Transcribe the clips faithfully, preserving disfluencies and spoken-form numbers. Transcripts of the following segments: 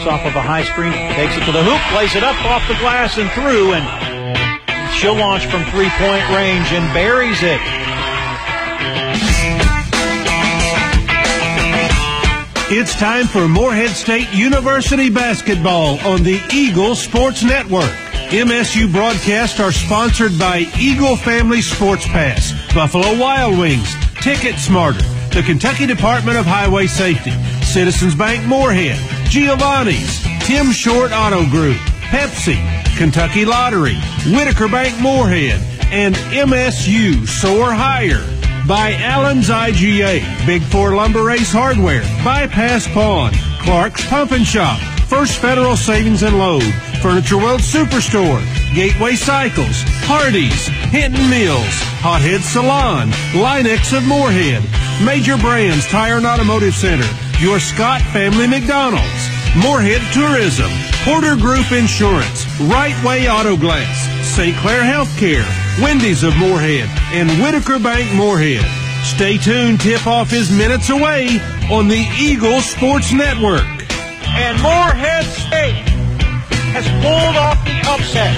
off of a high screen, takes it to the hoop, plays it up off the glass and through, and she'll launch from three-point range and buries it. It's time for Morehead State University basketball on the Eagle Sports Network. M S U broadcasts are sponsored by Eagle Family Sports Pass, Buffalo Wild Wings, Ticket Smarter, the Kentucky Department of Highway Safety, Citizens Bank Morehead, Giovanni's, Tim Short Auto Group, Pepsi, Kentucky Lottery, Whitaker Bank Morehead, and M S U Soar Higher. By Allen's I G A, Big Four Lumber Ace Hardware, Bypass Pawn, Clark's Pump and Shop, First Federal Savings and Loan, Furniture World Superstore, Gateway Cycles, Hardee's, Hinton Mills, Hothead Salon, Linex of Morehead, Major Brands Tire and Automotive Center, Your Scott Family McDonald's, Morehead Tourism, Porter Group Insurance, Right Way Auto Glass, Saint Clair Healthcare, Wendy's of Morehead, and Whitaker Bank Morehead. Stay tuned, tip-off is minutes away on the Eagle Sports Network. And Morehead State has pulled off the upset.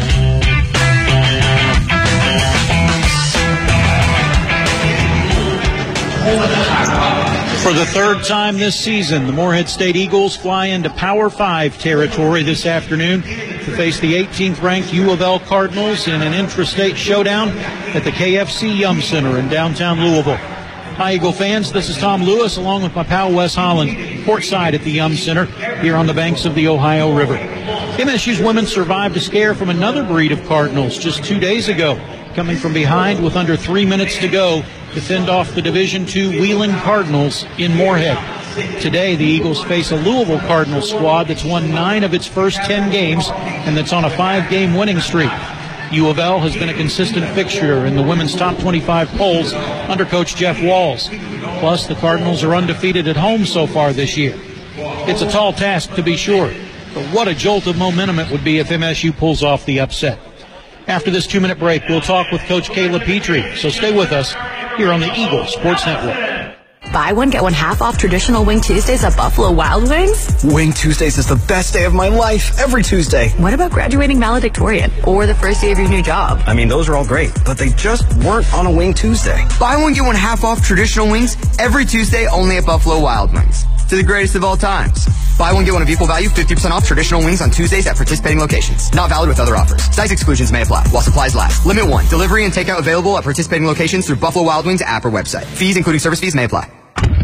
For the third time this season, the Morehead State Eagles fly into Power Five territory this afternoon to face the eighteenth ranked U of L Cardinals in an intrastate showdown at the K F C Yum Center in downtown Louisville. Hi, Eagle fans. This is Tom Lewis along with my pal Wes Holland, courtside at the Yum Center here on the banks of the Ohio River. M S U's women survived a scare from another breed of Cardinals just two days ago, coming from behind with under three minutes to go to fend off the Division two Wheeling Cardinals in Morehead. Today, the Eagles face a Louisville Cardinals squad that's won nine of its first ten games and that's on a five-game winning streak. U of L has been a consistent fixture in the women's top twenty-five polls under Coach Jeff Walls. Plus, the Cardinals are undefeated at home so far this year. It's a tall task, to be sure, but what a jolt of momentum it would be if M S U pulls off the upset. After this two-minute break, we'll talk with Coach Kayla Petrie, so stay with us here on the Eagle Sports Network. Buy one, get one half off traditional Wing Tuesdays at Buffalo Wild Wings? Wing Tuesdays is the best day of my life, every Tuesday. What about graduating valedictorian or the first day of your new job? I mean, those are all great, but they just weren't on a Wing Tuesday. Buy one, get one half off traditional wings every Tuesday only at Buffalo Wild Wings. To the greatest of all times. Buy one, get one of equal value, fifty percent off traditional wings on Tuesdays at participating locations. Not valid with other offers. Size exclusions may apply while supplies last. Limit one. Delivery and takeout available at participating locations through Buffalo Wild Wings app or website. Fees, including service fees, may apply.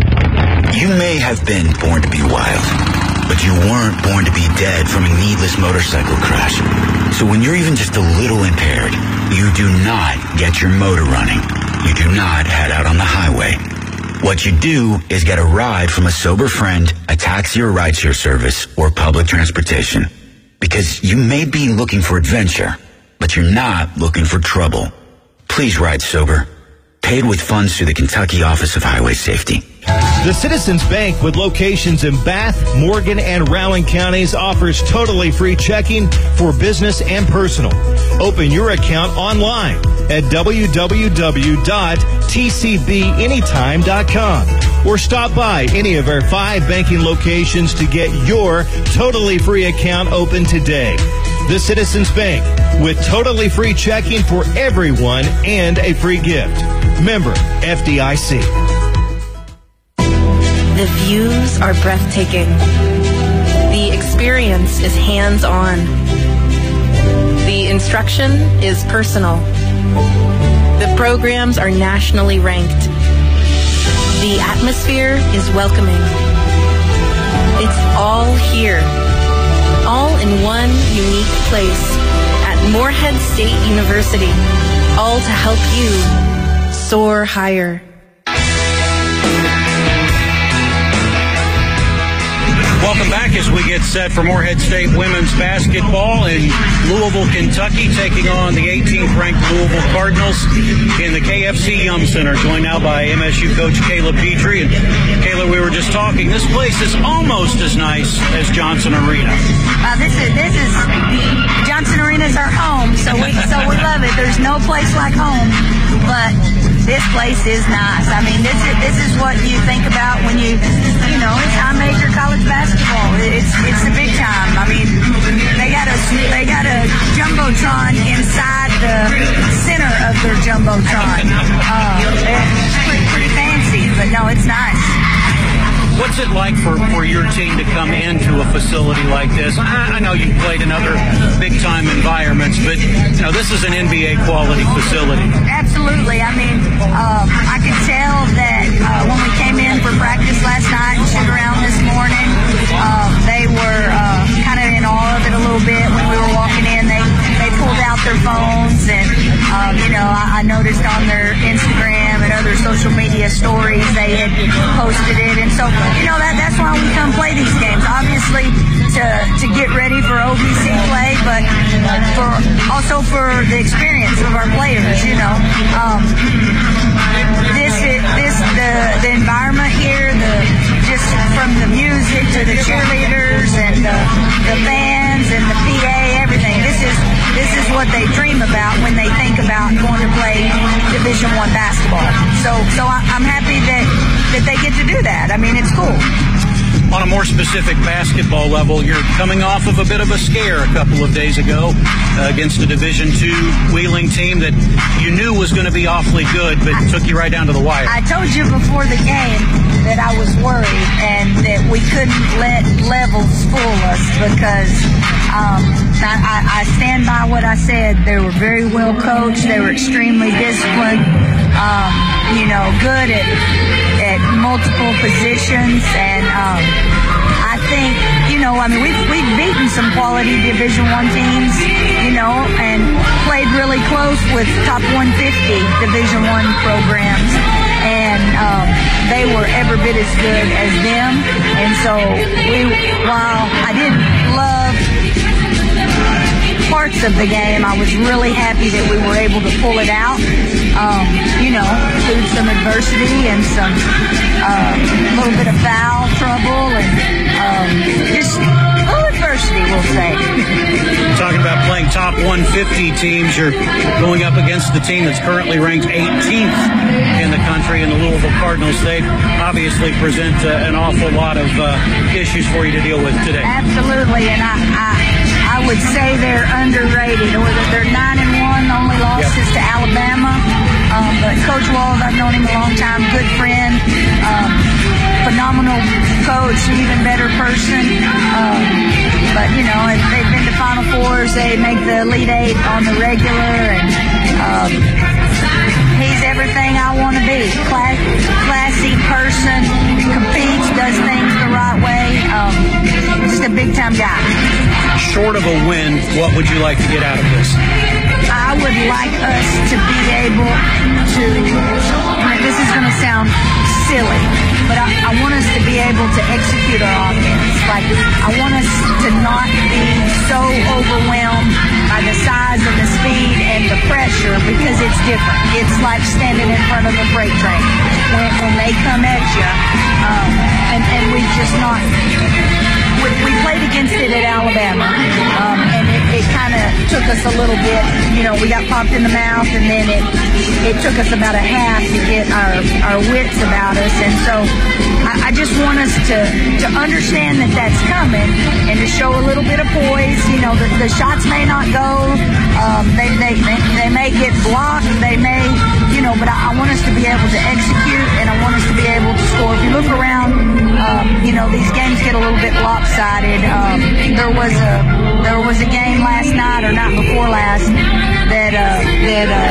You may have been born to be wild, but you weren't born to be dead from a needless motorcycle crash. So when you're even just a little impaired, you do not get your motor running. You do not head out on the highway. What you do is get a ride from a sober friend, a taxi or rideshare service, or public transportation. Because you may be looking for adventure, but you're not looking for trouble. Please ride sober. Paid with funds through the Kentucky Office of Highway Safety. The Citizens Bank, with locations in Bath, Morgan, and Rowan counties, offers totally free checking for business and personal. Open your account online at w w w dot t c b anytime dot com or stop by any of our five banking locations to get your totally free account open today. The Citizens Bank, with totally free checking for everyone and a free gift. Member F D I C. The views are breathtaking. The experience is hands-on. The instruction is personal. The programs are nationally ranked. The atmosphere is welcoming. It's all here, all in one unique place at Morehead State University, all to help you soar higher. Welcome back as we get set for Morehead State women's basketball in Louisville, Kentucky, taking on the eighteenth ranked Louisville Cardinals in the K F C Yum Center. Joined now by M S U coach Kayla Petrie. And Kayla, we were just talking. This place is almost as nice as Johnson Arena. Uh, this is this is Johnson Arena is our home, so we so we love it. There's no place like home, but this place is nice. I mean, this is, this is what you think about when you, you know, it's high major college basketball. It's it's the big time. I mean, they got a they got a jumbotron inside the center of their jumbotron. Uh, it's pretty, pretty fancy, but no, it's nice. What's it like for, for your team to come into a facility like this? I, I know you've played in other big-time environments, but, you know, this is an N B A-quality facility. Absolutely. I mean, um, I could tell that uh, when we came in for practice last night and shoot-around this morning, uh, they were uh, kind of in awe of it a little bit. When we were walking in, they, they pulled out their phones, and, um, you know, I, I noticed on their Instagram and other social media stories they had posted it, and so you know, that that's why we come play these games. Obviously, to to get ready for O V C play, but for also for the experience of our players. You know, um, this this the the environment here, the just from the music to the cheerleaders and the the fans and the P A, everything. This is this is what they dream about when they think about going to play Division One basketball. So so I, I'm happy that. that they get to do that. I mean, it's cool. On a more specific basketball level, you're coming off of a bit of a scare a couple of days ago uh, against a Division Two Wheeling team that you knew was going to be awfully good, but took you right down to the wire. I told you before the game that I was worried and that we couldn't let levels fool us because um, I, I stand by what I said. They were very well coached. They were extremely disciplined. Um, you know, good at at multiple positions, and um, I think, you know, I mean, we've, we've beaten some quality Division One teams, you know, and played really close with top one fifty Division One programs, and um, they were every bit as good as them, and so we, while I didn't love parts of the game, I was really happy that we were able to pull it out. Um, you know, through some adversity and some uh, little bit of foul trouble and um, just a little adversity, we'll say. Talking about playing top one fifty teams, you're going up against the team that's currently ranked eighteenth in the country in the Louisville Cardinals. They obviously present uh, an awful lot of uh, issues for you to deal with today. Absolutely, and I, I I would say they're underrated, or that they're nine and one. The only loss yep. is to Alabama. Um, but Coach Walls, I've known him a long time, good friend, um, phenomenal coach, even better person. Um, but you know, they've been to Final Fours. They make the Elite Eight on the regular, and um, he's everything I want to be. Class, classy person, competes, does things the right way. Um, just a big time guy. Short of a win, what would you like to get out of this? I would like us to be able to, this is going to sound silly, but I, I want us to be able to execute our offense. Like, I want us to not be so overwhelmed by the size and the speed and the pressure, because it's different. It's like standing in front of a freight train. When, when they come at you, um, and, and we've just not... We, we played against it at Alabama, um, and it, it kind of took us a little bit. You know, we got popped in the mouth, and then it it took us about a half to get our, our wits about us. And so I, I just want us to, to understand that that's coming and to show a little bit of poise. You know, the, the shots may not go. Um, they, they, they, they may get blocked. They may, you know, but I, I want us to be able to execute, and I want us to be able to score. If you look around, um, you know, these games get a little bit lopsided. Um, there was a there was a game last night, or not before last, that uh, that uh,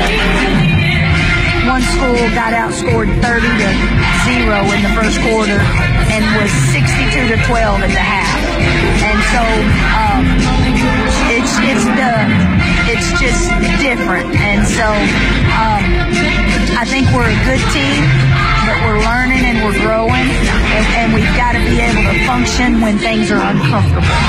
one school got outscored thirty to zero in the first quarter and was sixty-two to twelve at the half. And so um, it's it's the it's just different. And so um, I think we're a good team, but we're learning and we're growing, and, and we've got to be able to function when things are uncomfortable.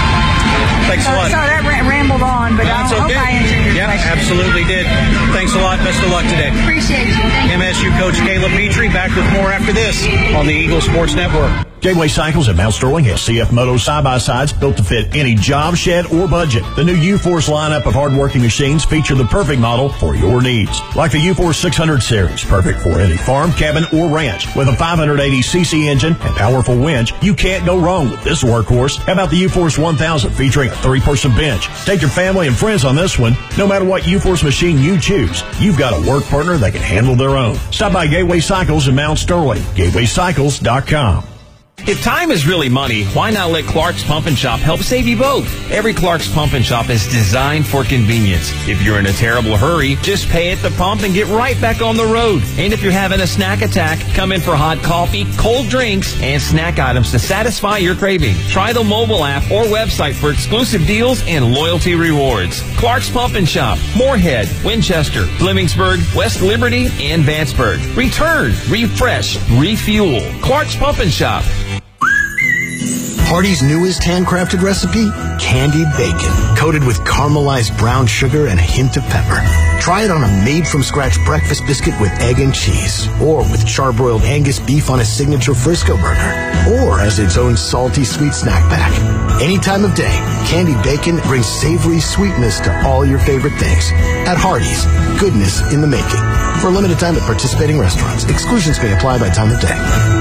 Thanks a lot. Sorry, that ra- rambled on, but I That's hope okay. I answered your Yeah, question. absolutely did. Thanks a lot. Best of luck today. Appreciate you. Thank you. M S U coach Caleb Petrie back with more after this on the Eagle Sports Network. Gateway Cycles at Mount Sterling has C F Moto side-by-sides built to fit any job, shed, or budget. The new U-Force lineup of hard-working machines feature the perfect model for your needs. Like the U-Force six hundred series, perfect for any farm, cabin, or ranch. With a five hundred eighty c c engine and powerful winch, you can't go wrong with this workhorse. How about the U-Force one thousand featuring a three-person bench? Take your family and friends on this one. No matter what U-Force machine you choose, you've got a work partner that can handle their own. Stop by Gateway Cycles in Mount Sterling. gateway cycles dot com. If time is really money, why not let Clark's Pump and Shop help save you both? Every Clark's Pump and Shop is designed for convenience. If you're in a terrible hurry, just pay at the pump and get right back on the road. And if you're having a snack attack, come in for hot coffee, cold drinks, and snack items to satisfy your craving. Try the mobile app or website for exclusive deals and loyalty rewards. Clark's Pump and Shop, Moorhead, Winchester, Blemmingsburg, West Liberty, and Vanceburg. Return, refresh, refuel. Clark's Pump and Shop. Hardee's newest handcrafted recipe, candied bacon, coated with caramelized brown sugar and a hint of pepper. Try it on a made-from-scratch breakfast biscuit with egg and cheese, or with charbroiled Angus beef on a signature Frisco burger, or as its own salty sweet snack pack. Any time of day, candied bacon brings savory sweetness to all your favorite things. At Hardee's, goodness in the making. For a limited time at participating restaurants, exclusions may apply by time of day.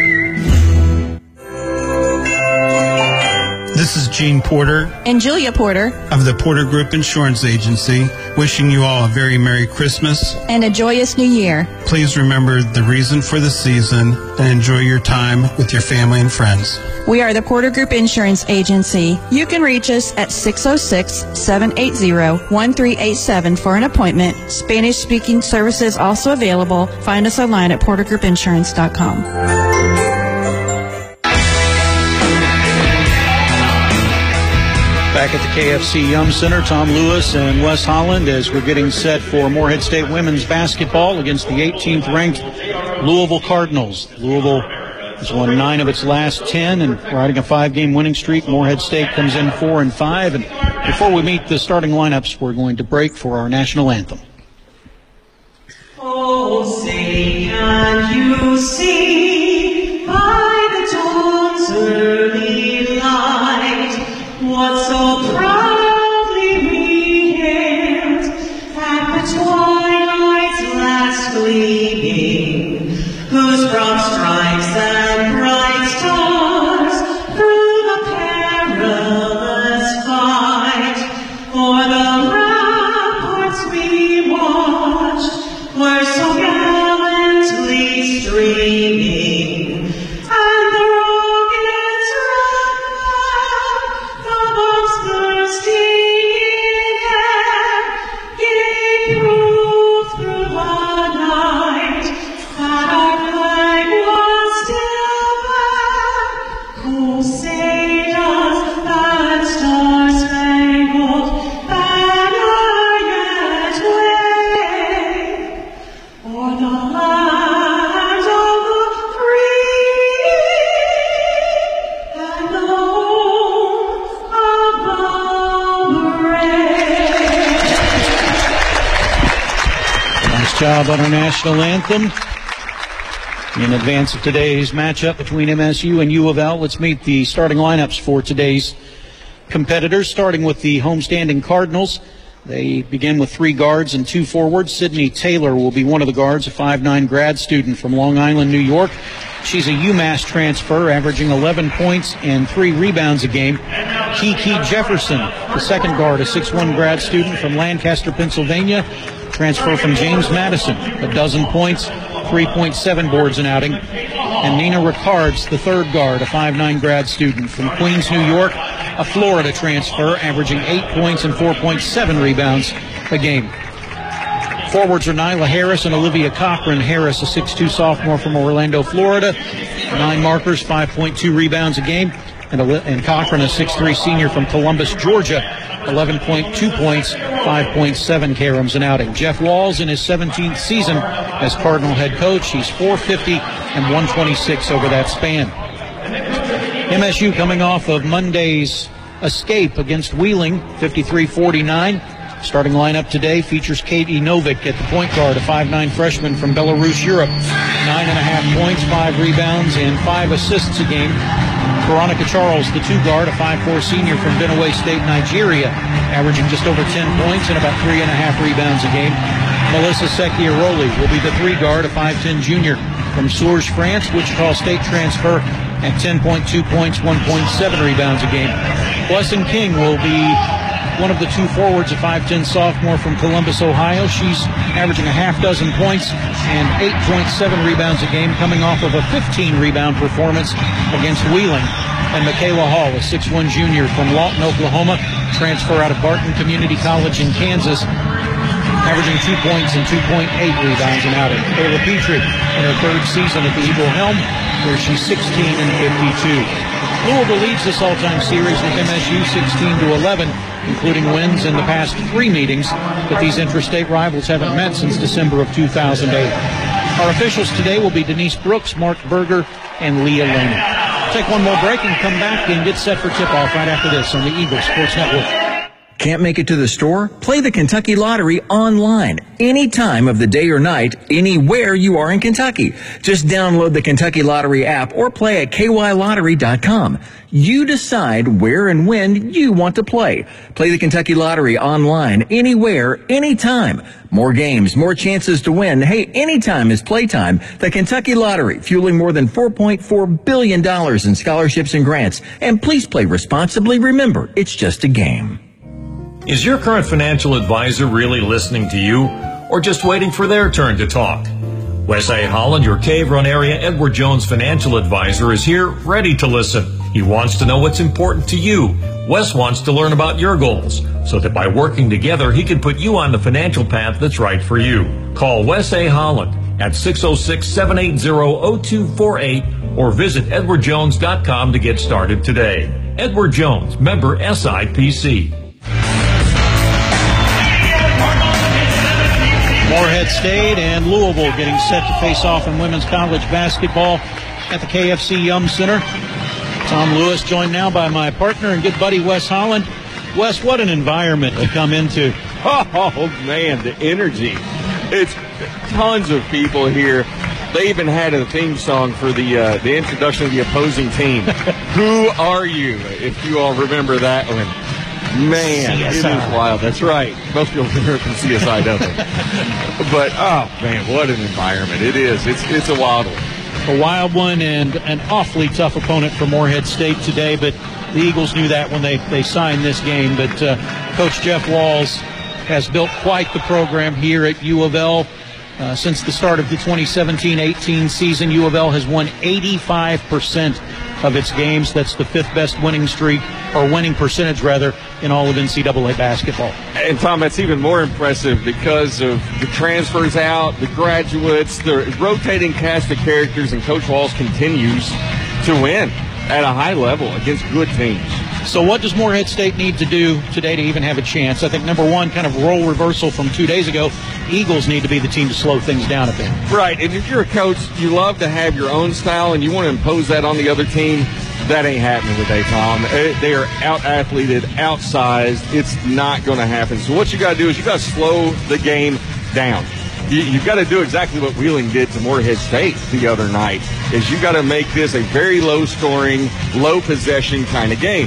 This is Gene Porter and Julia Porter of the Porter Group Insurance Agency, wishing you all a very Merry Christmas and a joyous New Year. Please remember the reason for the season and enjoy your time with your family and friends. We are the Porter Group Insurance Agency. You can reach us at six oh six, seven eight zero, one three eight seven for an appointment. Spanish-speaking services also available. Find us online at porter group insurance dot com. Back at the K F C Yum Center, Tom Lewis and Wes Holland as we're getting set for Morehead State women's basketball against the eighteenth ranked Louisville Cardinals. Louisville has won nine of its last ten and riding a five-game winning streak. Morehead State comes in four and five. And before we meet the starting lineups, we're going to break for our national anthem. Oh, say can you see by the dawn's early light what so proudly we hailed at the twilight's last gleaming, whose broad stripes and bright stars through the perilous fight for the ramparts we watched were so gallantly streaming, and the rockets ran back the bombs bursting air, gave proof through the night that our flag was still there. Oh, say does that star-spangled banner yet wave o'er the land of the free and the home of our brave? Nice job on our national anthem. In advance of today's matchup between M S U and U of L, let's meet the starting lineups for today's competitors, starting with the homestanding Cardinals. They begin with three guards and two forwards. Sydney Taylor will be one of the guards, a five nine grad student from Long Island, New York. She's a UMass transfer, averaging eleven points and three rebounds a game. Kiki Jefferson, the second guard, a six one grad student from Lancaster, Pennsylvania, transfer from James Madison, a dozen points, three point seven boards an outing. And Nina Ricards, the third guard, a five nine grad student from Queens, New York, a Florida transfer, averaging eight points and four point seven rebounds a game. Forwards are Nyla Harris and Olivia Cochran. Harris, a six two sophomore from Orlando, Florida, nine markers, five point two rebounds a game. And, and Cochran, a six three senior from Columbus, Georgia, eleven point two points, five point seven caroms an outing. Jeff Walls in his seventeenth season as Cardinal head coach. He's four fifty and one twenty-six over that span. M S U coming off of Monday's escape against Wheeling, fifty-three forty-nine. Starting lineup today features Katie Novick at the point guard, a five nine freshman from Belarus, Europe. Nine and a half points, five rebounds, and five assists a game. Veronica Charles, the two guard, a five four senior from Benue State, Nigeria, averaging just over ten points and about three and a half rebounds a game. Melissa Secchiaroli will be the three guard, a five ten junior from Sourges, France, Wichita State transfer at ten point two points, one point seven rebounds a game. Blessing King will be one of the two forwards, a five ten sophomore from Columbus, Ohio. She's averaging a half dozen points and eight point seven rebounds a game, coming off of a fifteen rebound performance against Wheeling. And Michaela Hall, a six one junior from Lawton, Oklahoma, transfer out of Barton Community College in Kansas, averaging two points and two point eight rebounds an outing. Kayla Petrie in her third season at the Eagle Helm, where she's sixteen and fifty-two. Louisville leads this all-time series with M S U sixteen to eleven, including wins in the past three meetings, but these interstate rivals haven't met since December of two thousand eight. Our officials today will be Denise Brooks, Mark Berger, and Leah Laney. Take one more break and come back and get set for tip-off right after this on the Eagles Sports Network. Can't make it to the store? Play the Kentucky Lottery online, any time of the day or night, anywhere you are in Kentucky. Just download the Kentucky Lottery app or play at k y lottery dot com. You decide where and when you want to play. Play the Kentucky Lottery online, anywhere, anytime. More games, more chances to win. Hey, anytime is playtime. The Kentucky Lottery, fueling more than four point four billion dollars in scholarships and grants. And please play responsibly. Remember, it's just a game. Is your current financial advisor really listening to you, or just waiting for their turn to talk? Wes A. Holland, your Cave Run area Edward Jones financial advisor, is here ready to listen. He wants to know what's important to you. Wes wants to learn about your goals, so that by working together, he can put you on the financial path that's right for you. Call Wes A. Holland at six oh six, seven eight zero, oh two four eight or visit edward jones dot com to get started today. Edward Jones, member S I P C. Morehead State and Louisville getting set to face off in women's college basketball at the K F C Yum Center. Tom Lewis joined now by my partner and good buddy Wes Holland. Wes, what an environment to come into. Oh, man, the energy. It's tons of people here. They even had a theme song for the uh, the introduction of the opposing team. Who are you? If you all remember that one. Man, C S I. It is wild. That's right. Most people here from C S I, don't they? But, oh, man, what an environment. It is. It's it's a wild one. A wild one and an awfully tough opponent for Morehead State today, but the Eagles knew that when they, they signed this game. But uh, Coach Jeff Walls has built quite the program here at U of L. Uh, since the start of the twenty seventeen eighteen season, U of L has won eighty-five percent of its games. That's the fifth best winning streak, or winning percentage rather, in all of N C double A basketball. And Tom, that's even more impressive because of the transfers out, the graduates, the rotating cast of characters, and Coach Walls continues to win at a high level against good teams. So what does Morehead State need to do today to even have a chance? I think, number one, kind of role reversal from two days ago. Eagles need to be the team to slow things down a bit. Right, and if you're a coach, you love to have your own style, and you want to impose that on the other team. That ain't happening today, Tom. They are out-athleted, outsized. It's not going to happen. So what you got to do is you got to slow the game down. You, you've got to do exactly what Wheeling did to Morehead State the other night, is you got to make this a very low-scoring, low-possession kind of game.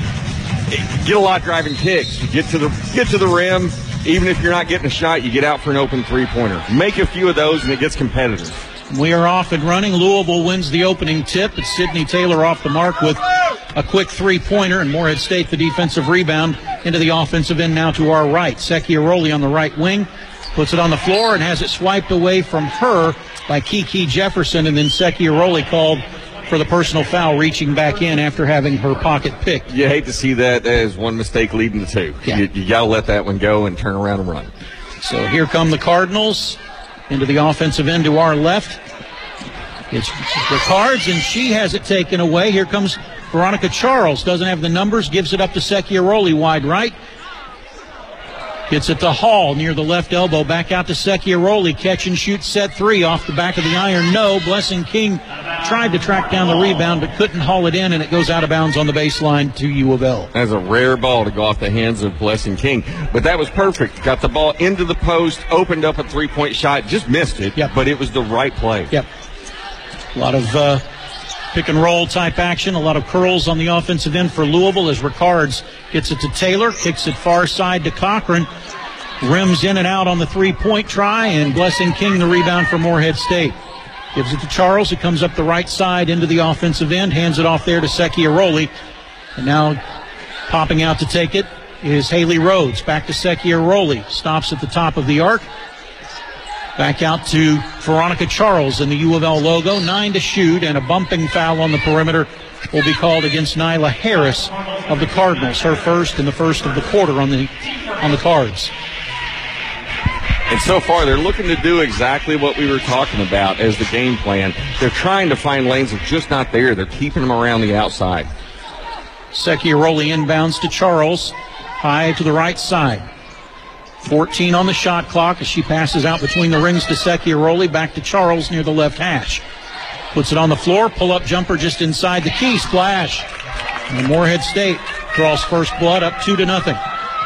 Get a lot driving kicks. You get to the get to the rim. Even if you're not getting a shot, you get out for an open three-pointer. Make a few of those, and it gets competitive. We are off and running. Louisville wins the opening tip. It's Sydney Taylor off the mark with a quick three-pointer, and Morehead State the defensive rebound into the offensive end now to our right. Secchiaroli on the right wing puts it on the floor and has it swiped away from her by Kiki Jefferson, and then Secchiaroli called for the personal foul, reaching back in after having her pocket picked. You hate to see that as one mistake leading to two. Yeah. You, you got to let that one go and turn around and run. So here come the Cardinals into the offensive end to our left. It's the Cards, and she has it taken away. Here comes Veronica Charles. Doesn't have the numbers. Gives it up to Secchiaroli wide right. Gets it to Hall near the left elbow. Back out to Secchiaroli. Catch and shoot set three off the back of the iron. No. Blessing King tried to track down the rebound but couldn't haul it in, and it goes out of bounds on the baseline to U of L. That's a rare ball to go off the hands of Blessing King. But that was perfect. Got the ball into the post, opened up a three-point shot, just missed it, yep. But it was the right play. Yep. A lot of uh, pick-and-roll type action, a lot of curls on the offensive end for Louisville as Ricards gets it to Taylor, kicks it far side to Cochran, rims in and out on the three-point try, and Blessing King the rebound for Morehead State. Gives it to Charles, who comes up the right side into the offensive end, hands it off there to Secchiaroli. And now popping out to take it is Haley Rhodes. Back to Secchiaroli, stops at the top of the arc. Back out to Veronica Charles in the U of L logo. Nine to shoot, and a bumping foul on the perimeter will be called against Nyla Harris of the Cardinals. Her first and the first of the quarter on the on the Cards. And so far, they're looking to do exactly what we were talking about as the game plan. They're trying to find lanes that are just not there. They're keeping them around the outside. Secchiaroli inbounds to Charles, high to the right side. fourteen on the shot clock as she passes out between the rings to Secchiaroli, back to Charles near the left hash. Puts it on the floor, pull-up jumper just inside the key, splash. And Morehead State draws first blood up two to nothing.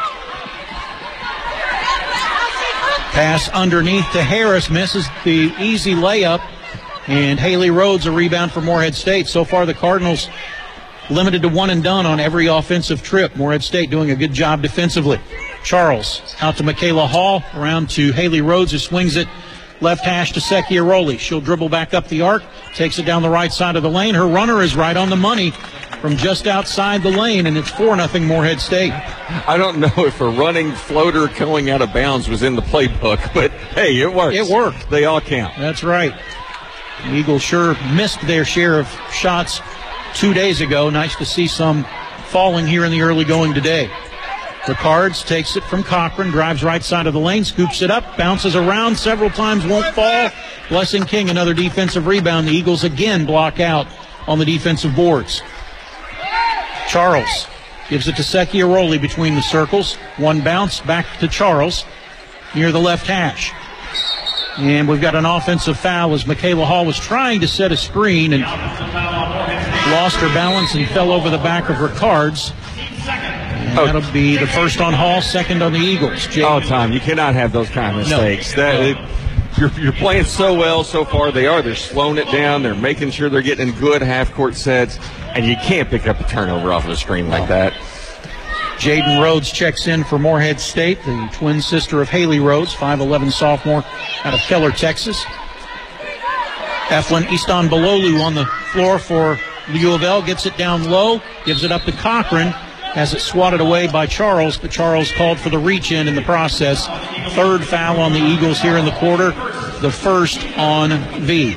Pass underneath to Harris, misses the easy layup, and Haley Rhodes a rebound for Morehead State. So far the Cardinals limited to one and done on every offensive trip. Morehead State doing a good job defensively. Charles out to Michaela Hall, around to Haley Rhodes, who swings it left hash to Secchiaroli. She'll dribble back up the arc, takes it down the right side of the lane. Her runner is right on the money from just outside the lane, and it's four nothing Morehead State. I don't know if a running floater going out of bounds was in the playbook, but hey, it works. It worked. They all count. That's right. The Eagles sure missed their share of shots two days ago. Nice to see some falling here in the early going today. Ricards takes it from Cochran, drives right side of the lane, scoops it up, bounces around several times, won't fall. Blessing King, another defensive rebound. The Eagles again block out on the defensive boards. Charles gives it to Secchiaroli between the circles. One bounce back to Charles near the left hash. And we've got an offensive foul as Michaela Hall was trying to set a screen and lost her balance and fell over the back of Ricards. And oh. That'll be the first on Hall, second on the Eagles. Jay. Oh, Tom, you cannot have those kind of mistakes. No. That, no. It, you're, you're playing so well so far. They are. They're slowing it down. They're making sure they're getting good half-court sets, and you can't pick up a turnover off of a screen like that. Jaden Rhodes checks in for Morehead State, the twin sister of Haley Rhodes, five eleven sophomore out of Keller, Texas. Eflin Istanbuloglu on the floor for the U of L, gets it down low, gives it up to Cochran, has it swatted away by Charles, but Charles called for the reach-in in the process. Third foul on the Eagles here in the quarter, the first on V.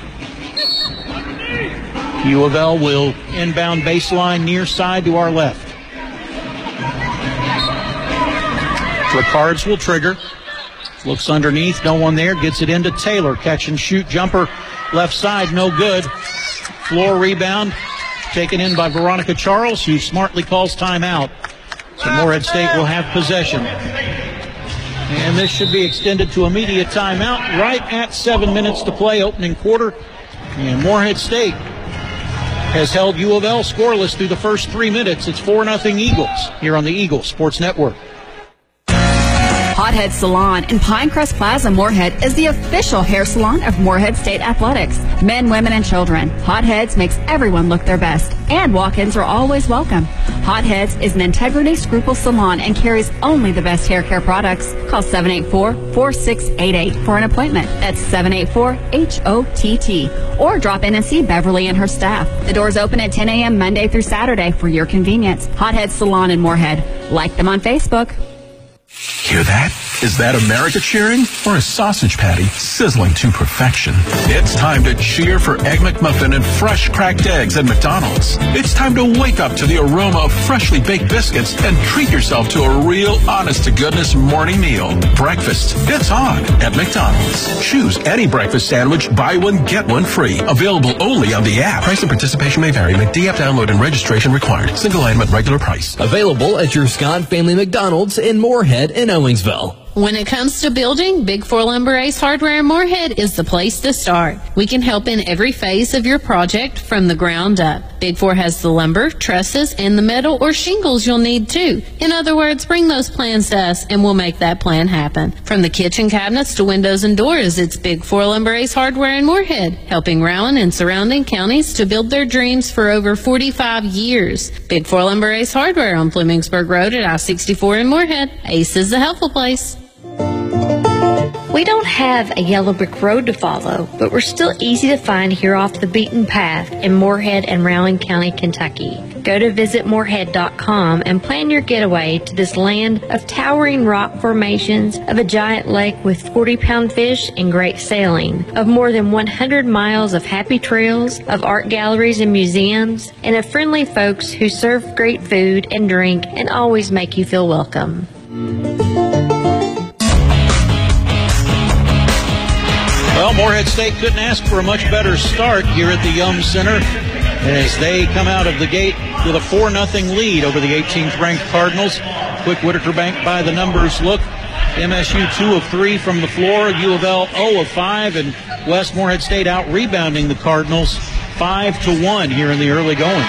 U of L will inbound baseline near side to our left. Ricards will trigger. Looks underneath, no one there. Gets it into Taylor. Catch and shoot jumper left side, no good. Floor rebound taken in by Veronica Charles, who smartly calls timeout. So Morehead State will have possession. And this should be extended to immediate timeout right at seven minutes to play, opening quarter. And Morehead State has held U of L scoreless through the first three minutes. It's four nothing Eagles here on the Eagles Sports Network. Hothead Salon in Pinecrest Plaza, Morehead is the official hair salon of Morehead State Athletics. Men, women, and children. Hotheads makes everyone look their best, and walk-ins are always welcome. Hotheads is an integrity scruple salon and carries only the best hair care products. Call seven eight four, four six eight eight for an appointment. That's seven eight four H O T T. Or drop in and see Beverly and her staff. The doors open at ten a.m. Monday through Saturday for your convenience. Hothead Salon in Morehead. Like them on Facebook. Hear that? Is that America cheering or a sausage patty sizzling to perfection? It's time to cheer for Egg McMuffin and fresh cracked eggs at McDonald's. It's time to wake up to the aroma of freshly baked biscuits and treat yourself to a real honest-to-goodness morning meal. Breakfast, it's on at McDonald's. Choose any breakfast sandwich, buy one, get one free. Available only on the app. Price and participation may vary. McD app download and registration required. Single item at regular price. Available at your Scott Family McDonald's in Moorhead and Owensville. When it comes to building, Big Four Lumber Ace Hardware in Moorhead is the place to start. We can help in every phase of your project from the ground up. Big Four has the lumber, trusses, and the metal or shingles you'll need too. In other words, bring those plans to us and we'll make that plan happen. From the kitchen cabinets to windows and doors, it's Big Four Lumber Ace Hardware in Moorhead, helping Rowan and surrounding counties to build their dreams for over forty-five years. Big Four Lumber Ace Hardware on Plumingsburg Road at I sixty-four in Moorhead. Ace is the helpful place. We don't have a yellow brick road to follow, but we're still easy to find here off the beaten path in Moorhead and Rowan County, Kentucky. Go to visit moorhead dot com and plan your getaway to this land of towering rock formations, of a giant lake with forty pound fish and great sailing, of more than one hundred miles of happy trails, of art galleries and museums, and of friendly folks who serve great food and drink and always make you feel welcome. Well, Moorhead State couldn't ask for a much better start here at the Yum Center as they come out of the gate with a four nothing lead over the eighteenth ranked Cardinals. Quick Whitaker Bank by the numbers look. M S U two of three from the floor, U of L zero of five, and West Moorhead State out rebounding the Cardinals five to one here in the early going.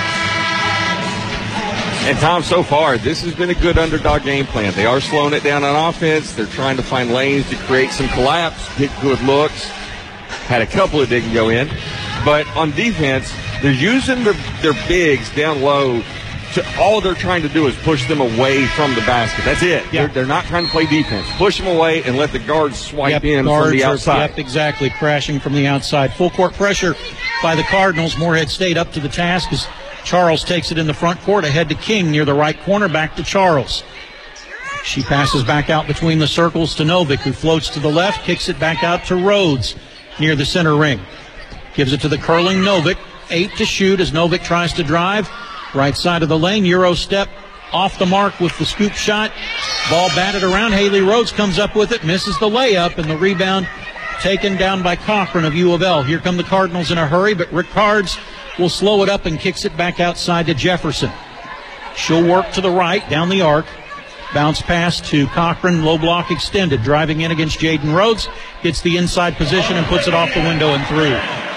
And, Tom, so far, this has been a good underdog game plan. They are slowing it down on offense. They're trying to find lanes to create some collapse, get good looks. Had a couple that didn't go in. But on defense, they're using their, their bigs down low. To, all they're trying to do is push them away from the basket. That's it. Yeah. They're, they're not trying to play defense. Push them away and let the guards swipe yep, in guards from the outside. Are, yep, exactly. Crashing from the outside. Full court pressure by the Cardinals. Moorhead State up to the task as Charles takes it in the front court, ahead to King near the right corner, back to Charles. She passes back out between the circles to Novick, who floats to the left, kicks it back out to Rhodes near the center ring. Gives it to the curling Novick, eight to shoot as Novick tries to drive. Right side of the lane, Euro step off the mark with the scoop shot. Ball batted around, Haley Rhodes comes up with it, misses the layup, and the rebound taken down by Cochran of U of L. Here come the Cardinals in a hurry, but Rickards will slow it up and kicks it back outside to Jefferson. She'll work to the right, down the arc. Bounce pass to Cochran, low block extended. Driving in against Jaden Rhodes. Gets the inside position and puts it off the window and through.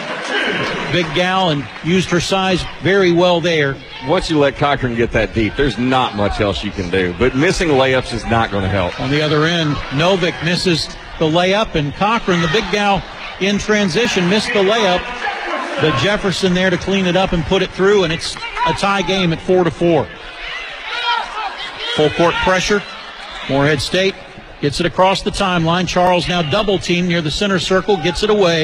Big gal and used her size very well there. Once you let Cochran get that deep, there's not much else you can do. But missing layups is not going to help. On the other end, Novick misses the layup, and Cochran, the big gal in transition, missed the layup. But Jefferson there to clean it up and put it through, and it's a tie game at four to four. Full court pressure. Moorhead State gets it across the timeline. Charles now double teamed near the center circle, gets it away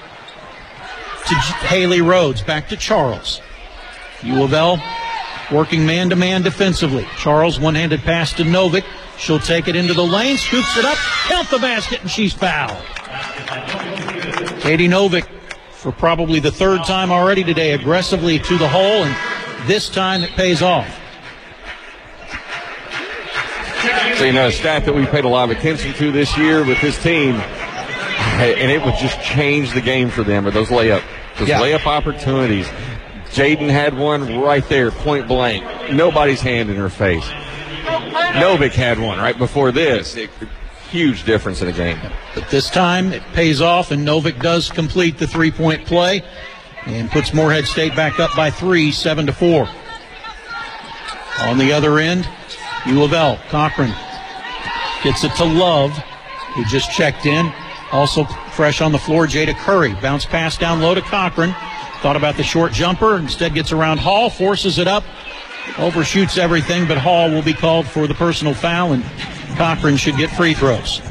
to Haley Rhodes. Back to Charles. U of L working man-to-man defensively. Charles one-handed pass to Novick. She'll take it into the lane, scoops it up, count the basket, and she's fouled. Katie Novick, for probably the third time already today, aggressively to the hole, and this time it pays off. So, you know, a stat that we paid a lot of attention to this year with this team, and it would just change the game for them, are those layup, those yeah. layup opportunities. Jaden had one right there, point blank. Nobody's hand in her face. Novick had one right before this. It, huge difference in the game. But this time it pays off, and Novick does complete the three-point play and puts Moorhead State back up by three, seven to four. On the other end, U of L, Cochran gets it to Love, who just checked in. Also fresh on the floor, Jada Curry. Bounce pass down low to Cochran. Thought about the short jumper, instead gets around Hall, forces it up, overshoots everything, but Hall will be called for the personal foul, and Cochran should get free throws.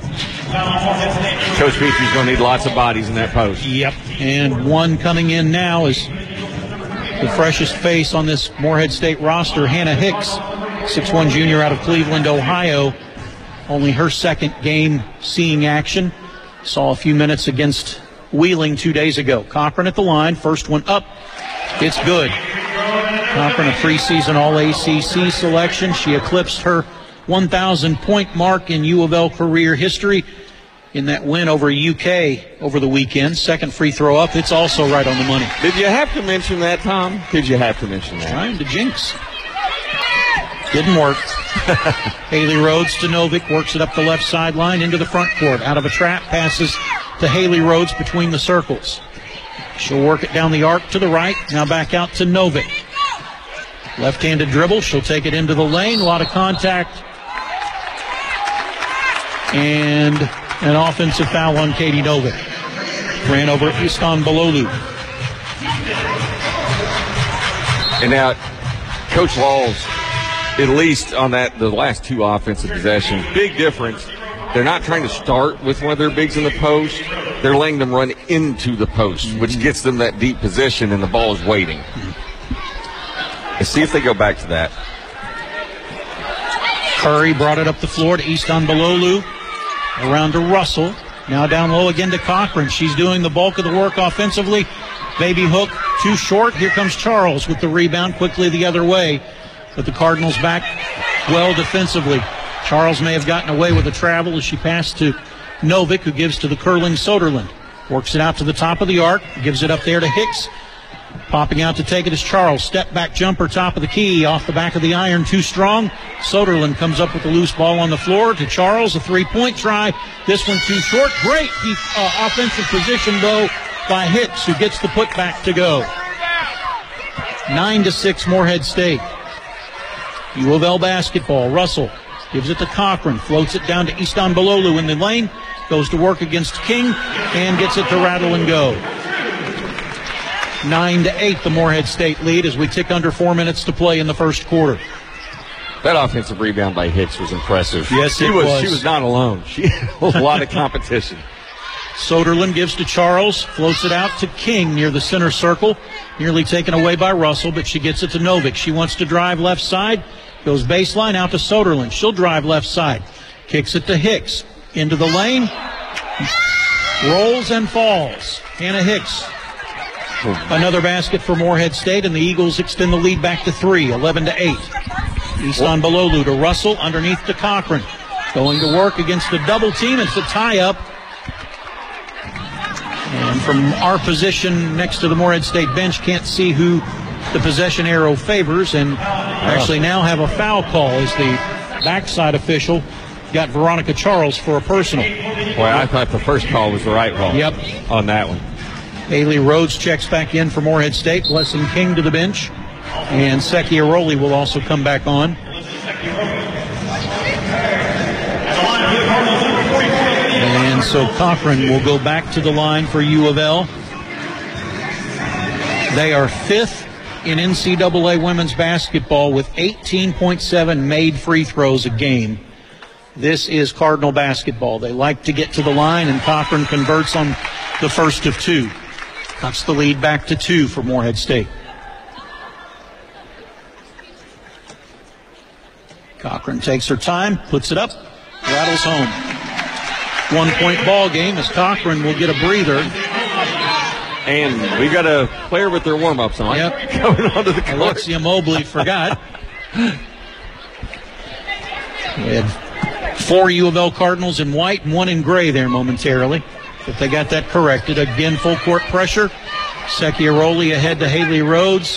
Coach Petrie's going to need lots of bodies in that post. Yep, and one coming in now is the freshest face on this Moorhead State roster, Hannah Hicks, six one junior out of Cleveland, Ohio. only her second game seeing action. Saw a few minutes against Wheeling two days ago. Cochran at the line. First one up. It's good. Cochran, a preseason All A C C selection. She eclipsed her one thousand point mark in U of L career history in that win over U K over the weekend. Second free throw up. It's also right on the money. Did you have to mention that, Tom? Did you have to mention that? Trying to jinx. Didn't work. Haley Rhodes to Novick. Works it up the left sideline into the front court. Out of a trap. Passes to Haley Rhodes between the circles. She'll work it down the arc to the right. Now back out to Novick. Left-handed dribble. She'll take it into the lane. A lot of contact. And an offensive foul on Katie Novick. Ran over Istan Balolu. And now, Coach Laws, at least on that, the last two offensive possessions, big difference. They're not trying to start with one of their bigs in the post. They're letting them run into the post, which gets them that deep position, and the ball is waiting. Let's see if they go back to that. Curry brought it up the floor to Istan Balolu. Around to Russell. Now down low again to Cochran. She's doing the bulk of the work offensively. Baby hook too short. Here comes Charles with the rebound quickly the other way. But the Cardinals back well defensively. Charles may have gotten away with a travel as she passed to Novick, who gives to the curling Soderlund. Works it out to the top of the arc. Gives it up there to Hicks. Popping out to take it is Charles. Step back jumper, top of the key, off the back of the iron, too strong. Soderlund comes up with the loose ball on the floor to Charles. A three-point try. This one too short. Great uh, offensive position, though, by Hicks, who gets the putback to go. Nine to six, Morehead State. U of L basketball. Russell gives it to Cochran. Floats it down to Istan Balolu in the lane. Goes to work against King and gets it to rattle and go. Nine to eight, the Morehead State lead as we tick under four minutes to play in the first quarter. That offensive rebound by Hicks was impressive. Yes, she it was, was. She was not alone. She had a lot of competition. Soderlund gives to Charles, floats it out to King near the center circle. Nearly taken away by Russell, but she gets it to Novick. She wants to drive left side. Goes baseline out to Soderlund. She'll drive left side. Kicks it to Hicks. Into the lane. Rolls and falls. Hannah Hicks. Another basket for Morehead State, and the Eagles extend the lead back to three, eleven to eight. Istan Balolu to Russell, underneath to Cochran. Going to work against the double team. It's a tie-up. And from our position next to the Morehead State bench, can't see who the possession arrow favors, and actually now have a foul call as the backside official got Veronica Charles for a personal. Well, I thought the first call was the right call. Yep. On that one. Haley Rhodes checks back in for Morehead State. Blessing King to the bench. And Seki Aroli will also come back on. And so Cochran will go back to the line for U of L. They are fifth in N C double A women's basketball with eighteen point seven made free throws a game. This is Cardinal basketball. They like to get to the line, and Cochran converts on the first of two. Cuts the lead back to two for Morehead State. Cochran takes her time, puts it up, rattles home. One-point ball game as Cochran will get a breather. And we got a player with their warm-ups on. Yep. Coming onto the court. Alexia Mobley forgot. We had four U of L Cardinals in white and one in gray there momentarily. But they got that corrected. Again, full court pressure. Seki Aroli ahead to Haley Rhodes.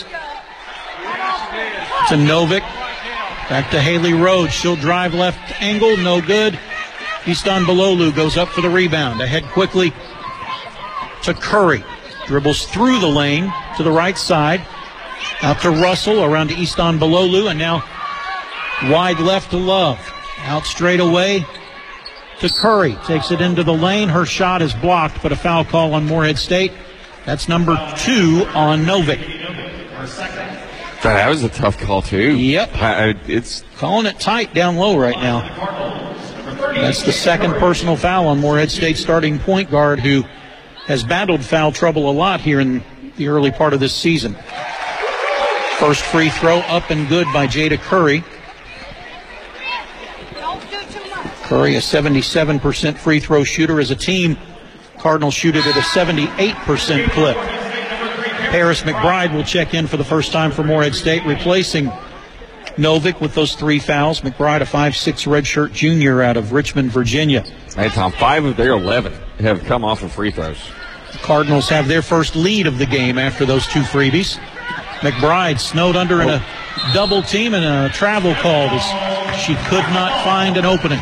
To Novick. Back to Haley Rhodes. She'll drive left angle. No good. Istan Balolu goes up for the rebound. Ahead quickly to Curry. Dribbles through the lane to the right side. Out to Russell. Around to Istan Balolu. And now wide left to Love. Out straight away to Curry. Takes it into the lane. Her shot is blocked, but a foul call on Morehead State. That's number two on Novick. That was a tough call, too. Yep. I, it's calling it tight down low right now. That's the second personal foul on Morehead State starting point guard, who has battled foul trouble a lot here in the early part of this season. First free throw up and good by Jada Curry. Curry, a seventy-seven percent free throw shooter as a team. Cardinals shoot it at a seventy-eight percent clip. Paris McBride will check in for the first time for Morehead State, replacing Novick with those three fouls. McBride, a five six redshirt junior out of Richmond, Virginia. Hey, Tom, five of their eleven have come off of free throws. The Cardinals have their first lead of the game after those two freebies. McBride snowed under in a double team and a travel called as she could not find an opening.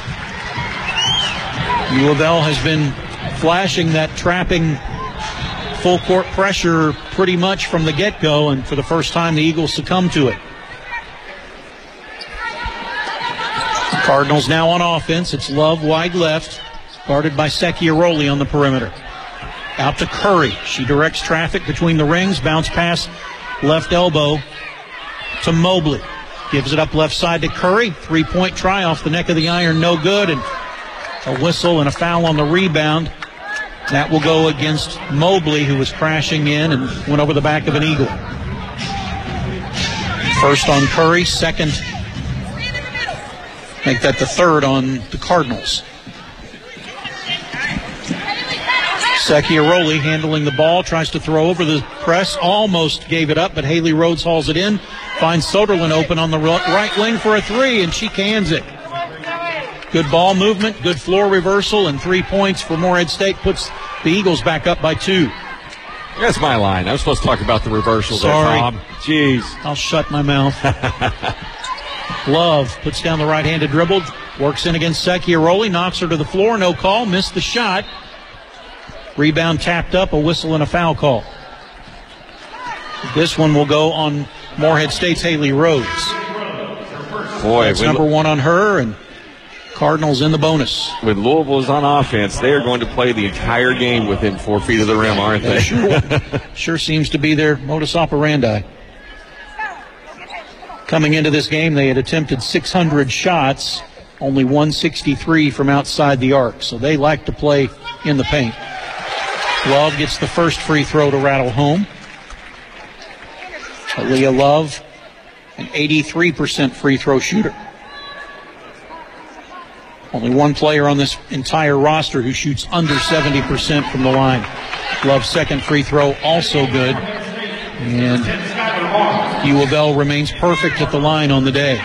U of L has been flashing that trapping full court pressure pretty much from the get-go, and for the first time the Eagles succumb to it. Cardinals now on offense. It's Love wide left, guarded by Secchiaroli on the perimeter. Out to Curry. She directs traffic between the rings. Bounce pass left elbow to Mobley. Gives it up left side to Curry. Three-point try off the neck of the iron. No good. And a whistle and a foul on the rebound. That will go against Mobley, who was crashing in and went over the back of an Eagle. First on Curry, second. Make that the third on the Cardinals. Secchiaroli handling the ball, tries to throw over the press, almost gave it up, but Haley Rhodes hauls it in, finds Soderlund open on the right wing for a three, and she cans it. Good ball movement, good floor reversal, and three points for Morehead State puts the Eagles back up by two. That's my line. I was supposed to talk about the reversal there, Sorry. Tom. Jeez. I'll shut my mouth. Love puts down the right-handed dribble, works in against Secchiaroli, knocks her to the floor, no call, missed the shot. Rebound tapped up, a whistle and a foul call. This one will go on Morehead State's Haley Rhodes. Boy, that's number one on her, and Cardinals in the bonus. When Louisville is on offense, they are going to play the entire game within four feet of the rim, aren't they? Sure, sure seems to be their modus operandi. Coming into this game, they had attempted six hundred shots, only one sixty-three from outside the arc, so they like to play in the paint. Love gets the first free throw to rattle home. Aaliyah Love, an eighty-three percent free throw shooter. Only one player on this entire roster who shoots under seventy percent from the line. Love's second free throw also good. And U of L remains perfect at the line on the day.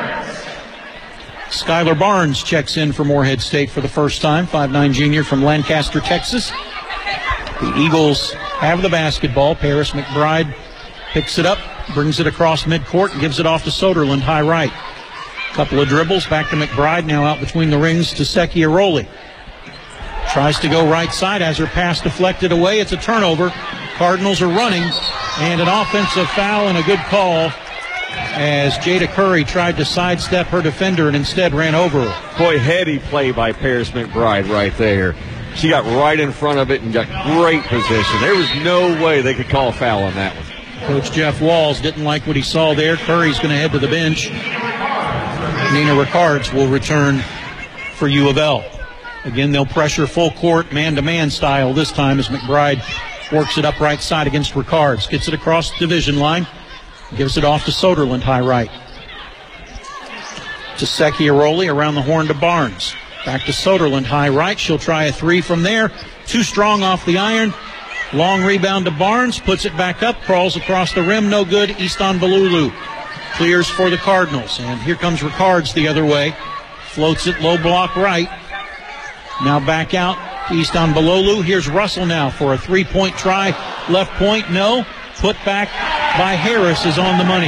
Skylar Barnes checks in for Morehead State for the first time, five nine junior from Lancaster, Texas. The Eagles have the basketball. Paris McBride picks it up, brings it across midcourt, and gives it off to Soderlund, high right. Couple of dribbles, back to McBride, now out between the rings to Secchiaroli. Tries to go right side, has her pass deflected away. It's a turnover. Cardinals are running, and an offensive foul and a good call as Jada Curry tried to sidestep her defender and instead ran over her. Boy, heady play by Paris McBride right there. She got right in front of it and got great position. There was no way they could call a foul on that one. Coach Jeff Walls didn't like what he saw there. Curry's going to head to the bench. Nina Ricards will return for U of L. Again, they'll pressure full court, man-to-man style this time as McBride works it up right side against Ricards. Gets it across the division line. Gives it off to Soderlund, high right. To Secchiaroli, around the horn to Barnes. Back to Soderlund, high right. She'll try a three from there. Too strong off the iron. Long rebound to Barnes. Puts it back up. Crawls across the rim. No good. Easton Balulu clears for the Cardinals. And here comes Ricards the other way. Floats it low block right. Now back out to Easton Balulu. Here's Russell now for a three-point try. Left point, no. Put back by Harris is on the money.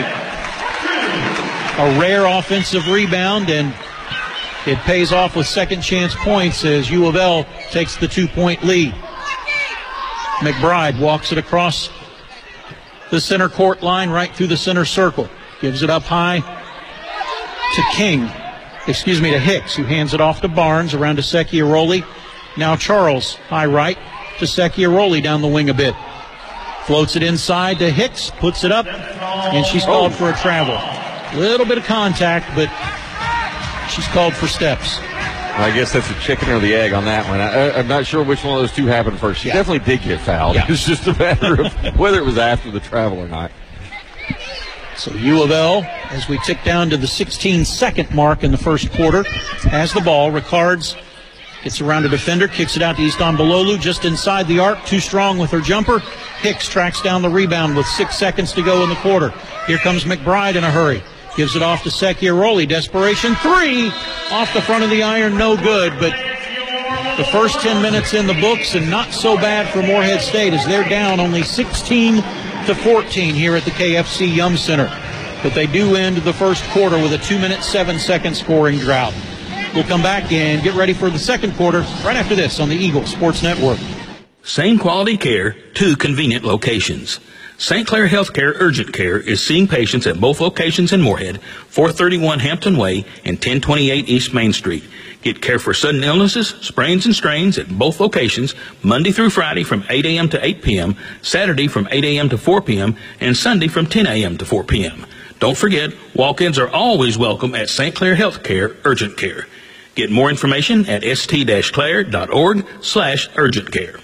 A rare offensive rebound, and it pays off with second chance points as U of L takes the two-point lead. McBride walks it across the center court line right through the center circle. Gives it up high to King. Excuse me, to Hicks, who hands it off to Barnes, around to Secchiaroli. Now Charles, high right to Secchiaroli down the wing a bit. Floats it inside to Hicks, puts it up, and she's called for a travel. Little bit of contact, but she's called for steps. I guess that's the chicken or the egg on that one. I, I'm not sure which one of those two happened first. She yeah. definitely did get fouled. Yeah. It was just a matter of whether it was after the travel or not. So U of L, as we tick down to the sixteen-second mark in the first quarter, has the ball. Ricards gets around a defender, kicks it out to Easton Balolu, just inside the arc, too strong with her jumper. Hicks tracks down the rebound with six seconds to go in the quarter. Here comes McBride in a hurry. Gives it off to Secchiaroli. Desperation three off the front of the iron, no good, but the first ten minutes in the books, and not so bad for Morehead State as they're down only sixteen to fourteen here at the K F C Yum Center. But they do end the first quarter with a two minute, seven second scoring drought. We'll come back and get ready for the second quarter right after this on the Eagle Sports Network. Same quality care, two convenient locations. Saint Clair Healthcare Urgent Care is seeing patients at both locations in Morehead, four thirty-one Hampton Way and ten twenty-eight East Main Street. Get care for sudden illnesses, sprains and strains at both locations, Monday through Friday from eight a.m. to eight p.m., Saturday from eight a.m. to four p.m., and Sunday from ten a.m. to four p.m. Don't forget, walk-ins are always welcome at Saint Clair Healthcare Urgent Care. Get more information at st-clair.org slash urgent care.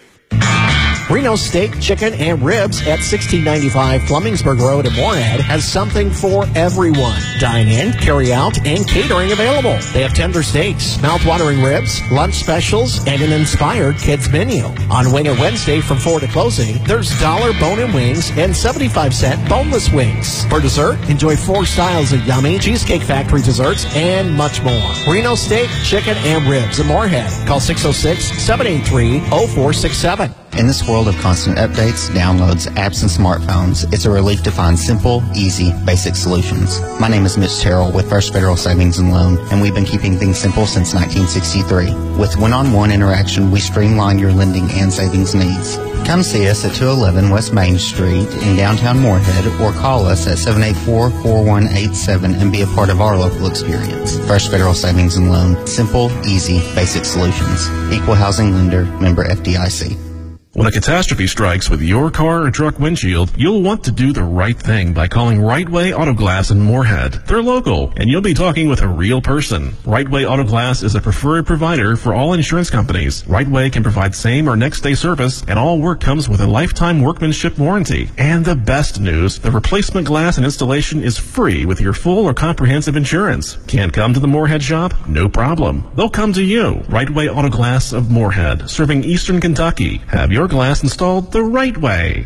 Reno Steak, Chicken, and Ribs at sixteen ninety-five Flemingsburg Road in Morehead has something for everyone. Dine in, carry out, and catering available. They have tender steaks, mouth-watering ribs, lunch specials, and an inspired kids menu. On Wing It Wednesday from four to closing, there's dollar bone-in wings and seventy-five cent boneless wings. For dessert, enjoy four styles of yummy Cheesecake Factory desserts and much more. Reno Steak, Chicken, and Ribs in Morehead. Call six oh six, seven eight three, oh four six seven. In this world of constant updates, downloads, apps, and smartphones, it's a relief to find simple, easy, basic solutions. My name is Mitch Terrell with First Federal Savings and Loan, and we've been keeping things simple since nineteen sixty-three. With one-on-one interaction, we streamline your lending and savings needs. Come see us at two eleven West Main Street in downtown Morehead, or call us at seven eight four, four one eight seven and be a part of our local experience. First Federal Savings and Loan, simple, easy, basic solutions. Equal housing lender, member F D I C. When a catastrophe strikes with your car or truck windshield, you'll want to do the right thing by calling Right Way Auto Glass in Morehead. They're local, and you'll be talking with a real person. Right Way Auto Glass is a preferred provider for all insurance companies. Right Way can provide same or next day service, and all work comes with a lifetime workmanship warranty. And the best news, the replacement glass and installation is free with your full or comprehensive insurance. Can't come to the Morehead shop? No problem. They'll come to you. Right Way Auto Glass of Morehead, serving Eastern Kentucky. Have your Your glass installed the right way.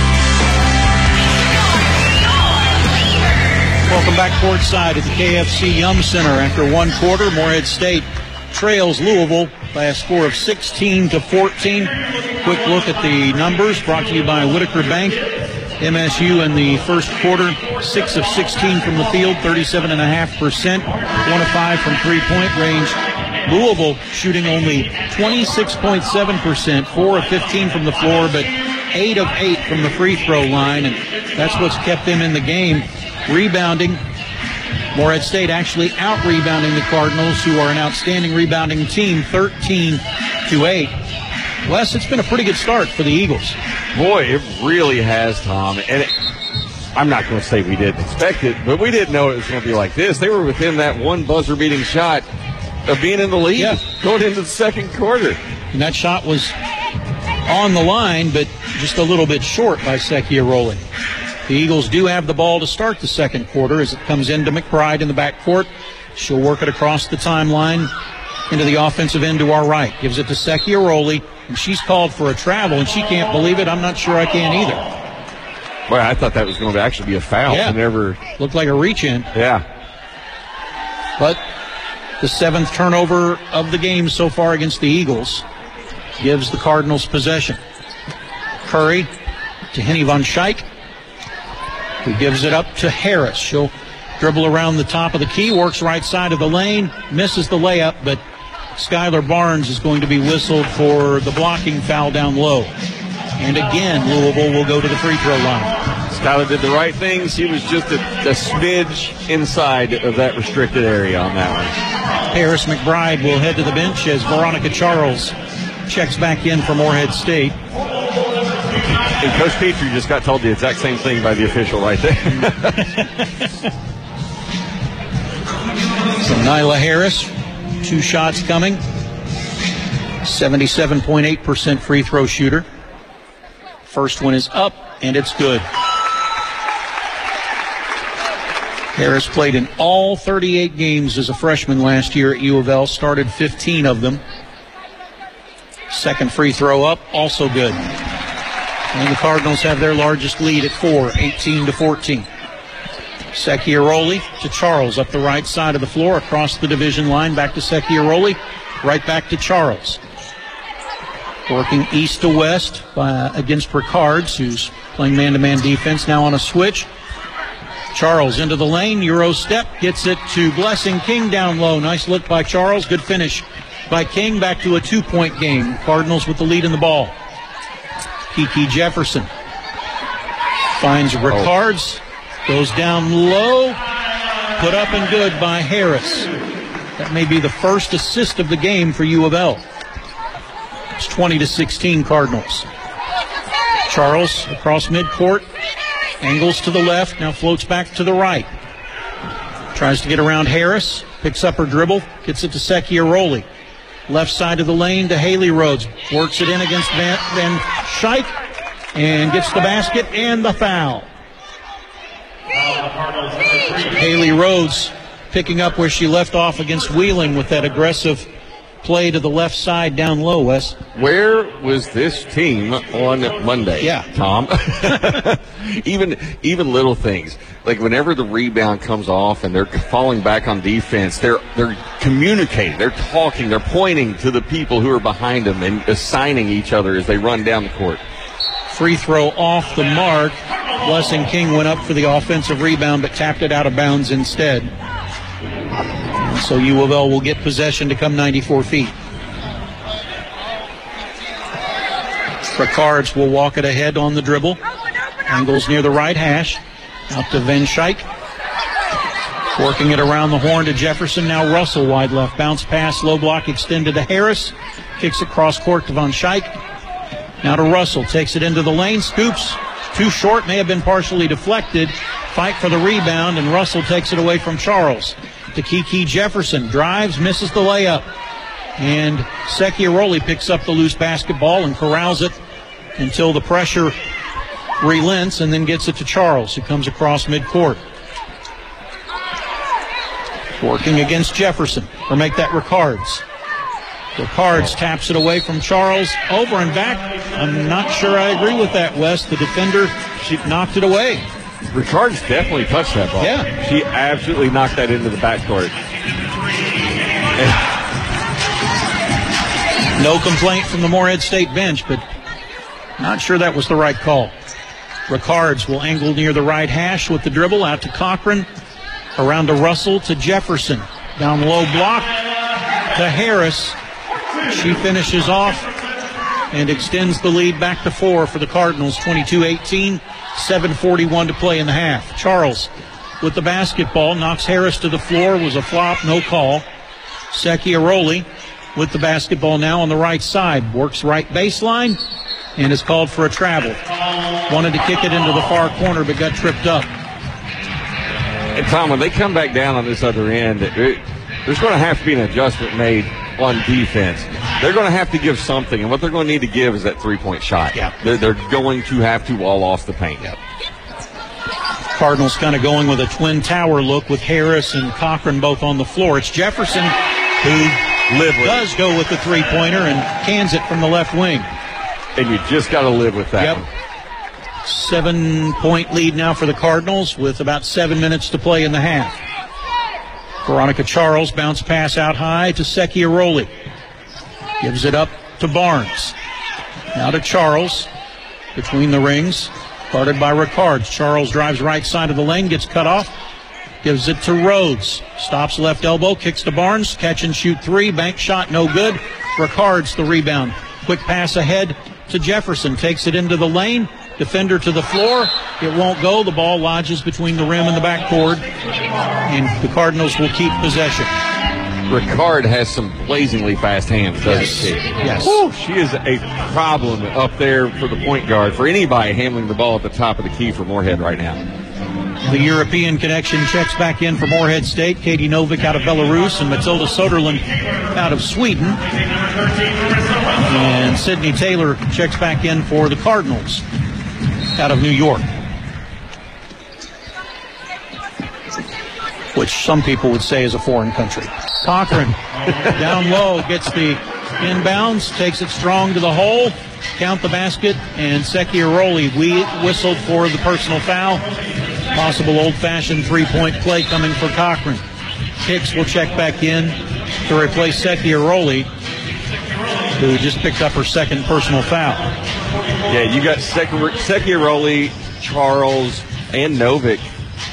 Welcome back courtside at the K F C Yum Center. After one quarter, Morehead State trails Louisville by a score of sixteen to fourteen. Quick look at the numbers brought to you by Whitaker Bank. M S U in the first quarter, six of sixteen from the field, thirty-seven point five percent, one of five from three-point range. Louisville shooting only twenty-six point seven percent, four of fifteen from the floor, but eight of eight from the free throw line, and that's what's kept them in the game. Rebounding, Morehead State actually out-rebounding the Cardinals, who are an outstanding rebounding team, thirteen to eight. Wes, it's been a pretty good start for the Eagles. Boy, it really has, Tom. And it, I'm not going to say we didn't expect it, but we didn't know it was going to be like this. They were within that one buzzer-beating shot of being in the lead, yeah, going into the second quarter. And that shot was on the line, but just a little bit short by Secchiaroli. The Eagles do have the ball to start the second quarter as it comes into McBride in the backcourt. She'll work it across the timeline into the offensive end to our right. Gives it to Secchiaroli, and she's called for a travel, and she can't believe it. I'm not sure I can either. Well, I thought that was going to actually be a foul. Yeah, never looked like a reach-in. Yeah. But the seventh turnover of the game so far against the Eagles gives the Cardinals possession. Curry to Henny Von Schaik, who gives it up to Harris. She'll dribble around the top of the key, works right side of the lane, misses the layup, but Skylar Barnes is going to be whistled for the blocking foul down low. And again, Louisville will go to the free throw line. Skylar did the right things. He was just a, a smidge inside of that restricted area on that one. Harris McBride will head to the bench as Veronica Charles checks back in for Morehead State. And Coach Petrie just got told the exact same thing by the official right there. So Nyla Harris, two shots coming. seventy-seven point eight percent free throw shooter. First one is up, and it's good. Harris played in all thirty-eight games as a freshman last year at U of L, started fifteen of them. Second free throw up, also good. And the Cardinals have their largest lead at four, eighteen to fourteen. Secchiaroli to Charles up the right side of the floor, across the division line, back to Secchiaroli, right back to Charles. Working east to west by, against Ricards, who's playing man-to-man defense, now on a switch. Charles into the lane, Euro step, gets it to Blessing King down low. Nice look by Charles, good finish by King, back to a two-point game. Cardinals with the lead in the ball. Kiki Jefferson finds Ricards, goes down low, put up and good by Harris. That may be the first assist of the game for U of L. It's twenty to sixteen Cardinals. Charles across midcourt, angles to the left, now floats back to the right. Tries to get around Harris, picks up her dribble, gets it to Secchiaroli. Left side of the lane to Haley Rhodes, works it in against Van, Van Schaik, and gets the basket and the foul. Haley Rhodes picking up where she left off against Wheeling with that aggressive play to the left side down low, Wes. Where was this team on Monday? Yeah. Tom. even even little things. Like whenever the rebound comes off and they're falling back on defense, they're they're communicating, they're talking, they're pointing to the people who are behind them and assigning each other as they run down the court. Free throw off the mark. Blessing King went up for the offensive rebound but tapped it out of bounds instead. So U of L will get possession to come ninety-four feet. Ricards will walk it ahead on the dribble. Angles near the right hash. Out to Van Schaik. Working it around the horn to Jefferson. Now Russell wide left. Bounce pass, low block extended to Harris. Kicks it cross court to Van Schaik. Now to Russell. Takes it into the lane. Scoops. Too short. May have been partially deflected. Fight for the rebound, and Russell takes it away from Charles. To Kiki Jefferson. Drives, misses the layup. And Secchiaroli picks up the loose basketball and corrals it until the pressure relents and then gets it to Charles, who comes across midcourt. Working against Jefferson. Or make that Ricards. Ricards taps it away from Charles. Over and back. I'm not sure I agree with that, Wes. The defender, she knocked it away. Ricards definitely touched that ball. Yeah. She absolutely knocked that into the backcourt. No complaint from the Morehead State bench, but not sure that was the right call. Ricards will angle near the right hash with the dribble out to Cochran. Around to Russell to Jefferson. Down low block to Harris. She finishes off and extends the lead back to four for the Cardinals, twenty-two eighteen. seven forty-one to play in the half. Charles with the basketball, knocks Harris to the floor, was a flop, no call. Secchiaroli with the basketball now on the right side, works right baseline and is called for a travel. Wanted to kick it into the far corner but got tripped up. And Tom, when they come back down on this other end, it, there's going to have to be an adjustment made on defense. They're going to have to give something, and what they're going to need to give is that three-point shot. Yeah. They're, they're going to have to wall off the paint. Yep. Cardinals kind of going with a twin tower look with Harris and Cochran both on the floor. It's Jefferson who live with does it. go with the three-pointer and cans it from the left wing. And you just got to live with that. Yep. One. Seven-point lead now for the Cardinals with about seven minutes to play in the half. Veronica Charles, bounce pass out high to Secchiaroli. Gives it up to Barnes. Now to Charles. Between the rings. Guarded by Ricards. Charles drives right side of the lane. Gets cut off. Gives it to Rhodes. Stops left elbow. Kicks to Barnes. Catch and shoot three. Bank shot no good. Ricards the rebound. Quick pass ahead to Jefferson. Takes it into the lane. Defender to the floor. It won't go. The ball lodges between the rim and the backboard. And the Cardinals will keep possession. Ricard has some blazingly fast hands, doesn't yes. she? Yes. Woo, she is a problem up there for the point guard, for anybody handling the ball at the top of the key for Morehead right now. The European connection checks back in for Morehead State. Katie Novik out of Belarus and Matilda Soderlund out of Sweden. And Sydney Taylor checks back in for the Cardinals out of New York. which some people would say is a foreign country. Cochran down low gets the inbounds, takes it strong to the hole, count the basket, and Secchiaroli we whistled for the personal foul. Possible old-fashioned three-point play coming for Cochran. Hicks will check back in to replace Secchiaroli, who just picked up her second personal foul. Yeah, you got Secchiaroli, Charles, and Novick.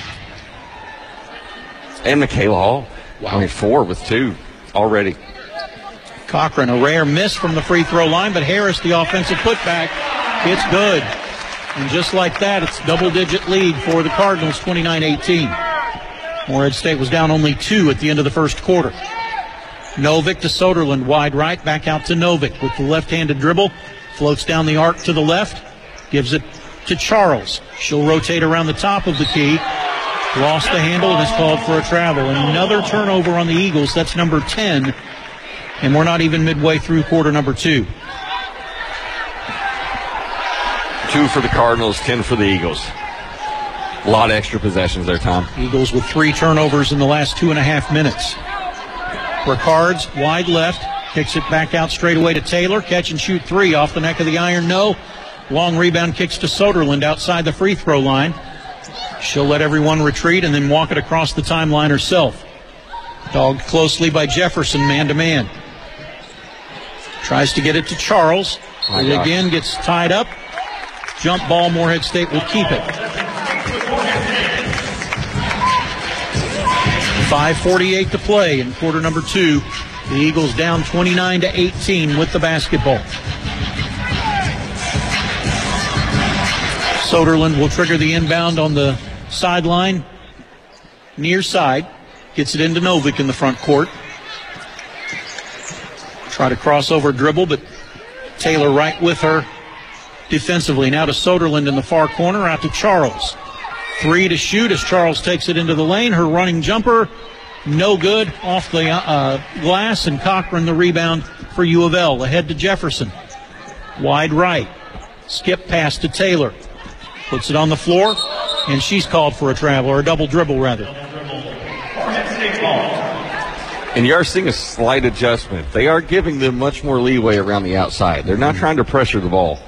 And Michaela Hall. Wow. I mean, four with two already. Cochran, a rare miss from the free throw line, but Harris, the offensive putback, it's good. And just like that, it's double-digit lead for the Cardinals, twenty-nine eighteen. Morehead State was down only two at the end of the first quarter. Novick to Soderlund, wide right, back out to Novick with the left-handed dribble. Floats down the arc to the left, gives it to Charles. She'll rotate around the top of the key. Lost the handle and is called for a travel. Another turnover on the Eagles. That's number ten. And we're not even midway through quarter number two. Two for the Cardinals, ten for the Eagles. A lot of extra possessions there, Tom. Eagles with three turnovers in the last two and a half minutes. Ricards, wide left, kicks it back out straight away to Taylor. Catch and shoot three off the neck of the iron, no. Long rebound kicks to Soderlund outside the free throw line. She'll let everyone retreat and then walk it across the timeline herself. Dogged closely by Jefferson, man to man. Tries to get it to Charles. Oh, and again gets tied up. Jump ball, Morehead State will keep it. five forty-eight to play in quarter number two. The Eagles down twenty-nine to eighteen with the basketball. Soderlund will trigger the inbound on the sideline, near side. Gets it into Novick in the front court. Try to cross over dribble, but Taylor right with her defensively. Now to Soderlund in the far corner, out to Charles. Three to shoot as Charles takes it into the lane. Her running jumper, no good, off the uh, glass, and Cochran the rebound for U of L. Ahead to Jefferson. Wide right. Skip pass to Taylor. Puts it on the floor, and she's called for a travel, or a double dribble, rather. And you are seeing a slight adjustment. They are giving them much more leeway around the outside. They're not trying to pressure the ball.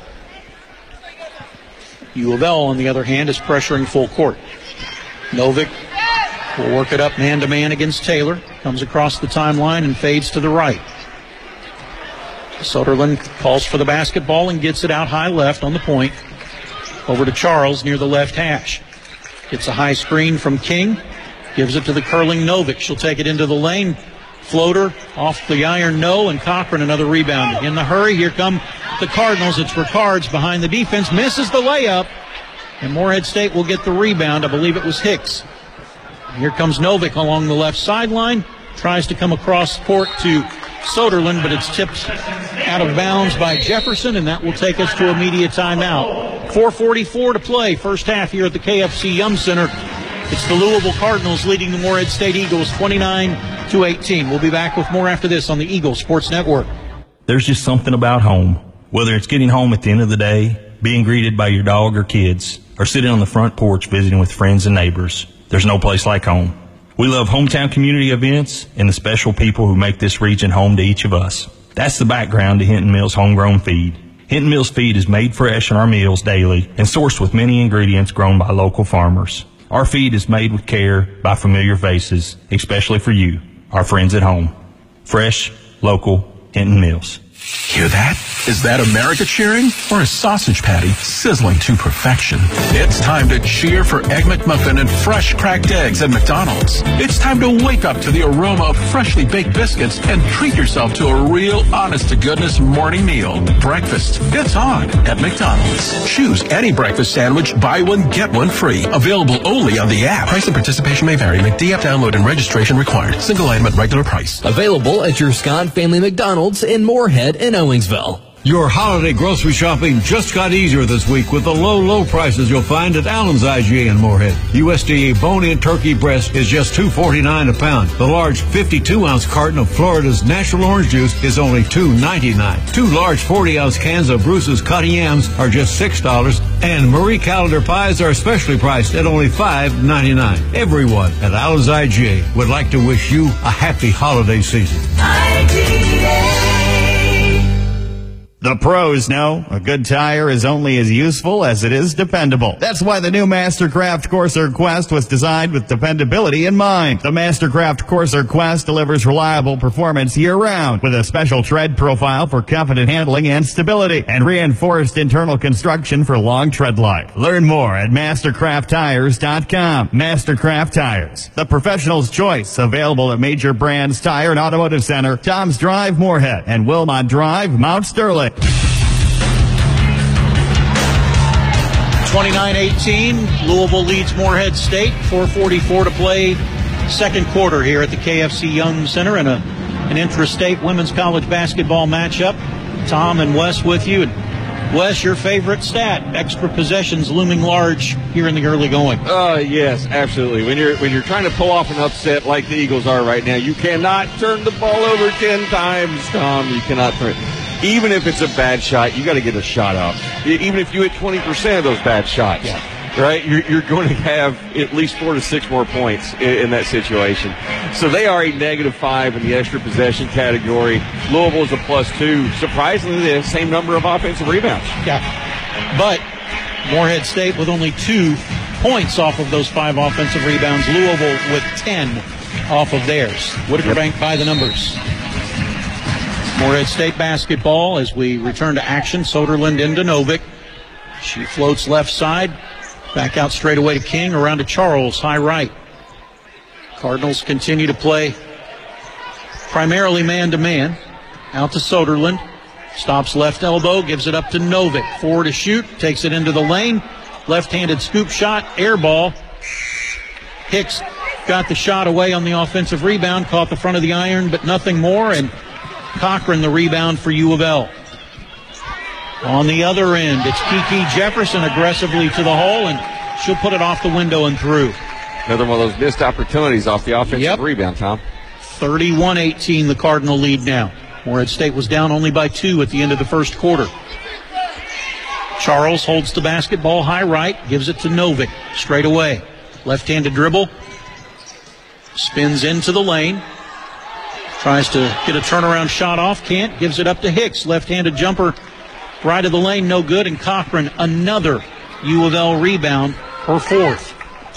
U of L, on the other hand, is pressuring full court. Novick will work it up man-to-man against Taylor. Comes across the timeline and fades to the right. Soderlund calls for the basketball and gets it out high left on the point. Over to Charles near the left hash. Gets a high screen from King. Gives it to the curling Novick. She'll take it into the lane. Floater off the iron, no, and Cochran another rebound. In the hurry, here come the Cardinals. It's Ricards behind the defense. Misses the layup. And Morehead State will get the rebound. I believe it was Hicks. Here comes Novick along the left sideline. Tries to come across court to Soderlund, but it's tipped out of bounds by Jefferson, and that will take us to a media timeout. four forty-four to play, first half here at the K F C Yum Center. It's the Louisville Cardinals leading the Morehead State Eagles twenty-nine to eighteen. We'll be back with more after this on the Eagles Sports Network. There's just something about home. Whether it's getting home at the end of the day, being greeted by your dog or kids, or sitting on the front porch visiting with friends and neighbors, there's no place like home. We love hometown community events and the special people who make this region home to each of us. That's the background to Hinton Mills Homegrown Feed. Hinton Mills Feed is made fresh in our meals daily and sourced with many ingredients grown by local farmers. Our feed is made with care by familiar faces, especially for you, our friends at home. Fresh, local, Hinton Mills. Hear that? Is that America cheering or a sausage patty sizzling to perfection? It's time to cheer for Egg McMuffin and fresh cracked eggs at McDonald's. It's time to wake up to the aroma of freshly baked biscuits and treat yourself to a real honest-to-goodness morning meal. Breakfast, it's on at McDonald's. Choose any breakfast sandwich, buy one, get one free. Available only on the app. Price and participation may vary. McD app download and registration required. Single item at regular price. Available at your Scott Family McDonald's in Moorhead and Owensville. Your holiday grocery shopping just got easier this week with the low, low prices you'll find at Allen's I G A in Moorhead. U S D A bone-in turkey breast is just two forty-nine a pound. The large fifty-two ounce carton of Florida's natural orange juice is only two ninety-nine. Two large forty ounce cans of Bruce's cutting yams are just six dollars, and Marie Callender pies are especially priced at only five ninety-nine. Everyone at Allen's I G A would like to wish you a happy holiday season. I G A. The pros know a good tire is only as useful as it is dependable. That's why the new Mastercraft Corsair Quest was designed with dependability in mind. The Mastercraft Corsair Quest delivers reliable performance year-round with a special tread profile for confident handling and stability and reinforced internal construction for long tread life. Learn more at mastercraft tires dot com. Mastercraft Tires, the professional's choice, available at major brands Tire and Automotive Center, Tom's Drive, Moorhead, and Wilmot Drive, Mount Sterling. twenty-nine eighteen, Louisville leads Moorhead State. four forty-four to play, second quarter here at the K F C Young Center in a, an intrastate women's college basketball matchup. Tom and Wes with you. And Wes, your favorite stat, extra possessions looming large here in the early going. Uh, yes, absolutely. When you're when you're trying to pull off an upset like the Eagles are right now, you cannot turn the ball over ten times, Tom. You cannot turn it. Even if it's a bad shot, you got to get a shot up. Even if you hit twenty percent of those bad shots, yeah. right? You're, you're going to have at least four to six more points in, in that situation. So they are a negative five in the extra possession category. Louisville is a plus two. Surprisingly, they have the same number of offensive rebounds. Yeah, but Moorhead State with only two points off of those five offensive rebounds. Louisville with ten off of theirs. Whitaker yep. Bank by the numbers. Moorhead State basketball as we return to action. Soderlund into Novick. She floats left side. Back out straight away to King. Around to Charles, high right. Cardinals continue to play primarily man-to-man. Out to Soderlund. Stops left elbow. Gives it up to Novick. Four to shoot. Takes it into the lane. Left-handed scoop shot. Air ball. Hicks got the shot away on the offensive rebound. Caught the front of the iron, but nothing more. And Cochran the rebound for U of L. On the other end, it's Kiki Jefferson aggressively to the hole, and she'll put it off the window and through. Another one of those missed opportunities off the offensive yep. rebound, Tom. thirty-one eighteen, the Cardinal lead now. Moorhead State was down only by two at the end of the first quarter. Charles holds the basketball high right, gives it to Novick straight away. Left-handed dribble, spins into the lane. Tries to get a turnaround shot off, can't. Gives it up to Hicks. Left-handed jumper, right of the lane, no good. And Cochran, another U of L rebound, her fourth.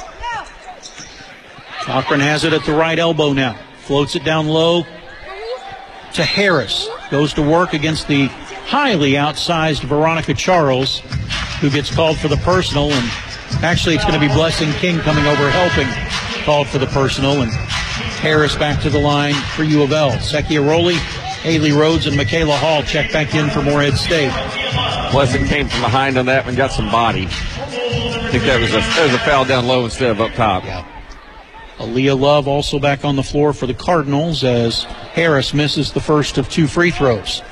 Cochran has it at the right elbow now. Floats it down low to Harris. Goes to work against the highly outsized Veronica Charles, who gets called for the personal. And actually, it's going to be Blessing King coming over helping, called for the personal. And Harris back to the line for U of L. Secchiaroli, Haley Rhodes, and Michaela Hall check back in for Moorhead State. Blessing came from behind on that one, got some body. I think that was a, that was a foul down low instead of up top. Yeah. Aaliyah Love also back on the floor for the Cardinals as Harris misses the first of two free throws.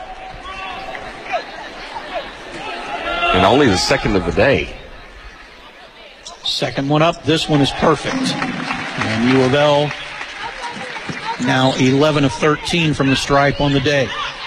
And only the second of the day. Second one up. This one is perfect. And U of L now eleven of thirteen from the stripe on the day.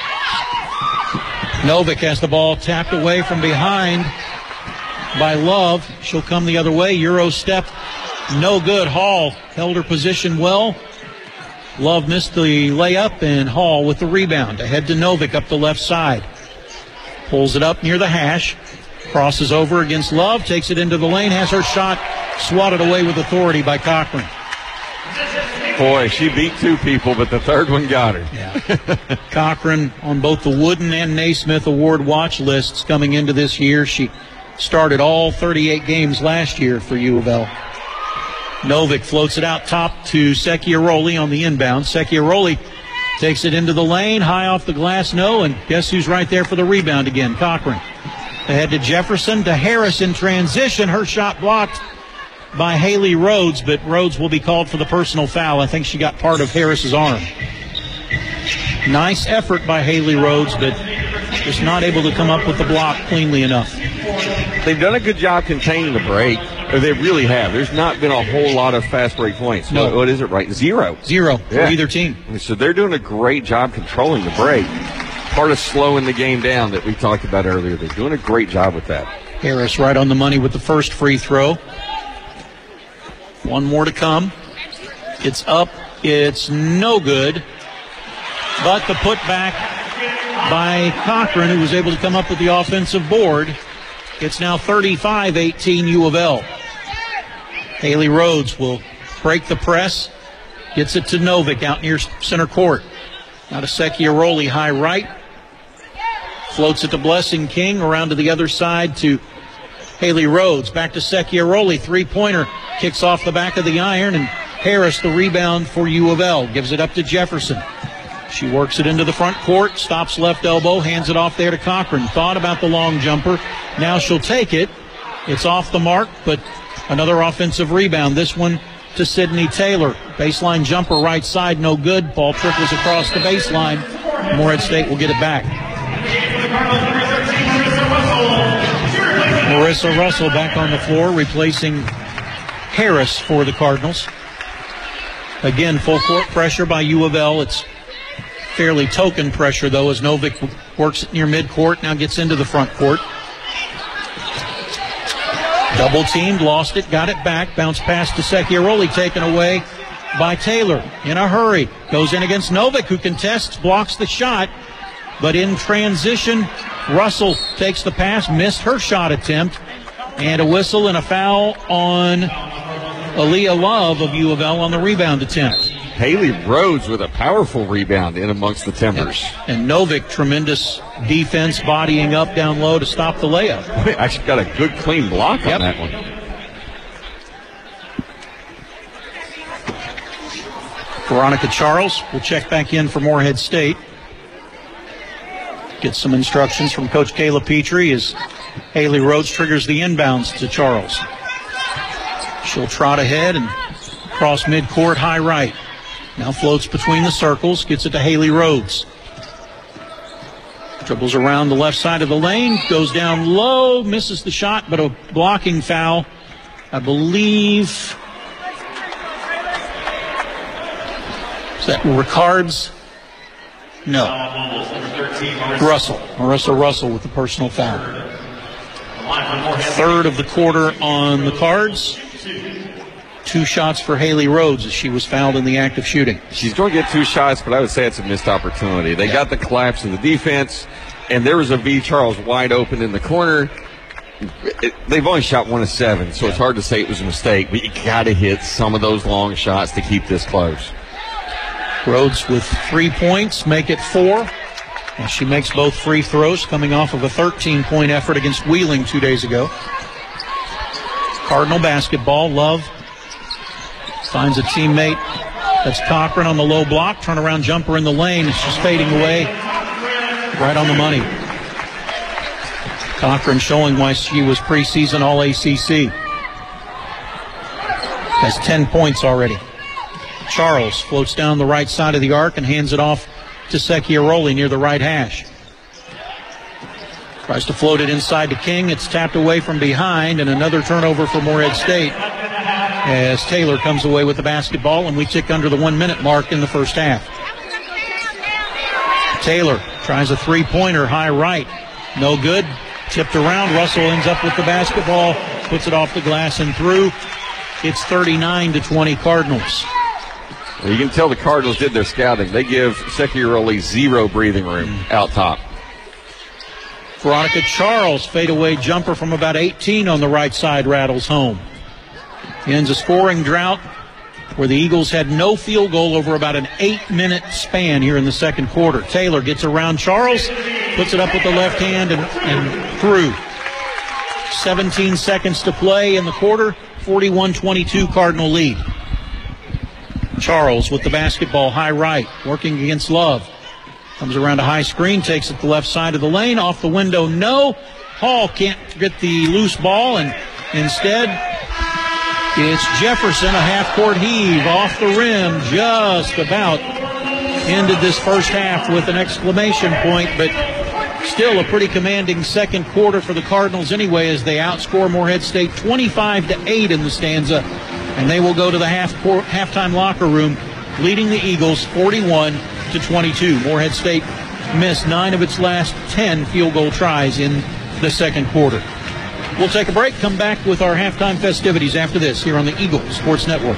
Novick has the ball tapped away from behind by Love. She'll come the other way. Euro step, no good. Hall held her position well. Love missed the layup, and Hall with the rebound. Ahead to Novick up the left side. Pulls it up near the hash. Crosses over against Love. Takes it into the lane. Has her shot swatted away with authority by Cochran. Boy, she beat two people, but the third one got her. Yeah. Cochran on both the Wooden and Naismith Award watch lists coming into this year. She started all thirty-eight games last year for U of L. Novick floats it out top to Secchiaroli on the inbound. Secchiaroli takes it into the lane, high off the glass, no, and guess who's right there for the rebound again? Cochran. Ahead to Jefferson, to Harris in transition. Her shot blocked by Haley Rhodes, but Rhodes will be called for the personal foul. I think she got part of Harris's arm. Nice effort by Haley Rhodes, but just not able to come up with the block cleanly enough. They've done a good job containing the break. Or they really have. There's not been a whole lot of fast break points. No. What, what is it, right? Zero. Zero for Yeah. either team. So they're doing a great job controlling the break. Part of slowing the game down that we talked about earlier. They're doing a great job with that. Harris right on the money with the first free throw. One more to come. It's up. It's no good. But the putback by Cochran, who was able to come up with the offensive board. It's now thirty-five eighteen U of L. Haley Rhodes will break the press. Gets it to Novick out near center court. Now to Secchiaroli, high right. Floats it to Blessing King. Around to the other side to Haley Rhodes. Back to Secchiaroli. Three-pointer. Kicks off the back of the iron. And Harris, the rebound for U of L. Gives it up to Jefferson. She works it into the front court. Stops left elbow. Hands it off there to Cochran. Thought about the long jumper. Now she'll take it. It's off the mark, but another offensive rebound. This one to Sydney Taylor. Baseline jumper right side, no good. Ball trickles across the baseline. Morehead State will get it back. Marissa Russell back on the floor, replacing Harris for the Cardinals. Again, full court pressure by U of L. It's fairly token pressure, though, as Novick works it near midcourt, now gets into the front court. Double teamed, lost it, got it back, bounce pass to Secchiaroli, taken away by Taylor in a hurry. Goes in against Novick, who contests, blocks the shot, but in transition, Russell takes the pass, missed her shot attempt, and a whistle and a foul on Aaliyah Love of U of L on the rebound attempt. Haley Rhodes with a powerful rebound in amongst the Timbers. And, and Novick, tremendous defense, bodying up down low to stop the layup. Actually got a good clean block yep. on that one. Veronica Charles will check back in for Morehead State. Get some instructions from Coach Kayla Petrie as Haley Rhodes triggers the inbounds to Charles. She'll trot ahead and cross midcourt, high right. Now floats between the circles, gets it to Haley Rhodes. Dribbles around the left side of the lane, goes down low, misses the shot, but a blocking foul. I believe, is that Ricard's? No. Russell. Marissa Russell with the personal foul. Third of the quarter on the Cards. Two shots for Haley Rhodes as she was fouled in the act of shooting. She's going to get two shots, but I would say it's a missed opportunity. They yeah. got the collapse in the defense, and there was a V. Charles wide open in the corner. It, they've only shot one of seven, so yeah. it's hard to say it was a mistake, but you got to hit some of those long shots to keep this close. Rhodes with three points, make it four. And she makes both free throws, coming off of a thirteen-point effort against Wheeling two days ago. Cardinal basketball. Love finds a teammate. That's Cochran on the low block. Turnaround jumper in the lane. It's just fading away. Right on the money. Cochran showing why she was preseason All A C C. Has ten points already. Charles floats down the right side of the arc and hands it off to Secchiaroli near the right hash. Tries to float it inside to King. It's tapped away from behind, and another turnover for Morehead State as Taylor comes away with the basketball, and we tick under the one-minute mark in the first half. Taylor tries a three-pointer, high right. No good. Tipped around. Russell ends up with the basketball, puts it off the glass and through. It's thirty-nine to twenty Cardinals. Well, you can tell the Cardinals did their scouting. They give Secchiaroli zero breathing room mm. out top. Veronica Charles, fadeaway jumper from about eighteen on the right side, rattles home. Ends a scoring drought where the Eagles had no field goal over about an eight-minute span here in the second quarter. Taylor gets around Charles, puts it up with the left hand and, and through. seventeen seconds to play in the quarter, forty-one twenty-two Cardinal lead. Charles with the basketball, high right, working against Love. Comes around a high screen, takes it to the left side of the lane, off the window, no. Hall can't get the loose ball, and instead it's Jefferson, a half-court heave off the rim, just about ended this first half with an exclamation point, but Still a pretty commanding second quarter for the Cardinals anyway, as they outscore Morehead State twenty-five to eight in the stanza, and they will go to the half halftime locker room leading the Eagles forty-one to twenty-two. Morehead State missed nine of its last ten field goal tries in the second quarter. We'll take a break, come back with our halftime festivities after this here on the Eagles Sports Network.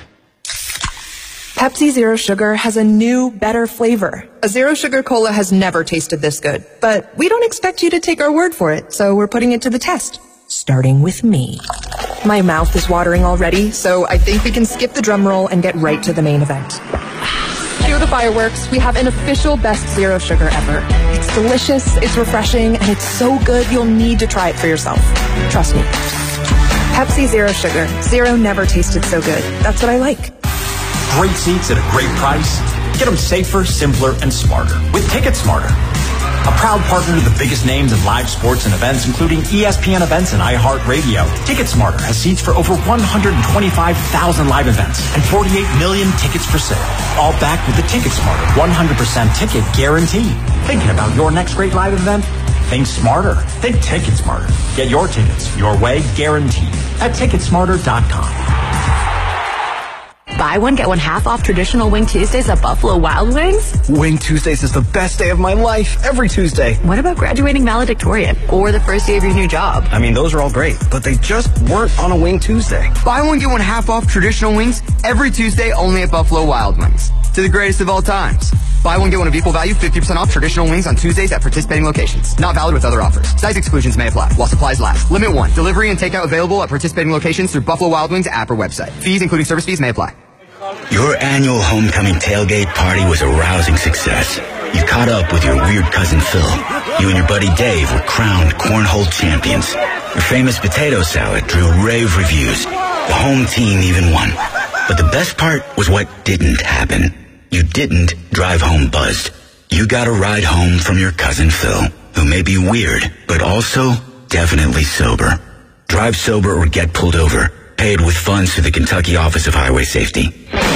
Pepsi Zero Sugar has a new, better flavor. A Zero Sugar Cola has never tasted this good, but we don't expect you to take our word for it, so we're putting it to the test. Starting with me. My mouth is watering already, so I think we can skip the drum roll and get right to the main event. Cue the fireworks. We have an official best Zero Sugar ever. It's delicious, it's refreshing, and it's so good you'll need to try it for yourself. Trust me. Pepsi Zero Sugar. Zero never tasted so good. That's what I like. Great seats at a great price. Get them safer, simpler, and smarter with TicketSmarter. A proud partner to the biggest names in live sports and events, including E S P N events and iHeartRadio. TicketSmarter has seats for over one hundred twenty-five thousand live events and forty-eight million tickets for sale. All backed with the TicketSmarter one hundred percent ticket guarantee. Thinking about your next great live event? Think smarter. Think TicketSmarter. Get your tickets your way, guaranteed, at ticket smarter dot com. Buy one, get one half off traditional Wing Tuesdays at Buffalo Wild Wings? Wing Tuesdays is the best day of my life, every Tuesday. What about graduating valedictorian or the first day of your new job? I mean, those are all great, but they just weren't on a Wing Tuesday. Buy one, get one half off traditional wings every Tuesday only at Buffalo Wild Wings. To the greatest of all times. Buy one, get one of equal value, fifty percent off traditional wings on Tuesdays at participating locations. Not valid with other offers. Size exclusions may apply while supplies last. Limit one. Delivery and takeout available at participating locations through Buffalo Wild Wings app or website. Fees, including service fees, may apply. Your annual homecoming tailgate party was a rousing success. You caught up with your weird cousin Phil. You and your buddy Dave were crowned cornhole champions. Your famous potato salad drew rave reviews. The home team even won. But the best part was what didn't happen. You didn't drive home buzzed. You got a ride home from your cousin Phil, who may be weird, but also definitely sober. Drive sober or get pulled over. Paid with funds to the Kentucky Office of Highway Safety.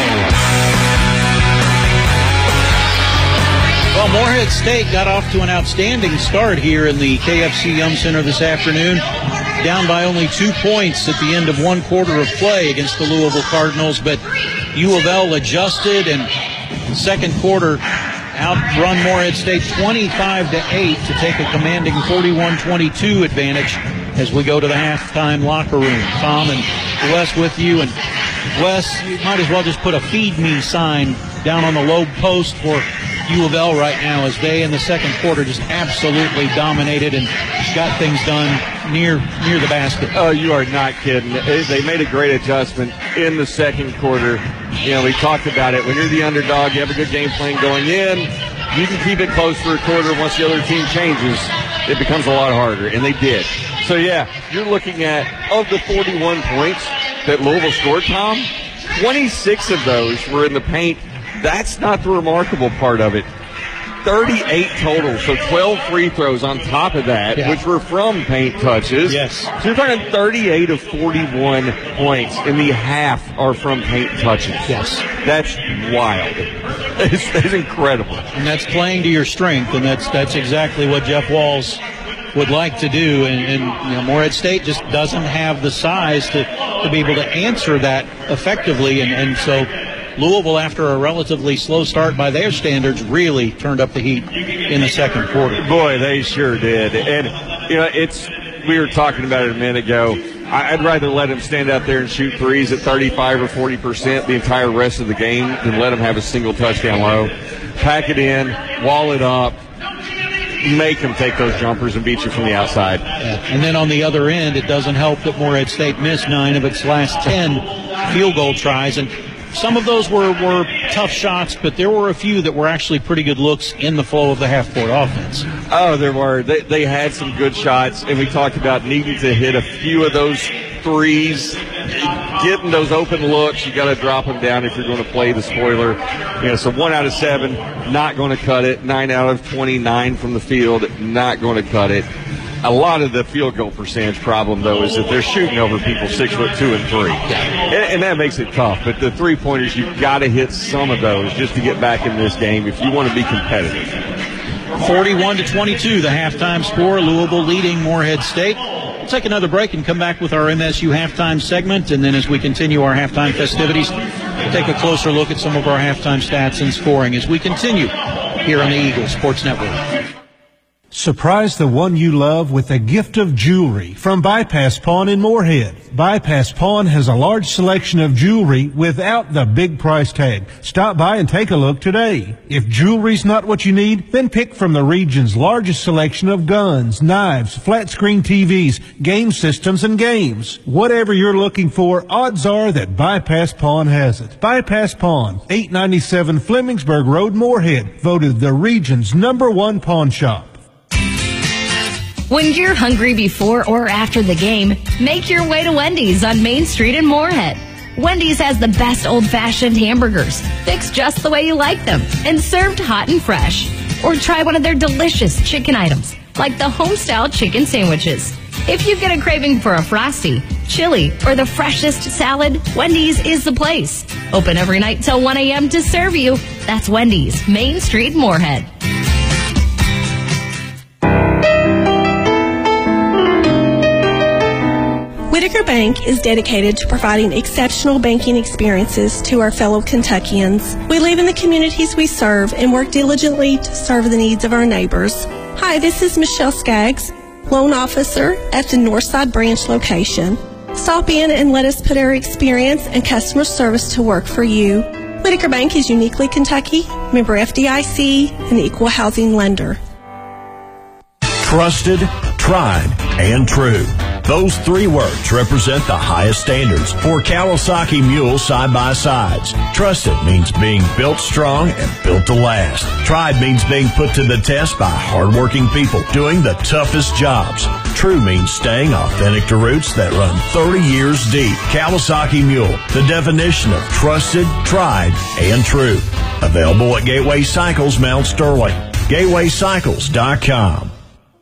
Well, Morehead State got off to an outstanding start here in the K F C Yum Center this afternoon. Down by only two points at the end of one quarter of play against the Louisville Cardinals, but U of L adjusted and the second quarter outrun Morehead State twenty-five to eight to take a commanding forty-one twenty-two advantage as we go to the halftime locker room. Tom and Wes with you, and Wes, you might as well just put a feed me sign down on the low post for U of L right now, as they in the second quarter just absolutely dominated and got things done near near the basket. Oh, you are not kidding. They made a great adjustment in the second quarter. You know, we talked about it. When you're the underdog, you have a good game plan going in. You can keep it close for a quarter. Once the other team changes, it becomes a lot harder, and they did. So, yeah, you're looking at, of the forty-one points that Louisville scored, Tom, twenty-six of those were in the paint. That's not the remarkable part of it. thirty-eight total, so twelve free throws on top of that, yeah, which were from paint touches. Yes. So you're talking thirty-eight of forty-one points, and the half are from paint touches. Yes. That's wild. It's, it's incredible. And that's playing to your strength, and that's that's exactly what Jeff Walls would like to do. And, and you know, Morehead State just doesn't have the size to, to be able to answer that effectively, and, and so Louisville, after a relatively slow start by their standards, really turned up the heat in the second quarter. Boy, they sure did. And, you know, it's, we were talking about it a minute ago. I'd rather let them stand out there and shoot threes at thirty-five or forty percent the entire rest of the game than let them have a single touchdown low. Pack it in, wall it up, make them take those jumpers and beat you from the outside. Yeah. And then on the other end, it doesn't help that Morehead State missed nine of its last ten field goal tries. And some of those were, were tough shots, but there were a few that were actually pretty good looks in the flow of the half-court offense. Oh, there were. They, they had some good shots, and we talked about needing to hit a few of those threes, getting those open looks. You got to drop them down if you're going to play the spoiler. You know, so one out of seven, not going to cut it. Nine out of twenty-nine from the field, not going to cut it. A lot of the field goal percentage problem, though, is that they're shooting over people six foot two and three, and, and that makes it tough. But the three pointers, you've got to hit some of those just to get back in this game if you want to be competitive. forty-one to twenty-two, the halftime score. Louisville leading Morehead State. We'll take another break and come back with our M S U halftime segment. And then as we continue our halftime festivities, we'll take a closer look at some of our halftime stats and scoring as we continue here on the Eagles Sports Network. Surprise the one you love with a gift of jewelry from Bypass Pawn in Morehead. Bypass Pawn has a large selection of jewelry without the big price tag. Stop by and take a look today. If jewelry's not what you need, then pick from the region's largest selection of guns, knives, flat screen T Vs, game systems, and games. Whatever you're looking for, odds are that Bypass Pawn has it. Bypass Pawn, eight ninety-seven Flemingsburg Road, Morehead, voted the region's number one pawn shop. When you're hungry before or after the game, make your way to Wendy's on Main Street in Morehead. Wendy's has the best old-fashioned hamburgers, fixed just the way you like them, and served hot and fresh. Or try one of their delicious chicken items, like the home-style chicken sandwiches. If you get a craving for a Frosty, chili, or the freshest salad, Wendy's is the place. Open every night till one a.m. to serve you. That's Wendy's, Main Street, Morehead. Whitaker Bank is dedicated to providing exceptional banking experiences to our fellow Kentuckians. We live in the communities we serve and work diligently to serve the needs of our neighbors. Hi, this is Michelle Skaggs, loan officer at the Northside branch location. Stop in and let us put our experience and customer service to work for you. Whitaker Bank is uniquely Kentucky, member F D I C, and equal housing lender. Trusted, tried, and true. Those three words represent the highest standards for Kawasaki Mule side-by-sides. Trusted means being built strong and built to last. Tried means being put to the test by hardworking people doing the toughest jobs. True means staying authentic to roots that run thirty years deep. Kawasaki Mule, the definition of trusted, tried, and true. Available at Gateway Cycles, Mount Sterling. gateway cycles dot com.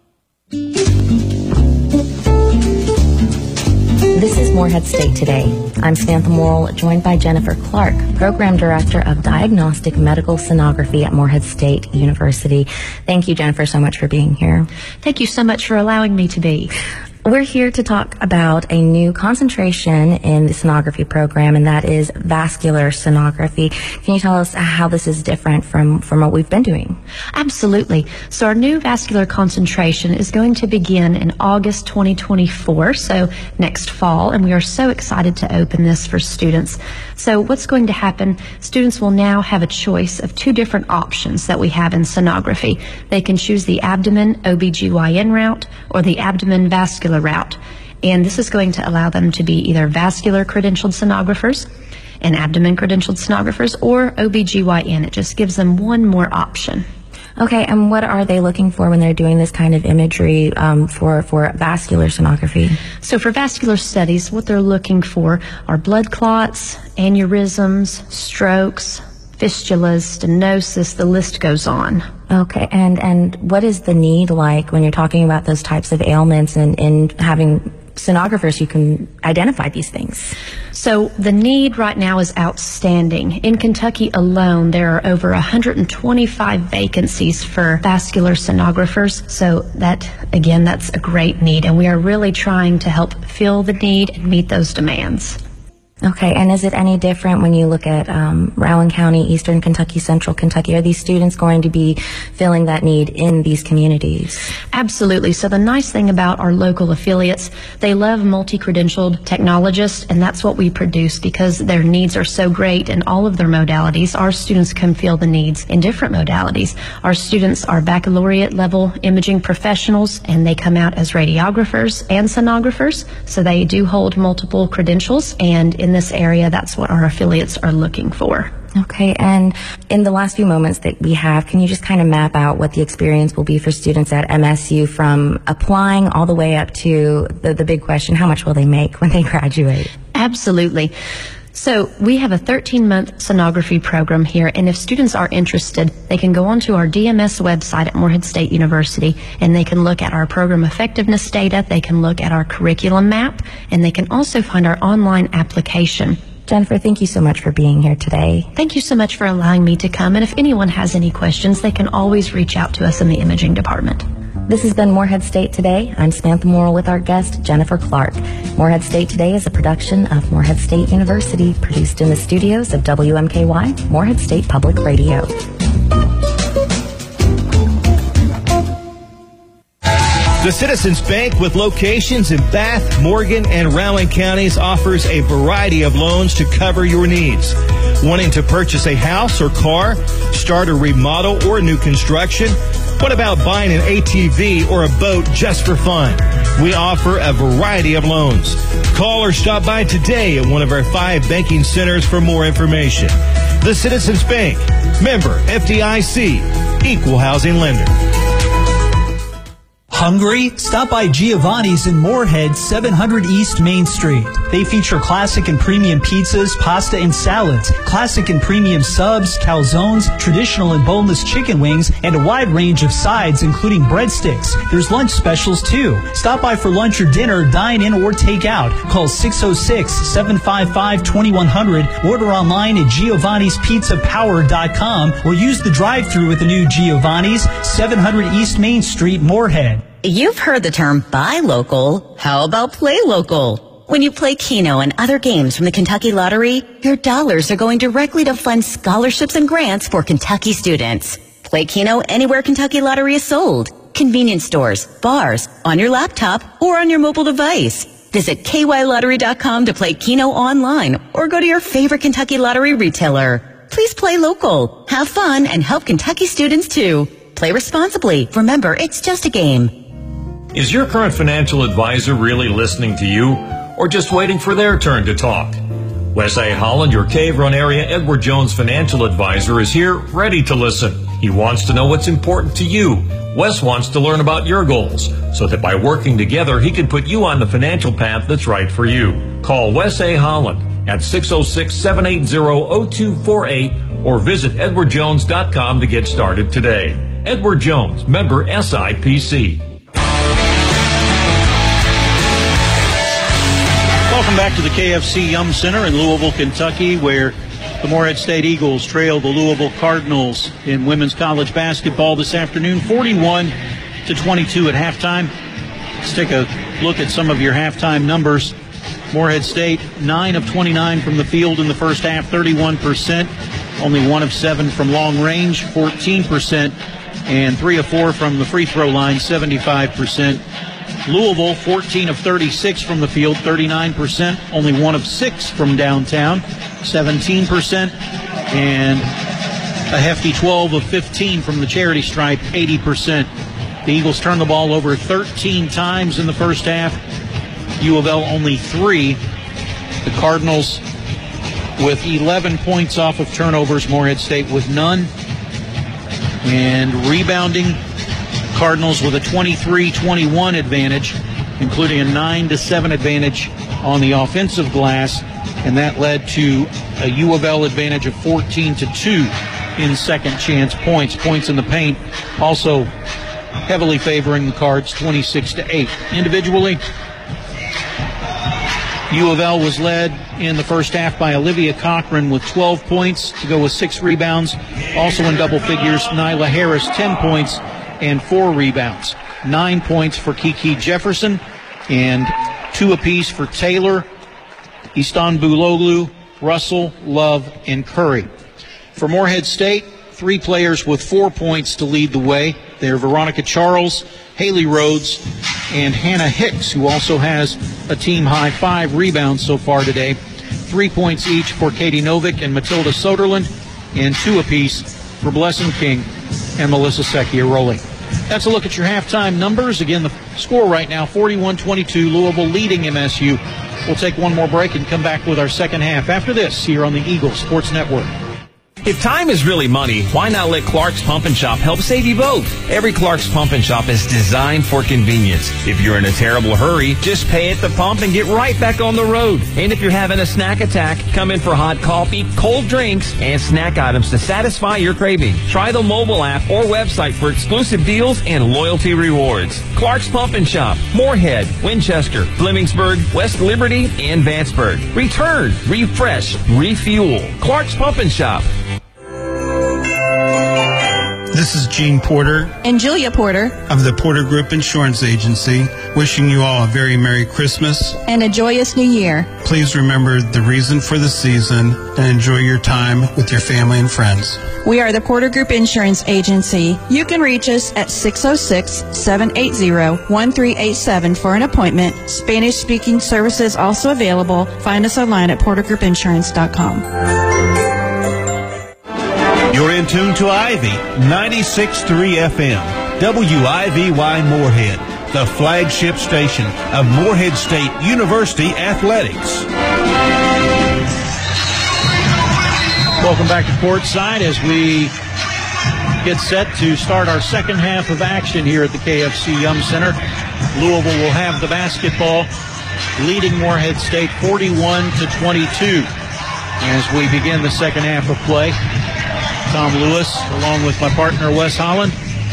This is Morehead State Today. I'm Samantha Morrill, joined by Jennifer Clark, Program Director of Diagnostic Medical Sonography at Morehead State University. Thank you, Jennifer, so much for being here. Thank you so much for allowing me to be. We're here to talk about a new concentration in the sonography program, and that is vascular sonography. Can you tell us how this is different from, from what we've been doing? Absolutely. So our new vascular concentration is going to begin in August twenty twenty-four, so next fall, and we are so excited to open this for students. So what's going to happen, students will now have a choice of two different options that we have in sonography. They can choose the abdomen O B G Y N route or the abdomen vascular route, and this is going to allow them to be either vascular credentialed sonographers and abdomen credentialed sonographers or O B G Y N. It just gives them one more option. Okay, and what are they looking for when they're doing this kind of imagery um, for, for vascular sonography? So for vascular studies, what they're looking for are blood clots, aneurysms, strokes, fistulas, stenosis, the list goes on. Okay, and, and what is the need like when you're talking about those types of ailments and, and having sonographers who can identify these things? So the need right now is outstanding. In Kentucky alone, there are over one hundred twenty-five vacancies for vascular sonographers. So that, again, that's a great need, and we are really trying to help fill the need and meet those demands. Okay, and is it any different when you look at um, Rowan County, Eastern Kentucky, Central Kentucky? Are these students going to be filling that need in these communities? Absolutely. So the nice thing about our local affiliates, they love multi-credentialed technologists, and that's what we produce because their needs are so great in all of their modalities. Our students can fill the needs in different modalities. Our students are baccalaureate level imaging professionals, and they come out as radiographers and sonographers, so they do hold multiple credentials, and in In this area, that's what our affiliates are looking for. Okay, and in the last few moments that we have, can you just kind of map out what the experience will be for students at M S U from applying all the way up to the, the big question, how much will they make when they graduate? Absolutely. So we have a thirteen-month sonography program here, and if students are interested, they can go onto our D M S website at Morehead State University, and they can look at our program effectiveness data, they can look at our curriculum map, and they can also find our online application. Jennifer, thank you so much for being here today. Thank you so much for allowing me to come. And if anyone has any questions, they can always reach out to us in the imaging department. This has been Morehead State Today. I'm Samantha Morrill with our guest, Jennifer Clark. Morehead State Today is a production of Morehead State University, produced in the studios of W M K Y, Morehead State Public Radio. The Citizens Bank, with locations in Bath, Morgan, and Rowan counties, offers a variety of loans to cover your needs. Wanting to purchase a house or car, start a remodel or new construction? What about buying an A T V or a boat just for fun? We offer a variety of loans. Call or stop by today at one of our five banking centers for more information. The Citizens Bank, member F D I C, equal housing lender. Hungry? Stop by Giovanni's in Morehead, seven hundred East Main Street. They feature classic and premium pizzas, pasta, and salads, classic and premium subs, calzones, traditional and boneless chicken wings, and a wide range of sides, including breadsticks. There's lunch specials, too. Stop by for lunch or dinner, dine in, or take out. Call six oh six, seven five five, two one zero zero, order online at giovannis pizza power dot com, or use the drive-thru at the new Giovanni's, seven hundred East Main Street, Morehead. You've heard the term buy local. How about play local? When you play Keno and other games from the Kentucky Lottery, your dollars are going directly to fund scholarships and grants for Kentucky students. Play Keno anywhere Kentucky Lottery is sold. Convenience stores, bars, on your laptop, or on your mobile device. Visit K Y lottery dot com to play Keno online or go to your favorite Kentucky Lottery retailer. Please play local, have fun, and help Kentucky students too. Play responsibly. Remember, it's just a game. Is your current financial advisor really listening to you, or just waiting for their turn to talk? Wes A. Holland, your Cave Run area Edward Jones financial advisor, is here ready to listen. He wants to know what's important to you. Wes wants to learn about your goals, so that by working together, he can put you on the financial path that's right for you. Call Wes A. Holland at six oh six, seven eight zero, oh two four eight or visit edward jones dot com to get started today. Edward Jones, member S I P C. Welcome back to the K F C Yum Center in Louisville, Kentucky, where the Morehead State Eagles trail the Louisville Cardinals in women's college basketball this afternoon, forty-one to twenty-two at halftime. Let's take a look at some of your halftime numbers. Morehead State, nine of twenty-nine from the field in the first half, thirty-one percent. Only one of seven from long range, fourteen percent. And three of four from the free throw line, seventy-five percent. Louisville, fourteen of thirty-six from the field, thirty-nine percent. Only one of six from downtown, seventeen percent. And a hefty twelve of fifteen from the charity stripe, eighty percent. The Eagles turned the ball over thirteen times in the first half. U of L only three. The Cardinals with eleven points off of turnovers. Morehead State with none. And rebounding, Cardinals with a twenty-three twenty-one advantage, including a nine to seven advantage on the offensive glass, and that led to a U of L advantage of fourteen to two in second chance points. Points in the paint also heavily favoring the Cards, twenty-six to eight. Individually, U of L was led in the first half by Olivia Cochran with twelve points to go with six rebounds. Also in double figures, Nyla Harris, ten points and four rebounds. Nine points for Kiki Jefferson and two apiece for Taylor, Istanbuloglu, Russell, Love, and Curry. For Morehead State, three players with four points to lead the way. They're Veronica Charles, Haley Rhodes, and Hannah Hicks, who also has a team-high five rebounds so far today. Three points each for Katie Novick and Matilda Soderlund, and two apiece for Blessing King and Melissa Secchiaroli. That's a look at your halftime numbers. Again, the score right now, forty-one twenty-two, Louisville leading M S U. We'll take one more break and come back with our second half after this here on the Eagle Sports Network. If time is really money, why not let Clark's Pump and Shop help save you both? Every Clark's Pump and Shop is designed for convenience. If you're in a terrible hurry, just pay at the pump and get right back on the road. And if you're having a snack attack, come in for hot coffee, cold drinks, and snack items to satisfy your craving. Try the mobile app or website for exclusive deals and loyalty rewards. Clark's Pump and Shop, Moorhead, Winchester, Flemingsburg, West Liberty, and Vanceburg. Return, refresh, refuel. Clark's Pump and Shop. This is Gene Porter and Julia Porter of the Porter Group Insurance Agency, wishing you all a very Merry Christmas and a joyous New Year. Please remember the reason for the season and enjoy your time with your family and friends. We are the Porter Group Insurance Agency. You can reach us at six oh six, seven eight zero, one three eight seven for an appointment. Spanish-speaking services also available. Find us online at porter group insurance dot com. You're in tune to Ivy, ninety-six point three F M, W I V Y Moorhead, the flagship station of Moorhead State University Athletics. Welcome back to courtside as we get set to start our second half of action here at the K F C Yum Center. Louisville will have the basketball, leading Moorhead State forty-one to twenty-two as we begin the second half of play. Tom Lewis, along with my partner Wes Holland.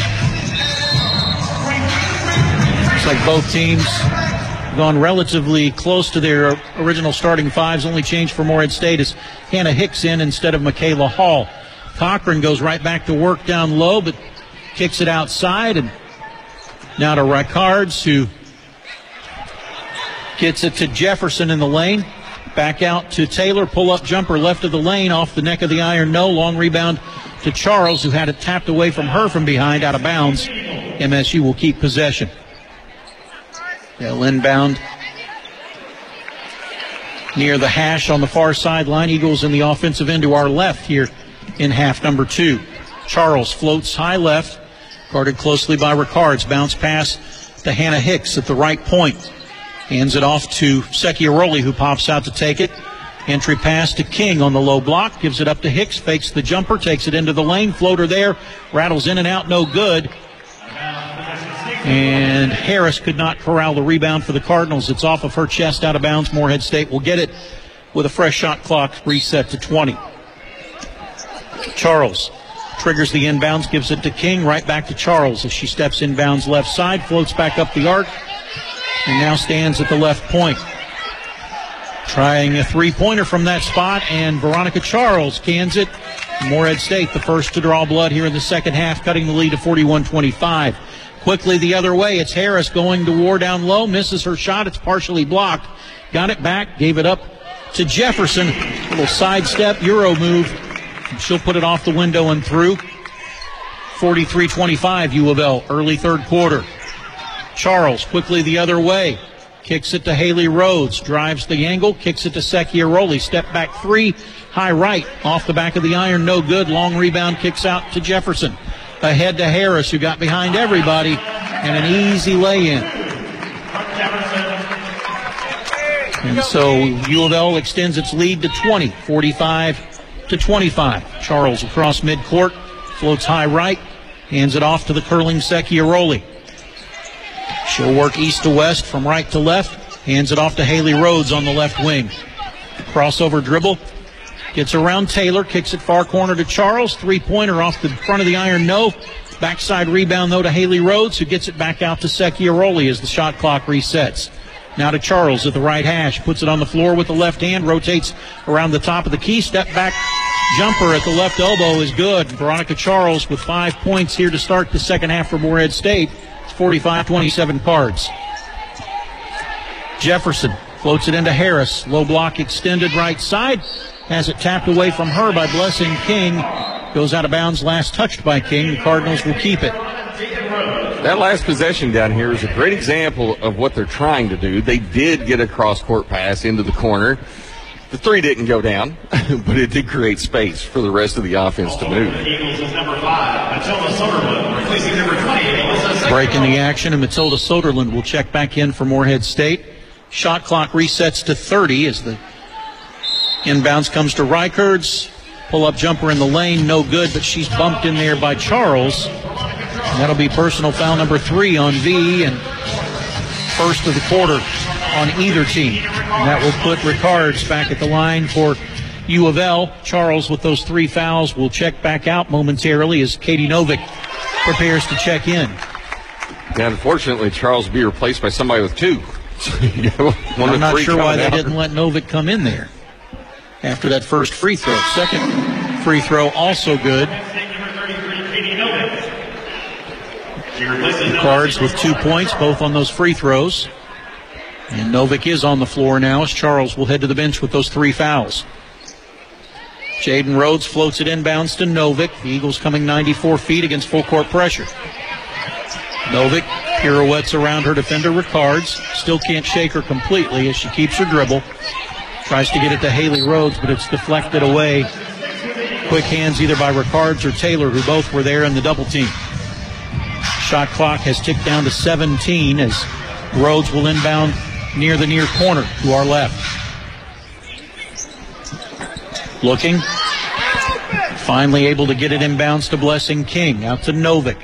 Looks like both teams gone relatively close to their original starting fives. Only change for Moorhead State is Hannah Hicks in instead of Michaela Hall. Cochran goes right back to work down low, but kicks it outside. And now to Ricards, who gets it to Jefferson in the lane. Back out to Taylor, pull-up jumper left of the lane, off the neck of the iron, no. Long rebound to Charles, who had it tapped away from her from behind, out of bounds. M S U will keep possession. They'll inbound near the hash on the far sideline. Eagles in the offensive end to our left here in half number two. Charles floats high left, guarded closely by Ricards. Bounce pass to Hannah Hicks at the right point. Hands it off to Secchiaroli, who pops out to take it. Entry pass to King on the low block. Gives it up to Hicks. Fakes the jumper. Takes it into the lane. Floater there. Rattles in and out. No good. And Harris could not corral the rebound for the Cardinals. It's off of her chest, out of bounds. Moorhead State will get it with a fresh shot clock reset to twenty. Charles triggers the inbounds. Gives it to King. Right back to Charles as she steps inbounds left side. Floats back up the arc. And now stands at the left point. Trying a three-pointer from that spot, and Veronica Charles cans it. Moorhead State, the first to draw blood here in the second half, cutting the lead to forty-one twenty-five. Quickly the other way, it's Harris going to War down low, misses her shot, it's partially blocked. Got it back, gave it up to Jefferson. Little sidestep, Euro move. She'll put it off the window and through. forty-three twenty-five U of L, early third quarter. Charles quickly the other way. Kicks it to Haley Rhodes. Drives the angle. Kicks it to Secchiaroli. Step back three. High right. Off the back of the iron. No good. Long rebound. Kicks out to Jefferson. Ahead to Harris, who got behind everybody. And an easy lay-in. And so U of L extends its lead to twenty. forty-five to twenty-five. Charles across midcourt. Floats high right. Hands it off to the curling Secchiaroli. She'll work east to west from right to left. Hands it off to Haley Rhodes on the left wing. Crossover dribble. Gets around Taylor. Kicks it far corner to Charles. Three-pointer off the front of the iron. No. Backside rebound, though, to Haley Rhodes, who gets it back out to Secchiaroli as the shot clock resets. Now to Charles at the right hash. Puts it on the floor with the left hand. Rotates around the top of the key. Step back jumper at the left elbow is good. Veronica Charles with five points here to start the second half for Moorhead State. forty-five twenty-seven Cards. Jefferson floats it into Harris. Low block extended right side. Has it tapped away from her by Blessing King. Goes out of bounds, last touched by King. The Cardinals will keep it. That last possession down here is a great example of what they're trying to do. They did get a cross-court pass into the corner. The three didn't go down, but it did create space for the rest of the offense to move. Breaking the action, and Matilda Soderlund will check back in for Moorhead State. Shot clock resets to thirty as the inbounds comes to Ricards. Pull-up jumper in the lane, no good, but she's bumped in there by Charles. And that'll be personal foul number three on V, and first of the quarter on either team. And that will put Ricards back at the line for U of L. Charles with those three fouls will check back out momentarily as Katie Novick prepares to check in. Yeah, unfortunately, Charles will be replaced by somebody with two. I'm not sure why they didn't let Novick come in there after that first free throw. Second free throw also good. Ricards with two points, both on those free throws. And Novick is on the floor now as Charles will head to the bench with those three fouls. Jaden Rhodes floats it inbounds to Novick. The Eagles coming ninety-four feet against full court pressure. Novick pirouettes around her defender Ricards. Still can't shake her completely as she keeps her dribble. Tries to get it to Haley Rhodes, but it's deflected away. Quick hands either by Ricards or Taylor, who both were there in the double team. Shot clock has ticked down to seventeen as Rhodes will inbound near the near corner to our left. Looking. Finally able to get it inbounds to Blessing King. Out to Novick.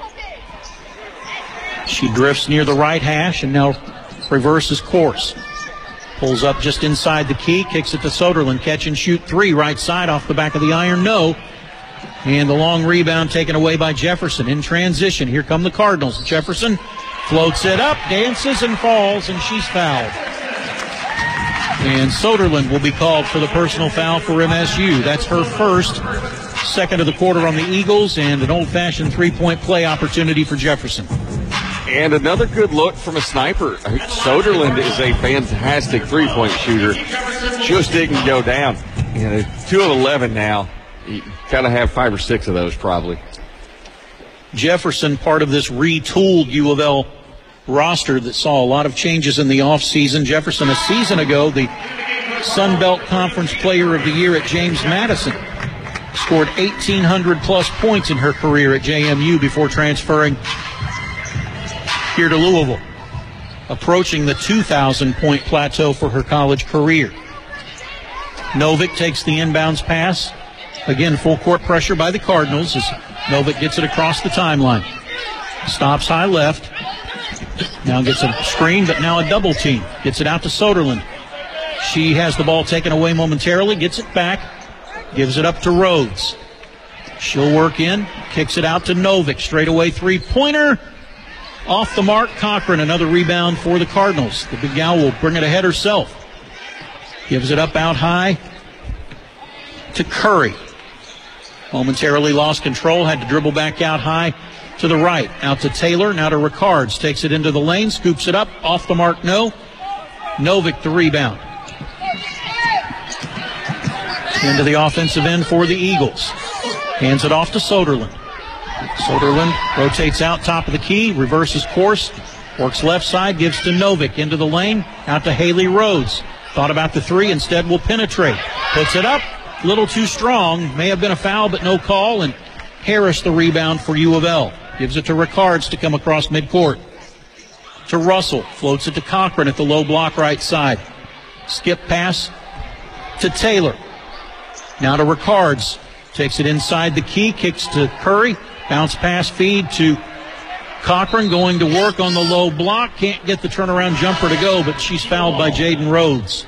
She drifts near the right hash and now reverses course. Pulls up just inside the key. Kicks it to Soderlund. Catch and shoot three. Right side off the back of the iron. No. And the long rebound taken away by Jefferson. In transition. Here come the Cardinals. Jefferson floats it up. Dances and falls. And she's fouled. And Soderlund will be called for the personal foul for M S U. That's her first, second of the quarter on the Eagles, and an old-fashioned three-point play opportunity for Jefferson. And another good look from a sniper. Soderlund is a fantastic three-point shooter. Just didn't go down. You know, two of eleven now. You got to have five or six of those probably. Jefferson, part of this retooled U of L roster that saw a lot of changes in the offseason. Jefferson, a season ago, the Sun Belt Conference Player of the Year at James Madison, scored eighteen hundred plus points in her career at J M U before transferring here to Louisville, approaching the two thousand point plateau for her college career. Novick takes the inbounds pass. Again, full court pressure by the Cardinals as Novick gets it across the timeline. Stops high left. Now gets a screen, but now a double team. Gets it out to Soderlund. She has the ball taken away momentarily, gets it back, gives it up to Rhodes. She'll work in, kicks it out to Novick. Straight away three-pointer. Off the mark, Cochran, another rebound for the Cardinals. The big gal will bring it ahead herself. Gives it up out high to Curry. Momentarily lost control, had to dribble back out high to the right. Out to Taylor, now to Ricards. Takes it into the lane, scoops it up. Off the mark, no. Novick the rebound. Into the offensive end for the Eagles. Hands it off to Soderlund. Soderlund rotates out top of the key, reverses course, works left side, gives to Novick into the lane, out to Haley Rhodes. Thought about the three, instead will penetrate. Puts it up, a little too strong. May have been a foul, but no call, and Harris the rebound for U of L. Gives it to Ricards to come across midcourt. To Russell, floats it to Cochran at the low block right side. Skip pass to Taylor. Now to Ricards. Takes it inside the key, kicks to Curry. Bounce pass feed to Cochran, going to work on the low block. Can't get the turnaround jumper to go, but she's fouled by Jaden Rhodes.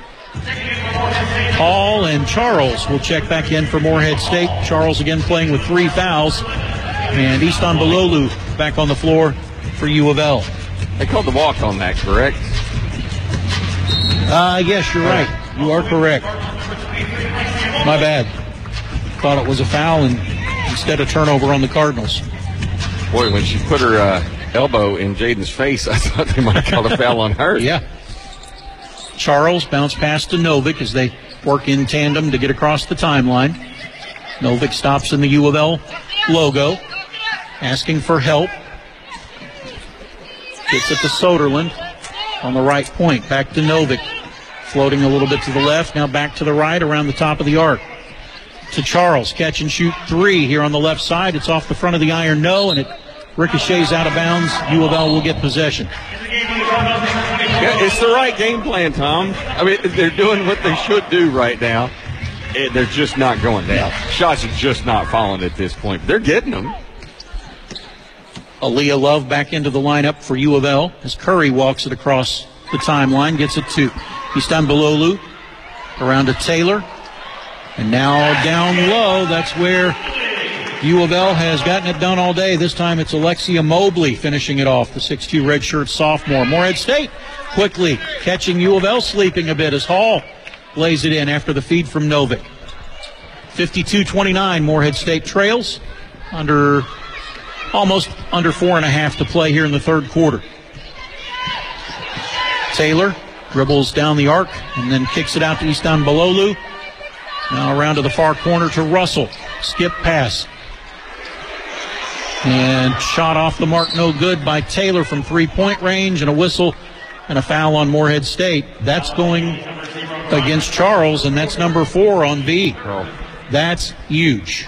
Hall and Charles will check back in for Morehead State. Charles again playing with three fouls. And Easton Balolu back on the floor for U of L. They called the walk on that, correct? Uh, yes, you're right. You are correct. My bad. Thought it was a foul and instead a turnover on the Cardinals. Boy, when she put her uh, elbow in Jaden's face, I thought they might have called a foul on her. Yeah. Charles bounce pass to Novick as they work in tandem to get across the timeline. Novick stops in the U of L logo, asking for help. Gets it to Soderlund on the right point. Back to Novick, floating a little bit to the left. Now back to the right around the top of the arc. To Charles, catch and shoot three here on the left side. It's off the front of the iron, no, and it ricochets out of bounds. U of L will get possession. Yeah, it's the right game plan, Tom. I mean, they're doing what they should do right now. it, they're just not going down. Shots are just not falling at this point. They're getting them. Aaliyah Love back into the lineup for U of L as Curry walks it across the timeline, gets it to Istanbuloglu, around to Taylor, and now down low. That's where U of L has gotten it done all day. This time it's Alexia Mobley finishing it off, the six two redshirt sophomore. Morehead State quickly catching U of L sleeping a bit as Hall lays it in after the feed from Novick. fifty-two twenty-nine, Morehead State trails under almost under four and a half to play here in the third quarter. Taylor dribbles down the arc and then kicks it out to Istanbuloglu. Now around to the far corner to Russell. Skip pass. And shot off the mark, no good by Taylor from three-point range, and a whistle and a foul on Morehead State. That's going against Charles, and that's number four on V. That's huge.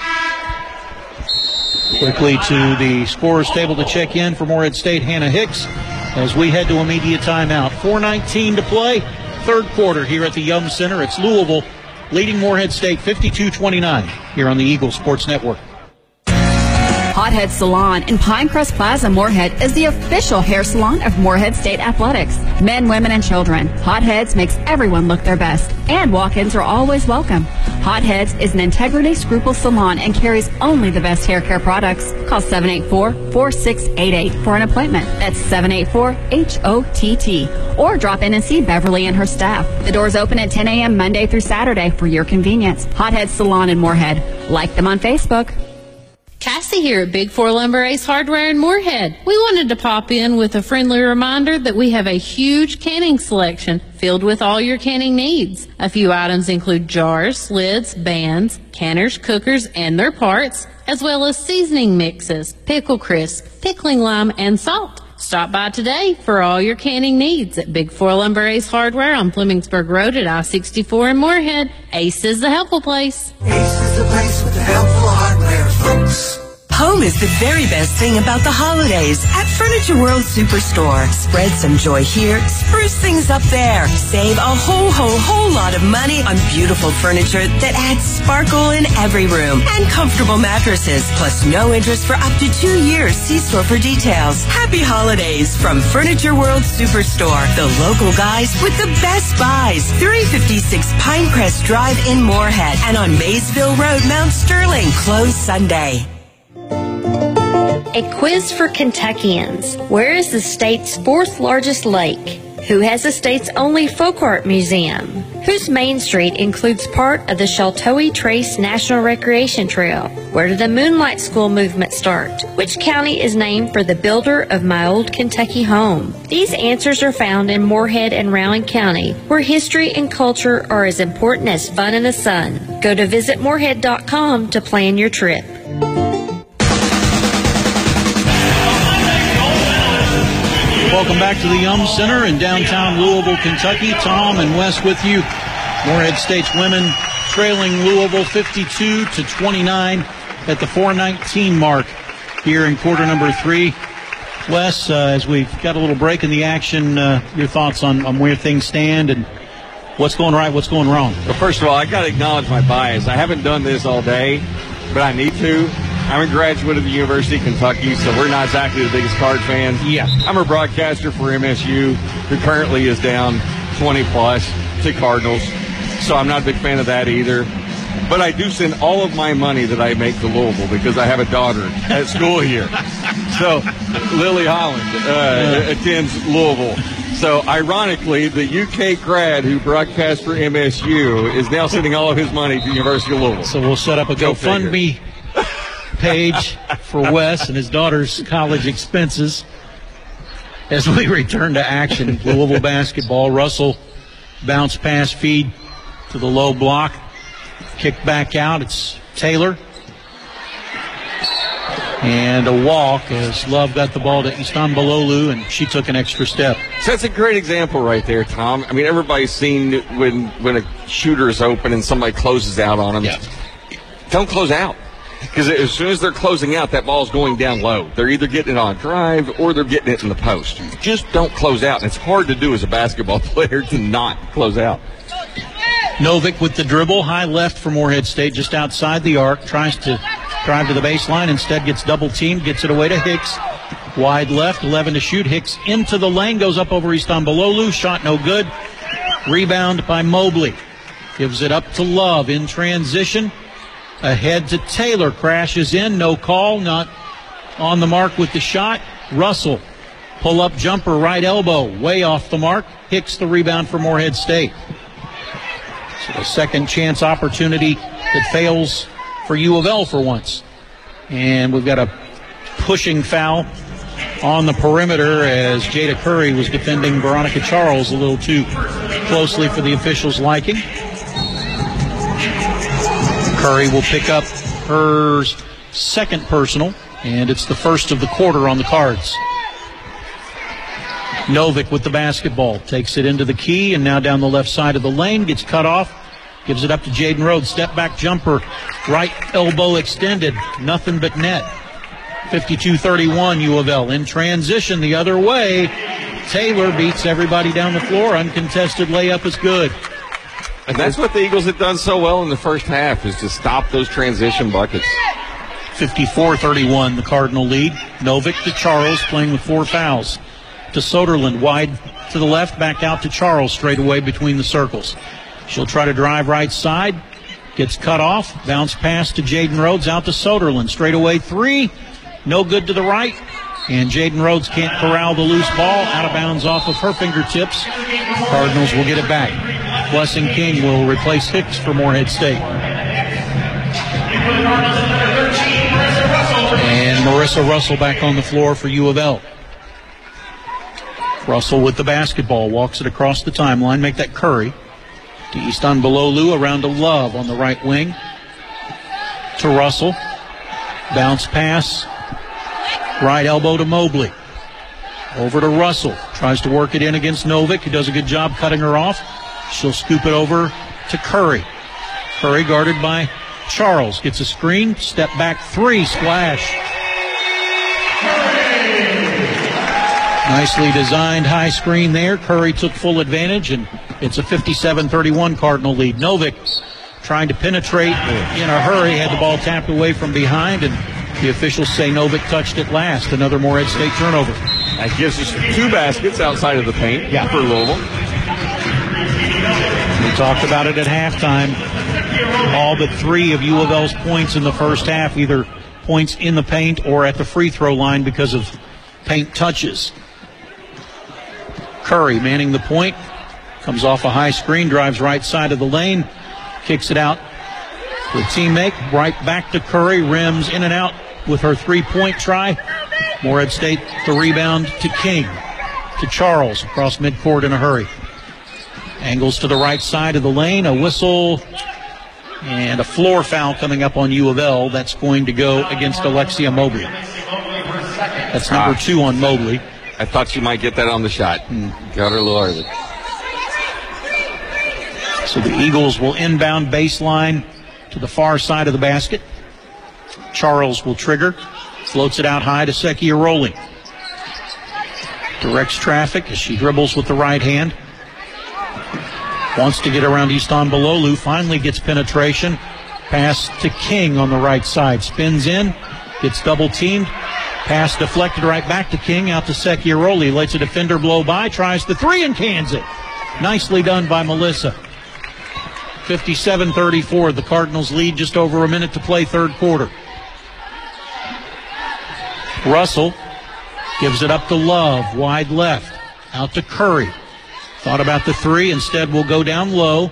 Quickly to the scorer's table to check in for Morehead State, Hannah Hicks, as we head to immediate timeout. four nineteen to play, third quarter here at the Yum Center. It's Louisville leading Morehead State fifty-two twenty-nine here on the Eagle Sports Network. Hothead Salon in Pinecrest Plaza, Morehead is the official hair salon of Morehead State Athletics. Men, women, and children. Hotheads makes everyone look their best, and walk-ins are always welcome. Hotheads is an integrity scruple salon and carries only the best hair care products. Call seven eight four, four six eight eight for an appointment. That's seven eight four H O T T. Or drop in and see Beverly and her staff. The doors open at ten a.m. Monday through Saturday for your convenience. Hothead Salon in Morehead. Like them on Facebook. Cassie here at Big Four Lumber Ace Hardware in Morehead. We wanted to pop in with a friendly reminder that we have a huge canning selection filled with all your canning needs. A few items include jars, lids, bands, canners, cookers, and their parts, as well as seasoning mixes, pickle crisp, pickling lime, and salt. Stop by today for all your canning needs at Big Four Lumber Ace Hardware on Flemingtsburg Road at I sixty-four in Morehead. Ace is the helpful place. Ace is the place with the helpful hardware, folks. Home is the very best thing about the holidays at Furniture World Superstore. Spread some joy here, spruce things up there. Save a whole, whole, whole lot of money on beautiful furniture that adds sparkle in every room and comfortable mattresses, plus no interest for up to two years. See store for details. Happy holidays from Furniture World Superstore, the local guys with the best buys. three fifty-six Pinecrest Drive in Morehead and on Maysville Road, Mount Sterling. Closed Sunday. A quiz for Kentuckians. Where is the state's fourth largest lake? Who has the state's only folk art museum? Whose Main Street includes part of the Sheltowee Trace National Recreation Trail? Where did the Moonlight School movement start? Which county is named for the builder of my old Kentucky home? These answers are found in Morehead and Rowan County, where history and culture are as important as fun in the sun. Go to visit morehead dot com to plan your trip. Welcome back to the Yum Center in downtown Louisville, Kentucky. Tom and Wes with you. Morehead State's women trailing Louisville fifty-two to twenty-nine at the four nineteen mark here in quarter number three. Wes, uh, as we've got a little break in the action, uh, your thoughts on, on where things stand and what's going right, what's going wrong? Well, first of all, I got to acknowledge my bias. I haven't done this all day, but I need to. I'm a graduate of the University of Kentucky, so we're not exactly the biggest Card fans. Yeah. I'm a broadcaster for M S U, who currently is down twenty plus to Cardinals, so I'm not a big fan of that either. But I do send all of my money that I make to Louisville because I have a daughter at school here. So Lily Holland uh, attends Louisville. So ironically, the U K grad who broadcasts for M S U is now sending all of his money to the University of Louisville. So we'll set up a Go GoFundMe page for Wes and his daughter's college expenses as we return to action. Louisville basketball. Russell bounce pass feed to the low block. Kick back out. It's Taylor. And a walk as Love got the ball to Istanbuloglu, and she took an extra step. So that's a great example right there, Tom. I mean, everybody's seen when when a shooter is open and somebody closes out on them. Yeah. Don't close out. Because as soon as they're closing out, that ball's going down low. They're either getting it on a drive or they're getting it in the post. Just don't close out. And it's hard to do as a basketball player to not close out. Novick with the dribble, high left for Morehead State, just outside the arc, tries to drive to the baseline, instead gets double teamed, gets it away to Hicks. Wide left, eleven to shoot. Hicks into the lane, goes up over Istanbuloglu, shot no good. Rebound by Mobley. Gives it up to Love in transition. Ahead to Taylor, crashes in, no call, not on the mark with the shot. Russell, pull-up jumper, right elbow, way off the mark. Hicks the rebound for Morehead State. So a second chance opportunity that fails for U of L for once. And we've got a pushing foul on the perimeter as Jada Curry was defending Veronica Charles a little too closely for the officials' liking. Curry will pick up her second personal, and it's the first of the quarter on the cards. Novick with the basketball, takes it into the key, and now down the left side of the lane, gets cut off, gives it up to Jaden Rhodes. Step back jumper, right elbow extended, nothing but net. fifty-two thirty-one U of L. In transition the other way, Taylor beats everybody down the floor. Uncontested layup is good. And that's what the Eagles have done so well in the first half, is to stop those transition buckets. fifty-four thirty-one, the Cardinal lead. Novick to Charles, playing with four fouls. To Soderlund, wide to the left, back out to Charles, straight away between the circles. She'll try to drive right side, gets cut off, bounce pass to Jaden Rhodes, out to Soderlund, straight away three, no good to the right, and Jaden Rhodes can't corral the loose ball, out of bounds off of her fingertips. Cardinals will get it back. Blessing King will replace Hicks for Morehead State. And Marissa Russell back on the floor for U of L. Russell with the basketball, walks it across the timeline, make that Curry. To Istanbuloglu, around to Love on the right wing. To Russell. Bounce pass. Right elbow to Mobley. Over to Russell. Tries to work it in against Novick. He does a good job cutting her off. She'll scoop it over to Curry. Curry guarded by Charles. Gets a screen. Step back three. Splash. Nicely designed high screen there. Curry took full advantage, and it's a fifty-seven thirty-one Cardinal lead. Novick trying to penetrate in a hurry, had the ball tapped away from behind, and the officials say Novick touched it last. Another Morehead State turnover. That gives us two baskets outside of the paint yeah. for Louisville. We talked about it at halftime. All but three of U of L's points in the first half, either points in the paint or at the free throw line because of paint touches. Curry manning the point, comes off a high screen, drives right side of the lane, kicks it out to a teammate, right back to Curry, rims in and out with her three-point try. Morehead State the rebound to King, to Charles across midcourt in a hurry. Angles to the right side of the lane, a whistle, and a floor foul coming up on U of L. That's going to go against Alexia Mobley. That's number two on Mobley. I thought she might get that on the shot. Mm. Got her a little early. So the Eagles will inbound baseline to the far side of the basket. Charles will trigger. Floats it out high to Secchiaroli. Directs traffic as she dribbles with the right hand. Wants to get around Istanbuloglu. Finally gets penetration. Pass to King on the right side. Spins in. Gets double teamed. Pass deflected right back to King, out to Secchiaroli. Lets a defender blow by, tries the three and cans it. Nicely done by Melissa. fifty-seven thirty-four, the Cardinals lead, just over a minute to play third quarter. Russell gives it up to Love, wide left, out to Curry. Thought about the three, instead will go down low.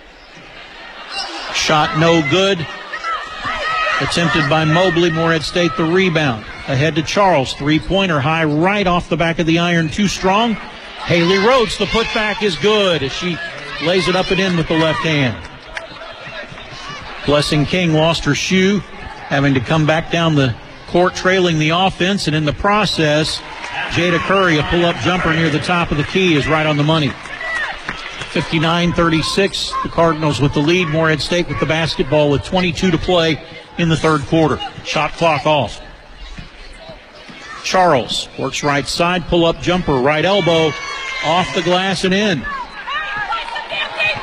Shot no good. Attempted by Mobley. Morehead State the rebound. Ahead to Charles. Three-pointer high right off the back of the iron. Too strong. Haley Rhodes, the putback is good as she lays it up and in with the left hand. Blessing King lost her shoe, having to come back down the court trailing the offense, and in the process, Jada Curry, a pull-up jumper near the top of the key, is right on the money. fifty-nine thirty-six, the Cardinals with the lead. Morehead State with the basketball with twenty-two to play in the third quarter. Shot clock off. Charles works right side, pull-up jumper, right elbow, off the glass and in.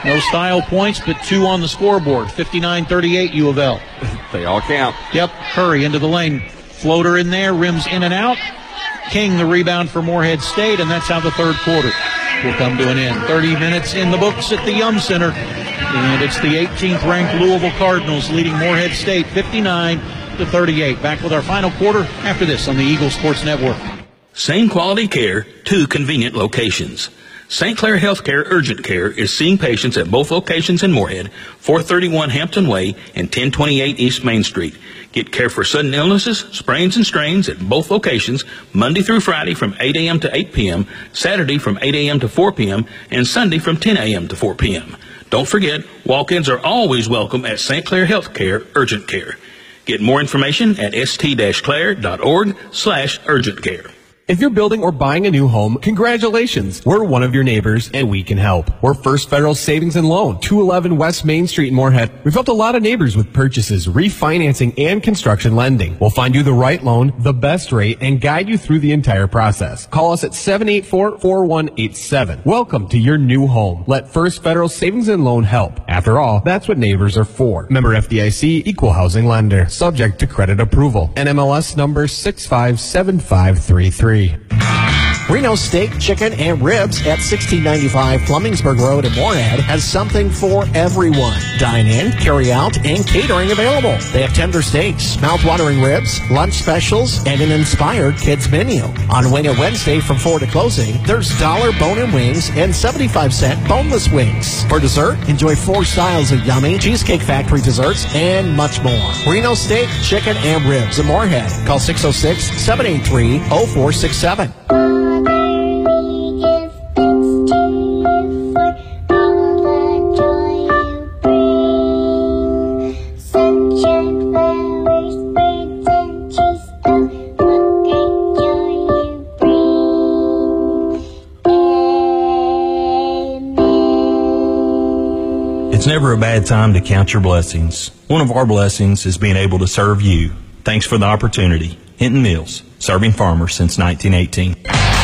No style points, but two on the scoreboard. fifty-nine thirty-eight U of L. They all count. Yep, Curry into the lane. Floater in there, rims in and out. King the rebound for Morehead State, and that's how the third quarter will come to an end. thirty minutes in the books at the Yum Center, and it's the eighteenth ranked Louisville Cardinals leading Morehead State fifty-nine to thirty-eight. Back with our final quarter after this on the Eagle Sports Network. Same quality care, two convenient locations. Saint Clair Healthcare Urgent Care is seeing patients at both locations in Morehead, four thirty-one Hampton Way and ten twenty-eight East Main Street. Get care for sudden illnesses, sprains, and strains at both locations Monday through Friday from eight a.m. to eight p.m., Saturday from eight a.m. to four p.m., and Sunday from ten a.m. to four p.m. Don't forget, walk-ins are always welcome at Saint Clair Healthcare Urgent Care. Get more information at st-clair.org slash urgent care. If you're building or buying a new home, congratulations. We're one of your neighbors and we can help. We're First Federal Savings and Loan, two eleven West Main Street in Morehead. We've helped a lot of neighbors with purchases, refinancing, and construction lending. We'll find you the right loan, the best rate, and guide you through the entire process. Call us at seven eight four, four one eight seven. Welcome to your new home. Let First Federal Savings and Loan help. After all, that's what neighbors are for. Member F D I C, Equal Housing Lender. Subject to credit approval. N M L S number six five seven five three three. Reno Steak, Chicken, and Ribs at sixteen ninety-five Flemingsburg Road in Morehead has something for everyone. Dine in, carry out, and catering available. They have tender steaks, mouth-watering ribs, lunch specials, and an inspired kids menu. On Wing It Wednesday from four to closing, there's dollar bone-in wings and seventy-five cent boneless wings. For dessert, enjoy four styles of yummy Cheesecake Factory desserts and much more. Reno Steak, Chicken, and Ribs in Morehead. Call six oh six, seven eight three, oh four six seven. It's never a bad time to count your blessings. One of our blessings is being able to serve you. Thanks for the opportunity. Hinton Mills, serving farmers since nineteen eighteen.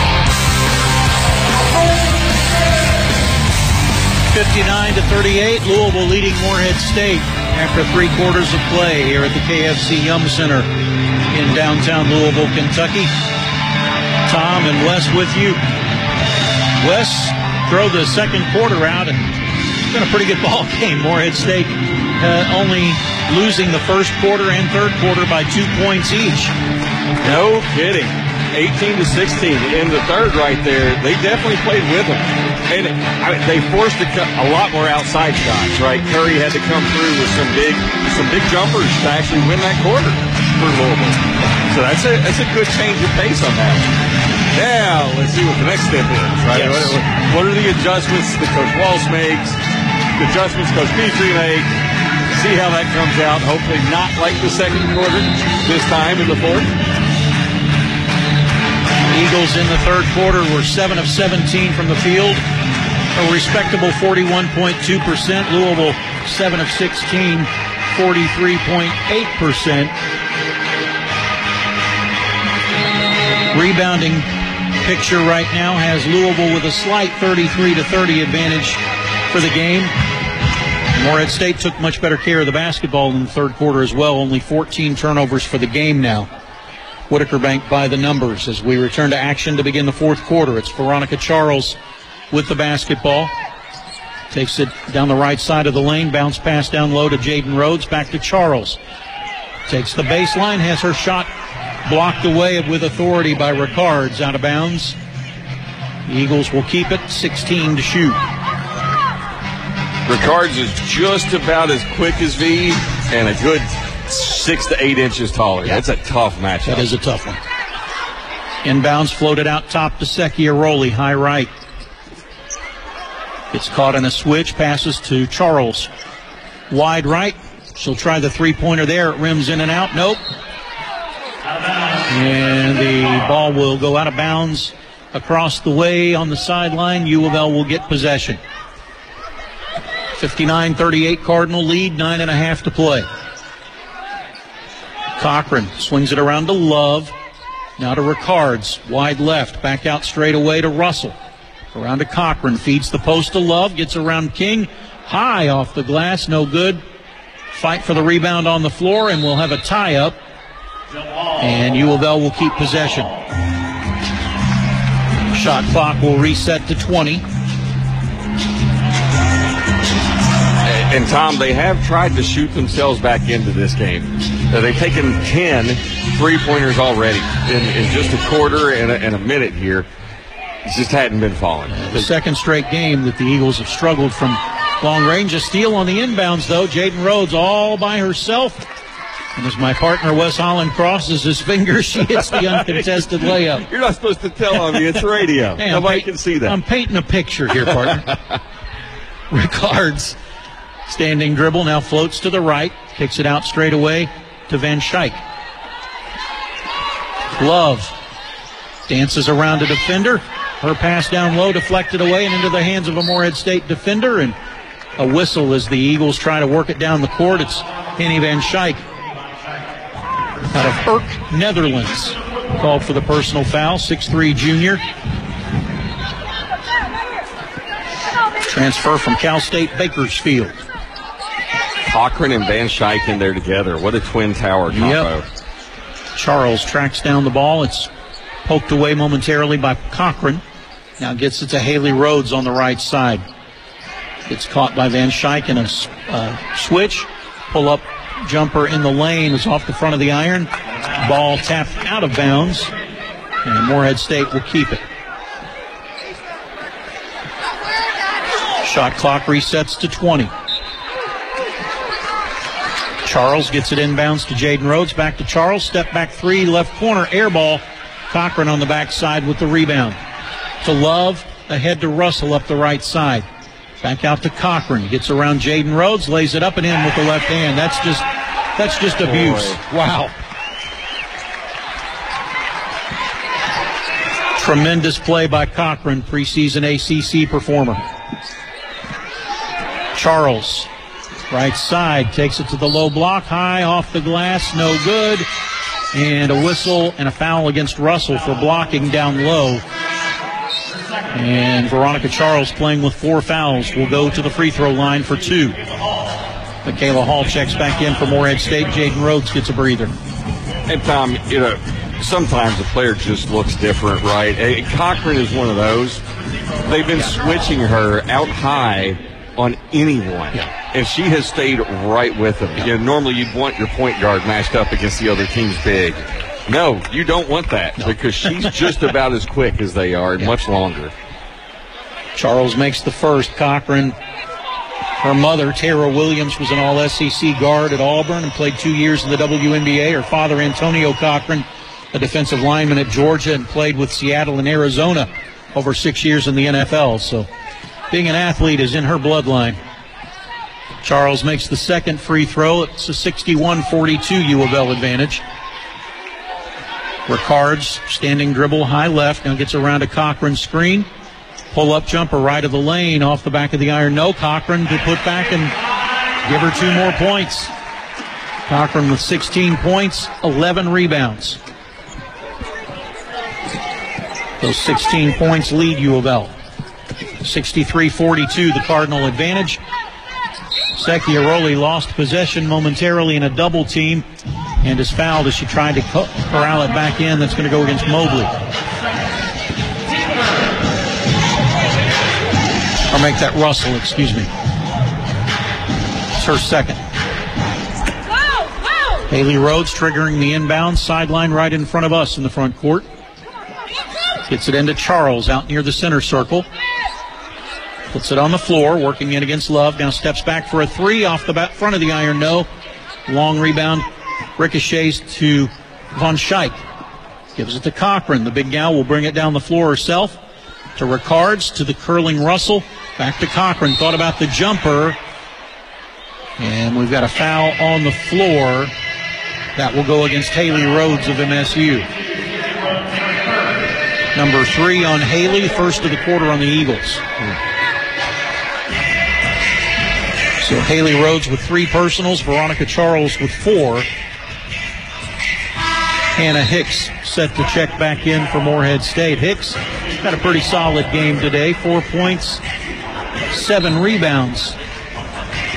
fifty-nine to thirty-eight, Louisville leading Morehead State after three quarters of play here at the K F C Yum Center in downtown Louisville, Kentucky. Tom and Wes with you. Wes throw the second quarter out, and it's been a pretty good ball game. Morehead State uh, only losing the first quarter and third quarter by two points each. No kidding. eighteen to sixteen in the third right there. They definitely played with them. And I mean, they forced a, a lot more outside shots, right? Curry had to come through with some big some big jumpers to actually win that quarter for Louisville. So that's a that's a good change of pace on that. Now, let's see what the next step is, right? Yes. What, what are the adjustments that Coach Walsh makes? The adjustments Coach Petrie makes? See how that comes out. Hopefully not like the second quarter this time in the fourth. Eagles in the third quarter were seven of seventeen from the field, a respectable forty-one point two percent. Louisville seven of sixteen, forty-three point eight percent. Rebounding picture right now has Louisville with a slight thirty-three to thirty advantage for the game. Morehead State took much better care of the basketball in the third quarter as well. Only fourteen turnovers for the game now. Whitaker Bank by the numbers as we return to action to begin the fourth quarter. It's Veronica Charles with the basketball. Takes it down the right side of the lane. Bounce pass down low to Jaden Rhodes. Back to Charles. Takes the baseline. Has her shot blocked away with authority by Ricards. Out of bounds. The Eagles will keep it. sixteen to shoot. Ricards is just about as quick as V and a good six to eight inches taller. Yeah. That's a tough matchup. That is a tough one. Inbounds floated out top to Secchiaroli, high right. Gets caught in a switch, passes to Charles. Wide right. She'll try the three-pointer there. It rims in and out. Nope. And the ball will go out of bounds across the way on the sideline. U of L will get possession. fifty-nine thirty-eight Cardinal lead, nine and a half to play. Cochran swings it around to Love. Now to Ricards. Wide left. Back out straight away to Russell. Around to Cochran. Feeds the post to Love. Gets around King. High off the glass, no good. Fight for the rebound on the floor, and we'll have a tie-up. And U of L will keep possession. Shot clock will reset to twenty. And, Tom, they have tried to shoot themselves back into this game. Uh, they've taken ten three-pointers already in, in just a quarter and a, and a minute here. It just hadn't been falling. The second straight game that the Eagles have struggled from long range. A steal on the inbounds, though. Jaden Rhodes all by herself. And as my partner, Wes Holland, crosses his fingers, she hits the uncontested layup. You're not supposed to tell on me. It's radio. Hey, Nobody paint, can see that. I'm painting a picture here, partner. Ricards, standing dribble, now floats to the right. Kicks it out straight away to Van Schaik. Love dances around a defender. Her pass down low, deflected away and into the hands of a Morehead State defender. And a whistle as the Eagles try to work it down the court. It's Henny Van Schaik out of Urk, Netherlands. Called for the personal foul, six three junior. Transfer from Cal State Bakersfield. Cochran and Van Schaik in there together. What a twin tower combo. Yep. Charles tracks down the ball. It's poked away momentarily by Cochran. Now gets it to Haley Rhodes on the right side. It's caught by Van Schaik in a uh, switch. Pull up jumper in the lane is off the front of the iron. Ball tapped out of bounds. And Morehead State will keep it. Shot clock resets to twenty. Charles gets it inbounds to Jaden Rhodes. Back to Charles. Step back three, left corner, air ball. Cochran on the backside with the rebound. To Love, ahead to Russell up the right side. Back out to Cochran. Gets around Jaden Rhodes, lays it up and in with the left hand. That's just that's just abuse. Boy. Wow. Tremendous play by Cochran, preseason A C C performer. Charles, right side, takes it to the low block, high off the glass, no good. And a whistle and a foul against Russell for blocking down low. And Veronica Charles, playing with four fouls, will go to the free throw line for two. Michaela Hall checks back in for Morehead State. Jaden Rhodes gets a breather. And Tom, you know, sometimes a player just looks different, right? And Cochran is one of those. They've been switching her out high on anyone, yeah. and she has stayed right with them. Yeah. You know, normally you'd want your point guard matched up against the other team's big. No, you don't want that no. because she's just about as quick as they are and yeah. much longer. Charles makes the first. Cochran, her mother, Tara Williams, was an all S E C guard at Auburn and played two years in the W N B A. Her father, Antonio Cochran, a defensive lineman at Georgia, and played with Seattle and Arizona over six years in the N F L. So being an athlete is in her bloodline. Charles makes the second free throw. It's a sixty-one forty-two U of L advantage. Ricards, standing dribble, high left, now gets around a Cochran screen. Pull-up jumper right of the lane, off the back of the iron. No, Cochran to put back and give her two more points. Cochran with sixteen points, eleven rebounds. Those sixteen points lead U of L. sixty-three forty-two, the Cardinal advantage. Secchiaroli lost possession momentarily in a double team and is fouled as she tried to corral it back in. That's going to go against Mobley. Or make that Russell, excuse me. It's her second. Haley Rhodes triggering the inbound, sideline right in front of us in the front court. Gets it into Charles out near the center circle. Puts it on the floor, working in against Love. Now steps back for a three off the back front of the iron. No. Long rebound. Ricochets to Van Schaik. Gives it to Cochran. The big gal will bring it down the floor herself. To Ricards, to the curling Russell. Back to Cochran. Thought about the jumper. And we've got a foul on the floor. That will go against Haley Rhodes of M S U. Number three on Haley, first of the quarter on the Eagles. So Haley Rhodes with three personals, Veronica Charles with four. Hannah Hicks set to check back in for Morehead State. Hicks got a pretty solid game today. Four points, seven rebounds.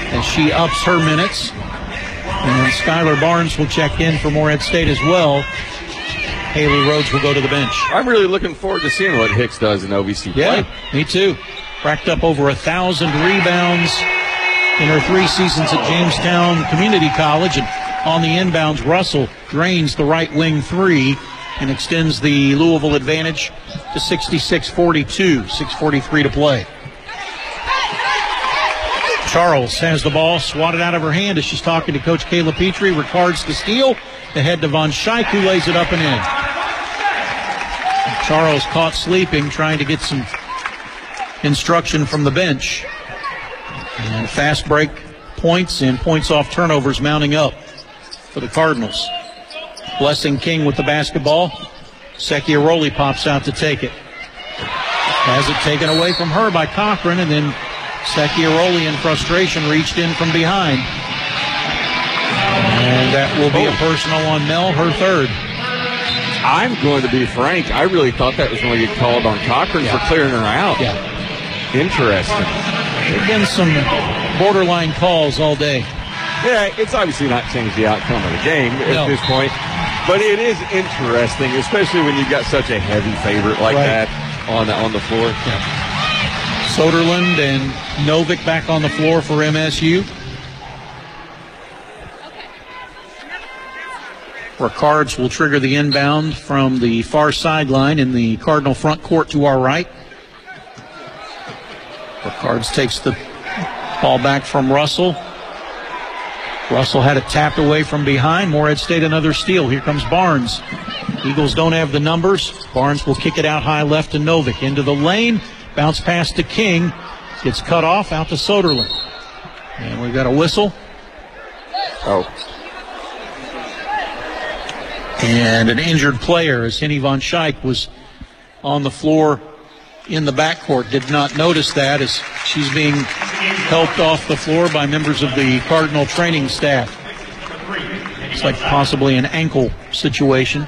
as she ups her minutes. And Skylar Barnes will check in for Morehead State as well. Haley Rhodes will go to the bench. I'm really looking forward to seeing what Hicks does in O V C play. Yeah, me too. Racked up over a thousand rebounds in her three seasons at Jamestown Community College. And on the inbounds, Russell drains the right wing three and extends the Louisville advantage to sixty-six forty-two, six forty-three to play. Charles has the ball swatted out of her hand as she's talking to Coach Kayla Petrie. Ricards to steal. The head to Von Schaik, who lays it up and in. Charles caught sleeping, trying to get some instruction from the bench. And fast break points and points off turnovers mounting up for the Cardinals. Blessing King with the basketball. Secchiaroli pops out to take it. Has it taken away from her by Cochran, and then Secchiaroli in frustration reached in from behind. And that will be a personal on Mel, her third. I'm going to be frank. I really thought that was going to get called on Cochran yeah. for clearing her out. Yeah. Interesting. There have been some borderline calls all day. Yeah, it's obviously not changed the outcome of the game at no. this point. But it is interesting, especially when you've got such a heavy favorite like right. that on the, on the floor. Yeah. Soderlund and Novick back on the floor for M S U. Ricards will trigger the inbound from the far sideline in the Cardinal front court to our right. Ricards takes the ball back from Russell. Russell had it tapped away from behind. Morehead State another steal. Here comes Barnes. Eagles don't have the numbers. Barnes will kick it out high left to Novick. Into the lane. Bounce pass to King. Gets cut off out to Soderlund. And we've got a whistle. Oh. And an injured player as Henny Von Schaik was on the floor in the backcourt. Did not notice that as she's being helped off the floor by members of the Cardinal training staff. It's like possibly an ankle situation.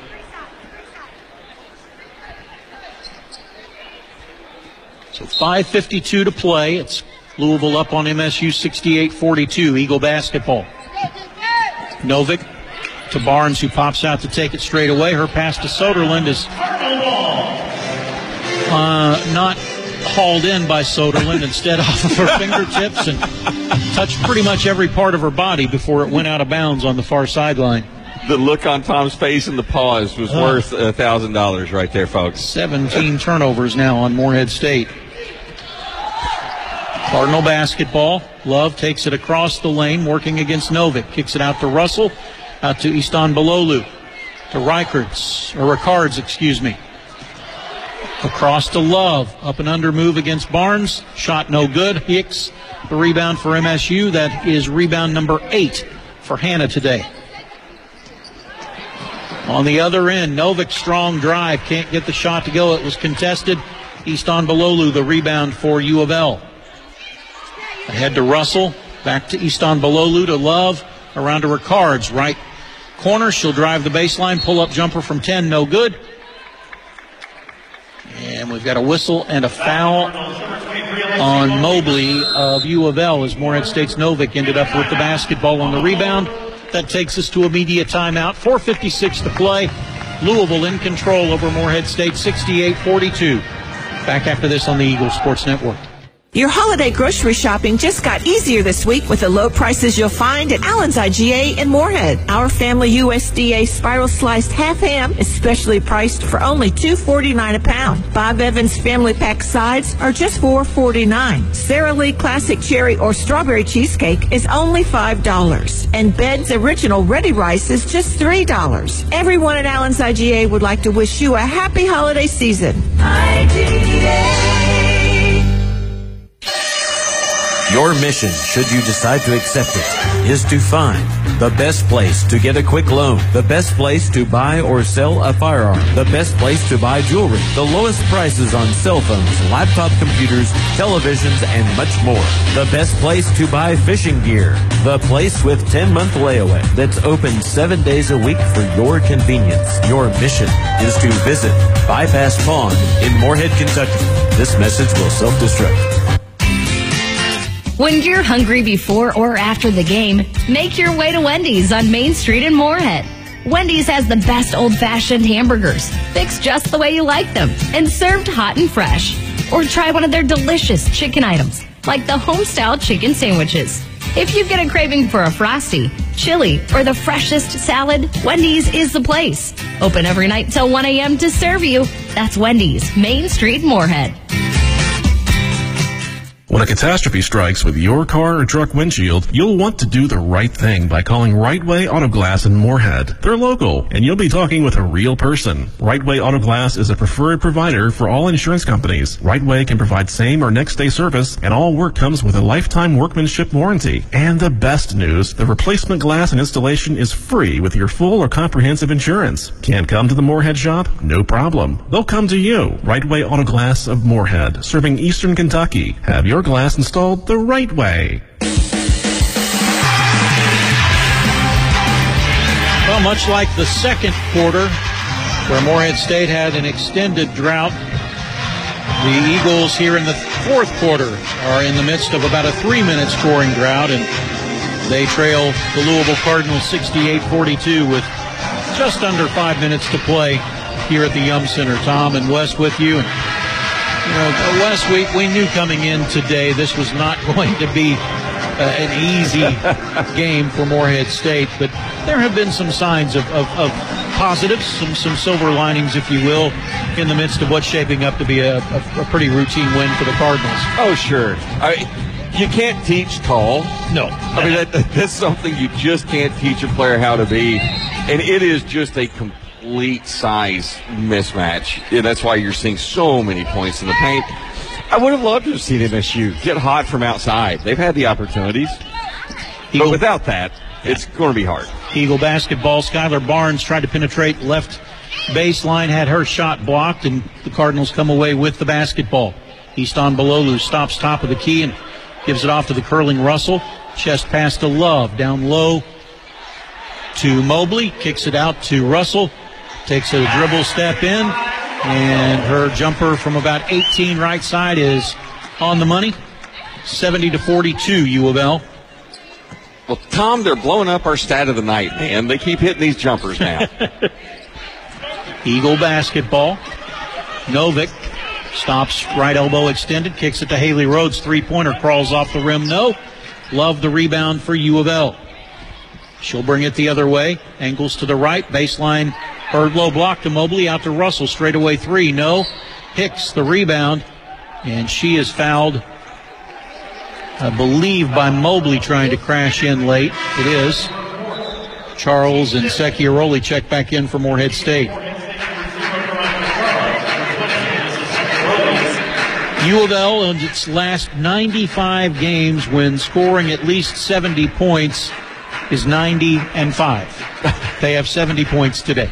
So five fifty-two to play. It's Louisville up on M S U sixty-eight forty-two. Eagle basketball. Novick to Barnes, who pops out to take it straight away. Her pass to Soderlund is uh, not hauled in by Soderlund, instead off of her fingertips and touched pretty much every part of her body before it went out of bounds on the far sideline. The look on Tom's face and the pause was uh, worth a thousand dollars right there, folks. seventeen turnovers now on Morehead State. Cardinal basketball. Love takes it across the lane, working against Novick. Kicks it out to Russell, out to Istan Balolu, to Ricards, or Ricards, excuse me. Across to Love, up and under move against Barnes. Shot no good. Hicks, the rebound for M S U. That is rebound number eight for Hannah today. On the other end, Novick strong drive. Can't get the shot to go. It was contested. Istan Balolu, the rebound for U of L. Ahead to Russell. Back to Istan Balolu to Love. Around to Ricards. Right corner. She'll drive the baseline. Pull-up jumper from ten. No good. And we've got a whistle and a foul on Mobley of U of L as Morehead State's Novick ended up with the basketball on the rebound. That takes us to a media timeout. four fifty-six to play. Louisville in control over Morehead State, sixty-eight forty-two. Back after this on the Eagle Sports Network. Your holiday grocery shopping just got easier this week with the low prices you'll find at Allen's I G A in Morehead. Our family U S D A spiral sliced half ham is specially priced for only two forty-nine a pound. Bob Evans family pack sides are just four forty-nine. Sara Lee classic cherry or strawberry cheesecake is only five dollars. And Bed's original ready rice is just three dollars. Everyone at Allen's I G A would like to wish you a happy holiday season. I G A. Your mission, should you decide to accept it, is to find the best place to get a quick loan, the best place to buy or sell a firearm, the best place to buy jewelry, the lowest prices on cell phones, laptop computers, televisions, and much more. The best place to buy fishing gear, the place with ten-month layaway that's open seven days a week for your convenience. Your mission is to visit Bypass Pond in Morehead, Kentucky. This message will self-destruct. When you're hungry before or after the game, make your way to Wendy's on Main Street in Moorhead. Wendy's has the best old-fashioned hamburgers, fixed just the way you like them, and served hot and fresh. Or try one of their delicious chicken items, like the home-style chicken sandwiches. If you get a craving for a Frosty, chili, or the freshest salad, Wendy's is the place. Open every night till one a.m. to serve you. That's Wendy's, Main Street, Moorhead. When a catastrophe strikes with your car or truck windshield, you'll want to do the right thing by calling Rightway Auto Glass in Moorhead. They're local, and you'll be talking with a real person. Rightway Auto Glass is a preferred provider for all insurance companies. Rightway can provide same or next day service, and all work comes with a lifetime workmanship warranty. And the best news, the replacement glass and installation is free with your full or comprehensive insurance. Can't come to the Moorhead shop? No problem. They'll come to you. Rightway Auto Glass of Moorhead, serving Eastern Kentucky. Have your glass installed the right way. Well, much like the second quarter, where Moorhead State had an extended drought, the Eagles here in the fourth quarter are in the midst of about a three-minute scoring drought, and they trail the Louisville Cardinals sixty-eight forty-two with just under five minutes to play here at the Yum Center. Tom and Wes with you. And You know, Wes, we, we knew coming in today this was not going to be uh, an easy game for Moorhead State, but there have been some signs of, of, of positives, some, some silver linings, if you will, in the midst of what's shaping up to be a, a, a pretty routine win for the Cardinals. Oh, sure. I, you can't teach tall. No. I mean, that, that's something you just can't teach a player how to be, and it is just a complete complete size mismatch. Yeah, that's why you're seeing so many points in the paint. I would have loved to have seen M S U get hot from outside. They've had the opportunities. Eagle, but without that, yeah. It's going to be hard. Eagle basketball. Skylar Barnes tried to penetrate left baseline, had her shot blocked, and the Cardinals come away with the basketball. Easton Balolu stops top of the key and gives it off to the curling Russell. Chest pass to Love. Down low to Mobley. Kicks it out to Russell. Takes a dribble step in, and her jumper from about eighteen right side is on the money. seventy to forty-two, U of L. Well, Tom, they're blowing up our stat of the night, man. They keep hitting these jumpers now. Eagle basketball. Novick stops right elbow extended, kicks it to Haley Rhodes. Three-pointer crawls off the rim. No. Love the rebound for U of L. She'll bring it the other way. Angles to the right. Baseline. Her low block to Mobley. Out to Russell. Straightaway three. No. Hicks the rebound. And she is fouled, I believe, by Mobley trying to crash in late. It is. Charles and Secchiaroli check back in for Moorhead State. U of L in its last ninety-five games when scoring at least seventy points is ninety and five. They have seventy points today.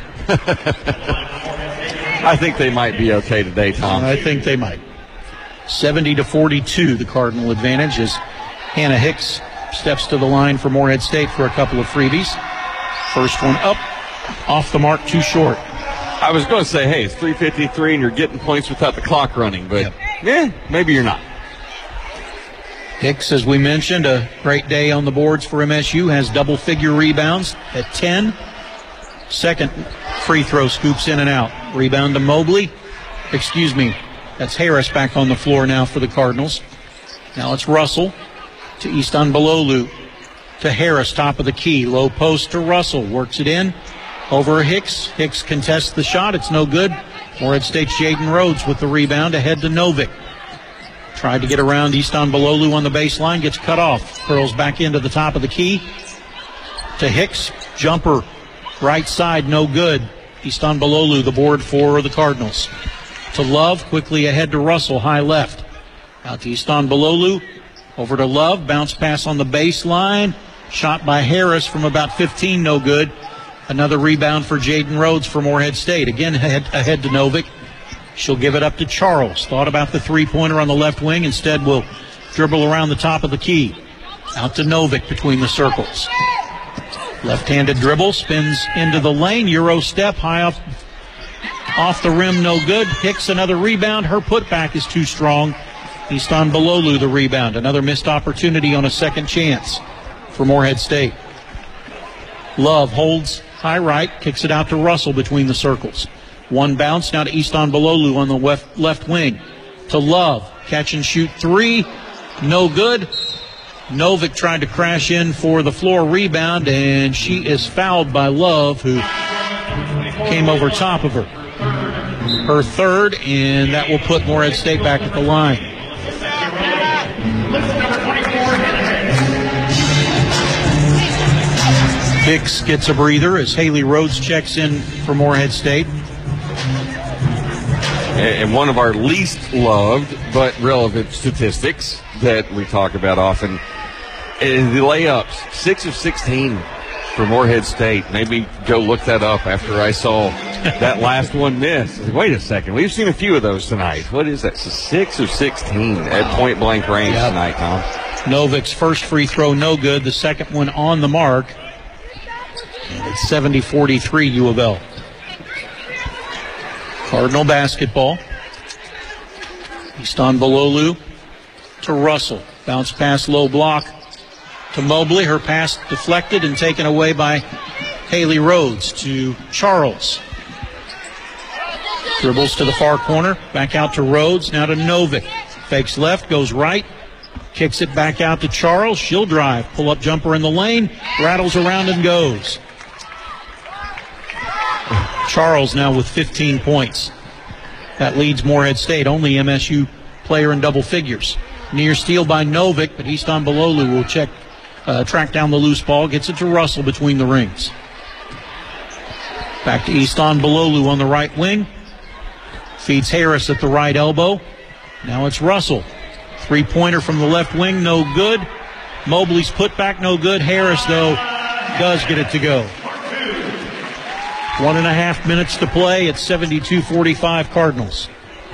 I think they might be okay today, Tom. I think they might. seventy to forty-two, the Cardinal advantage as Hannah Hicks steps to the line for Moorhead State for a couple of freebies. First one up, off the mark, too short. I was going to say, hey, it's three fifty-three and you're getting points without the clock running, but yep. Yeah, maybe you're not. Hicks, as we mentioned, a great day on the boards for M S U, has double-figure rebounds at ten. Second free throw scoops in and out. Rebound to Mobley. Excuse me, that's Harris back on the floor now for the Cardinals. Now it's Russell to Easton Balolu. To Harris, top of the key. Low post to Russell. Works it in. Over Hicks. Hicks contests the shot. It's no good. Moorhead State's Jaden Rhodes with the rebound ahead to Novick. Tried to get around Easton Balolu on the baseline. Gets cut off. Curls back into the top of the key. To Hicks. Jumper. Right side. No good. Easton Balolu, the board for the Cardinals. To Love. Quickly ahead to Russell. High left. Out to Easton Balolu. Over to Love. Bounce pass on the baseline. Shot by Harris from about fifteen. No good. Another rebound for Jaden Rhodes for Moorhead State. Again, ahead, ahead to Novick. She'll give it up to Charles. Thought about the three-pointer on the left wing. Instead, will dribble around the top of the key. Out to Novick between the circles. Left-handed dribble. Spins into the lane. Euro step. High off, off the rim. No good. Hicks another rebound. Her putback is too strong. Easton Balolu the rebound. Another missed opportunity on a second chance for Morehead State. Love holds high right, kicks it out to Russell between the circles. One bounce now to Easton Balolu on the left, left wing. To Love. Catch and shoot three. No good. Novick tried to crash in for the floor rebound, and she is fouled by Love, who came over top of her. Her third, and that will put Morehead State back at the line. Hicks gets a breather as Haley Rhodes checks in for Morehead State. And one of our least loved but relevant statistics that we talk about often is the layups. Six of sixteen for Morehead State. Maybe go look that up after I saw that last one miss. Wait a second. We've seen a few of those tonight. What is that? So six of sixteen at point blank range yep. tonight, Tom. Novick's first free throw, no good. The second one on the mark. And it's seventy forty-three U of L. Cardinal basketball. Easton Balolu to Russell. Bounce pass, low block to Mobley. Her pass deflected and taken away by Haley Rhodes to Charles. Dribbles to the far corner. Back out to Rhodes. Now to Novick. Fakes left, goes right. Kicks it back out to Charles. She'll drive. Pull-up jumper in the lane. Rattles around and goes. Charles now with fifteen points. That leads Morehead State. Only M S U player in double figures. Near steal by Novick, but Easton Balolu will check, uh, track down the loose ball. Gets it to Russell between the rings. Back to Easton Balolu on the right wing. Feeds Harris at the right elbow. Now it's Russell. Three-pointer from the left wing, no good. Mobley's put back, no good. Harris, though, does get it to go. One and a half minutes to play. It's seventy-two forty-five Cardinals.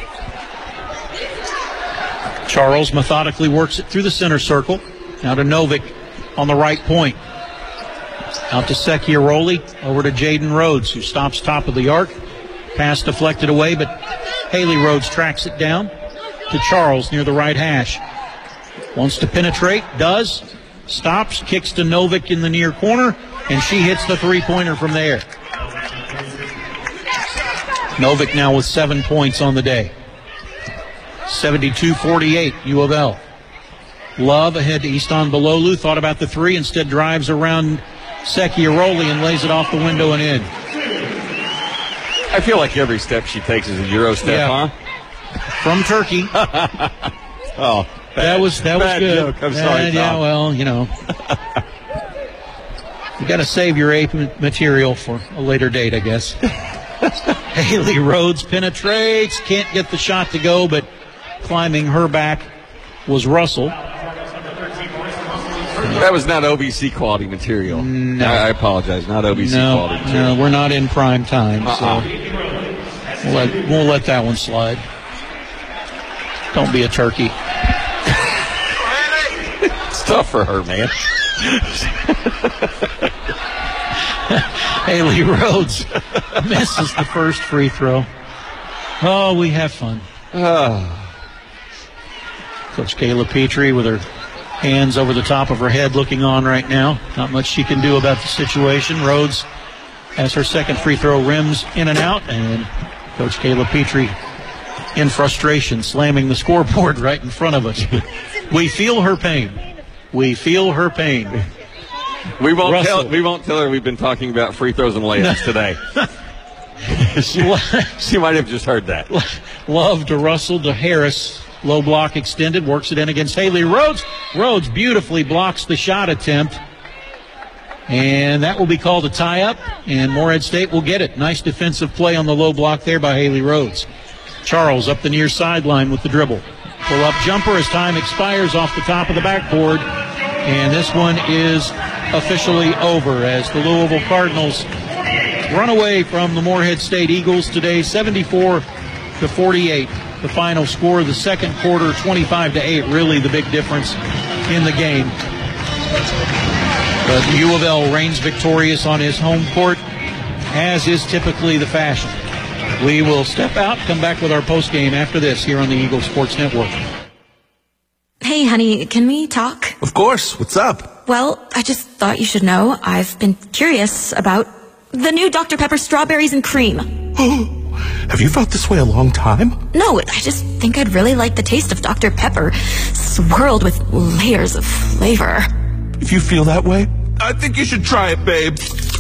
Charles methodically works it through the center circle. Now to Novick on the right point. Out to Secchiaroli, over to Jaden Rhodes, who stops top of the arc. Pass deflected away, but Haley Rhodes tracks it down to Charles near the right hash. Wants to penetrate, does. Stops, kicks to Novick in the near corner, and she hits the three-pointer from there. Novick now with seven points on the day. seventy-two forty-eight U of L. Love ahead to Easton Balolu. Thought about the three, instead drives around Secchiaroli and lays it off the window and in. I feel like every step she takes is a Euro step, yeah. huh? From Turkey. oh, bad, that was that was good. Joke. I'm sorry, and, yeah, well, you know, you got to save your A P material for a later date, I guess. Haley Rhodes penetrates, can't get the shot to go, but climbing her back was Russell. That was not O B C quality material. No. I, I apologize, not O B C no, quality material. No, we're not in prime time, uh-uh. so we'll let, we'll let that one slide. Don't be a turkey. It's tough for her, man. Haley Rhodes misses the first free throw. Oh, we have fun. Coach Kayla Petrie with her hands over the top of her head looking on right now. Not much she can do about the situation. Rhodes has her second free throw, rims in and out, and Coach Kayla Petrie in frustration slamming the scoreboard right in front of us. We feel her pain. We feel her pain. We won't Russell. tell. We won't tell her we've been talking about free throws and layups today. she, she might have just heard that. Love to Russell to Harris. Low block extended. Works it in against Haley Rhodes. Rhodes beautifully blocks the shot attempt. And that will be called a tie-up. And Morehead State will get it. Nice defensive play on the low block there by Haley Rhodes. Charles up the near sideline with the dribble. Pull-up jumper as time expires off the top of the backboard. And this one is officially over as the Louisville Cardinals run away from the Morehead State Eagles today, seventy-four to forty-eight. The final score of the second quarter, twenty-five to eight, really the big difference in the game. But U of L reigns victorious on his home court, as is typically the fashion. We will step out, come back with our postgame after this here on the Eagle Sports Network. Hey, honey, can we talk? Of course. What's up? Well, I just thought you should know I've been curious about the new Doctor Pepper strawberries and cream. Have you felt this way a long time? No, I just think I'd really like the taste of Doctor Pepper swirled with layers of flavor. If you feel that way, I think you should try it, babe.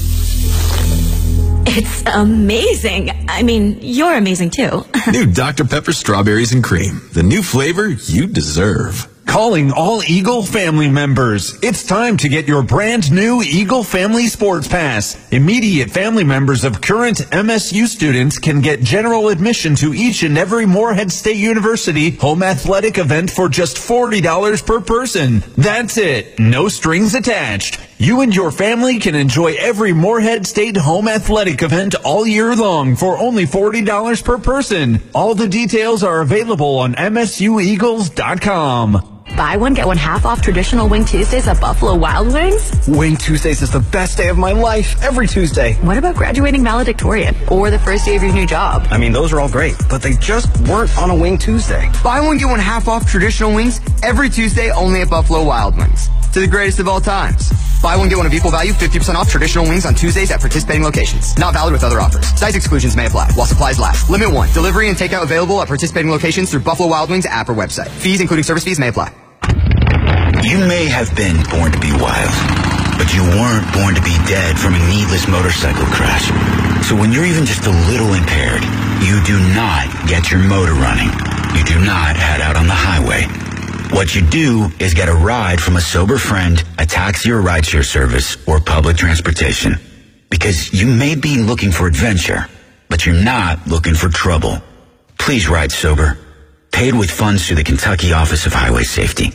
It's amazing. I mean, you're amazing too. New Doctor Pepper strawberries and cream. The new flavor you deserve. Calling all Eagle family members. It's time to get your brand new Eagle Family Sports Pass. Immediate family members of current M S U students can get general admission to each and every Morehead State University home athletic event for just forty dollars per person. That's it. No strings attached. You and your family can enjoy every Morehead State home athletic event all year long for only forty dollars per person. All the details are available on M S U Eagles dot com. Buy one, get one half off traditional Wing Tuesdays at Buffalo Wild Wings? Wing Tuesdays is the best day of my life, every Tuesday. What about graduating valedictorian or the first day of your new job? I mean, those are all great, but they just weren't on a Wing Tuesday. Buy one, get one half off traditional wings every Tuesday only at Buffalo Wild Wings. To the greatest of all times. Buy one, get one of equal value, fifty percent off traditional wings on Tuesdays at participating locations. Not valid with other offers. Size exclusions may apply while supplies last. Limit one. Delivery and takeout available at participating locations through Buffalo Wild Wings app or website. Fees, including service fees, may apply. You may have been born to be wild, but you weren't born to be dead from a needless motorcycle crash. So when you're even just a little impaired, you do not get your motor running. You do not head out on the highway. What you do is get a ride from a sober friend, a taxi or rideshare service, or public transportation. Because you may be looking for adventure, but you're not looking for trouble. Please ride sober. Paid with funds through the Kentucky Office of Highway Safety.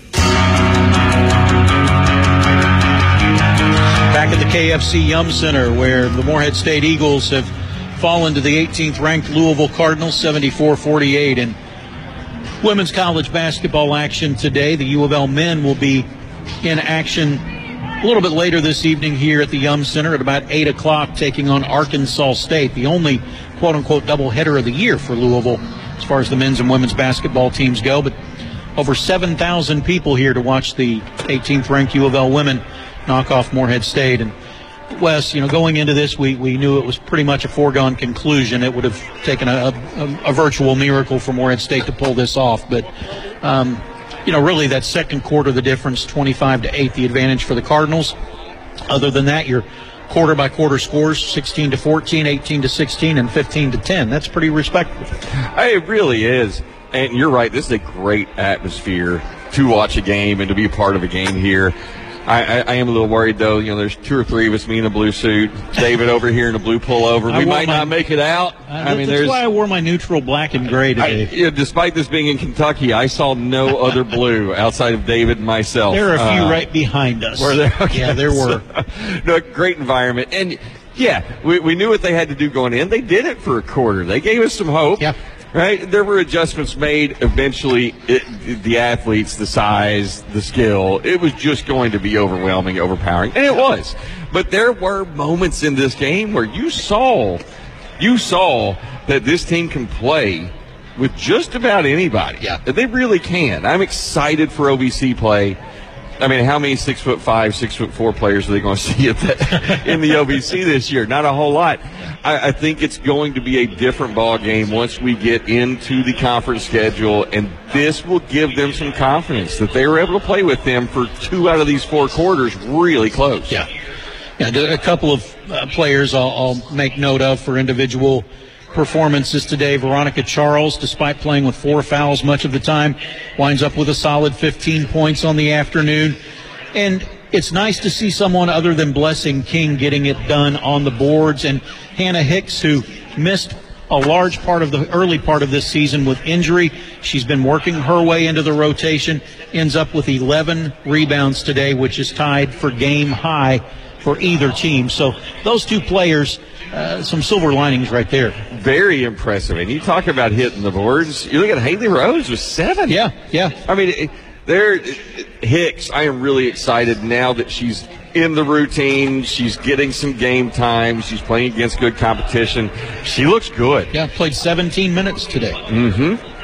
Back at the K F C Yum Center, where the Morehead State Eagles have fallen to the eighteenth ranked Louisville Cardinals, seventy-four forty-eight. And women's college basketball action today. The U of L men will be in action a little bit later this evening here at the Yum Center at about eight o'clock, taking on Arkansas State, the only quote-unquote doubleheader of the year for Louisville as far as the men's and women's basketball teams go. But over seven thousand people here to watch the eighteenth ranked U of L women knock off Morehead State. And Wes, you know, going into this, we, we knew it was pretty much a foregone conclusion. It would have taken a, a, a virtual miracle for Morehead State to pull this off. But, um, you know, really that second quarter, the difference, twenty-five to eight, the advantage for the Cardinals. Other than that, your quarter by quarter scores, sixteen to fourteen, eighteen to sixteen, and fifteen to ten. That's pretty respectable. It really is. And you're right, this is a great atmosphere to watch a game and to be a part of a game here. I, I, I am a little worried, though. You know, there's two or three of us, me in a blue suit, David over here in a blue pullover. We might my, not make it out. Uh, I mean, that's there's, why I wore my neutral black and gray today. I, you know, despite this being in Kentucky, I saw no other blue outside of David and myself. There are a few uh, right behind us. Were there? Okay. Yeah, there were. No, great environment. And, yeah, we, we knew what they had to do going in. They did it for a quarter. They gave us some hope. Yeah. Right? There were adjustments made. Eventually, it, the athletes, the size, the skill, it was just going to be overwhelming, overpowering. And it was. But there were moments in this game where you saw, you saw that this team can play with just about anybody. Yeah. They really can. I'm excited for O V C play. I mean, how many six foot five, six foot four players are they going to see at the, in the O V C this year? Not a whole lot. I, I think it's going to be a different ball game once we get into the conference schedule, and this will give them some confidence that they were able to play with them for two out of these four quarters really close. Yeah, yeah. A couple of uh, players I'll, I'll make note of for individual performances today. Veronica Charles, despite playing with four fouls much of the time, winds up with a solid fifteen points on the afternoon. And it's nice to see someone other than Blessing King getting it done on the boards. And Hannah Hicks, who missed a large part of the early part of this season with injury, she's been working her way into the rotation, ends up with eleven rebounds today, which is tied for game high for either team. So those two players, Uh, some silver linings right there. Very impressive. And you talk about hitting the boards. You look at Haley Rose with seven. Yeah, yeah. I mean, there, Hicks, I am really excited now that she's in the routine. She's getting some game time. She's playing against good competition. She looks good. Yeah, played seventeen minutes today. Mm-hmm.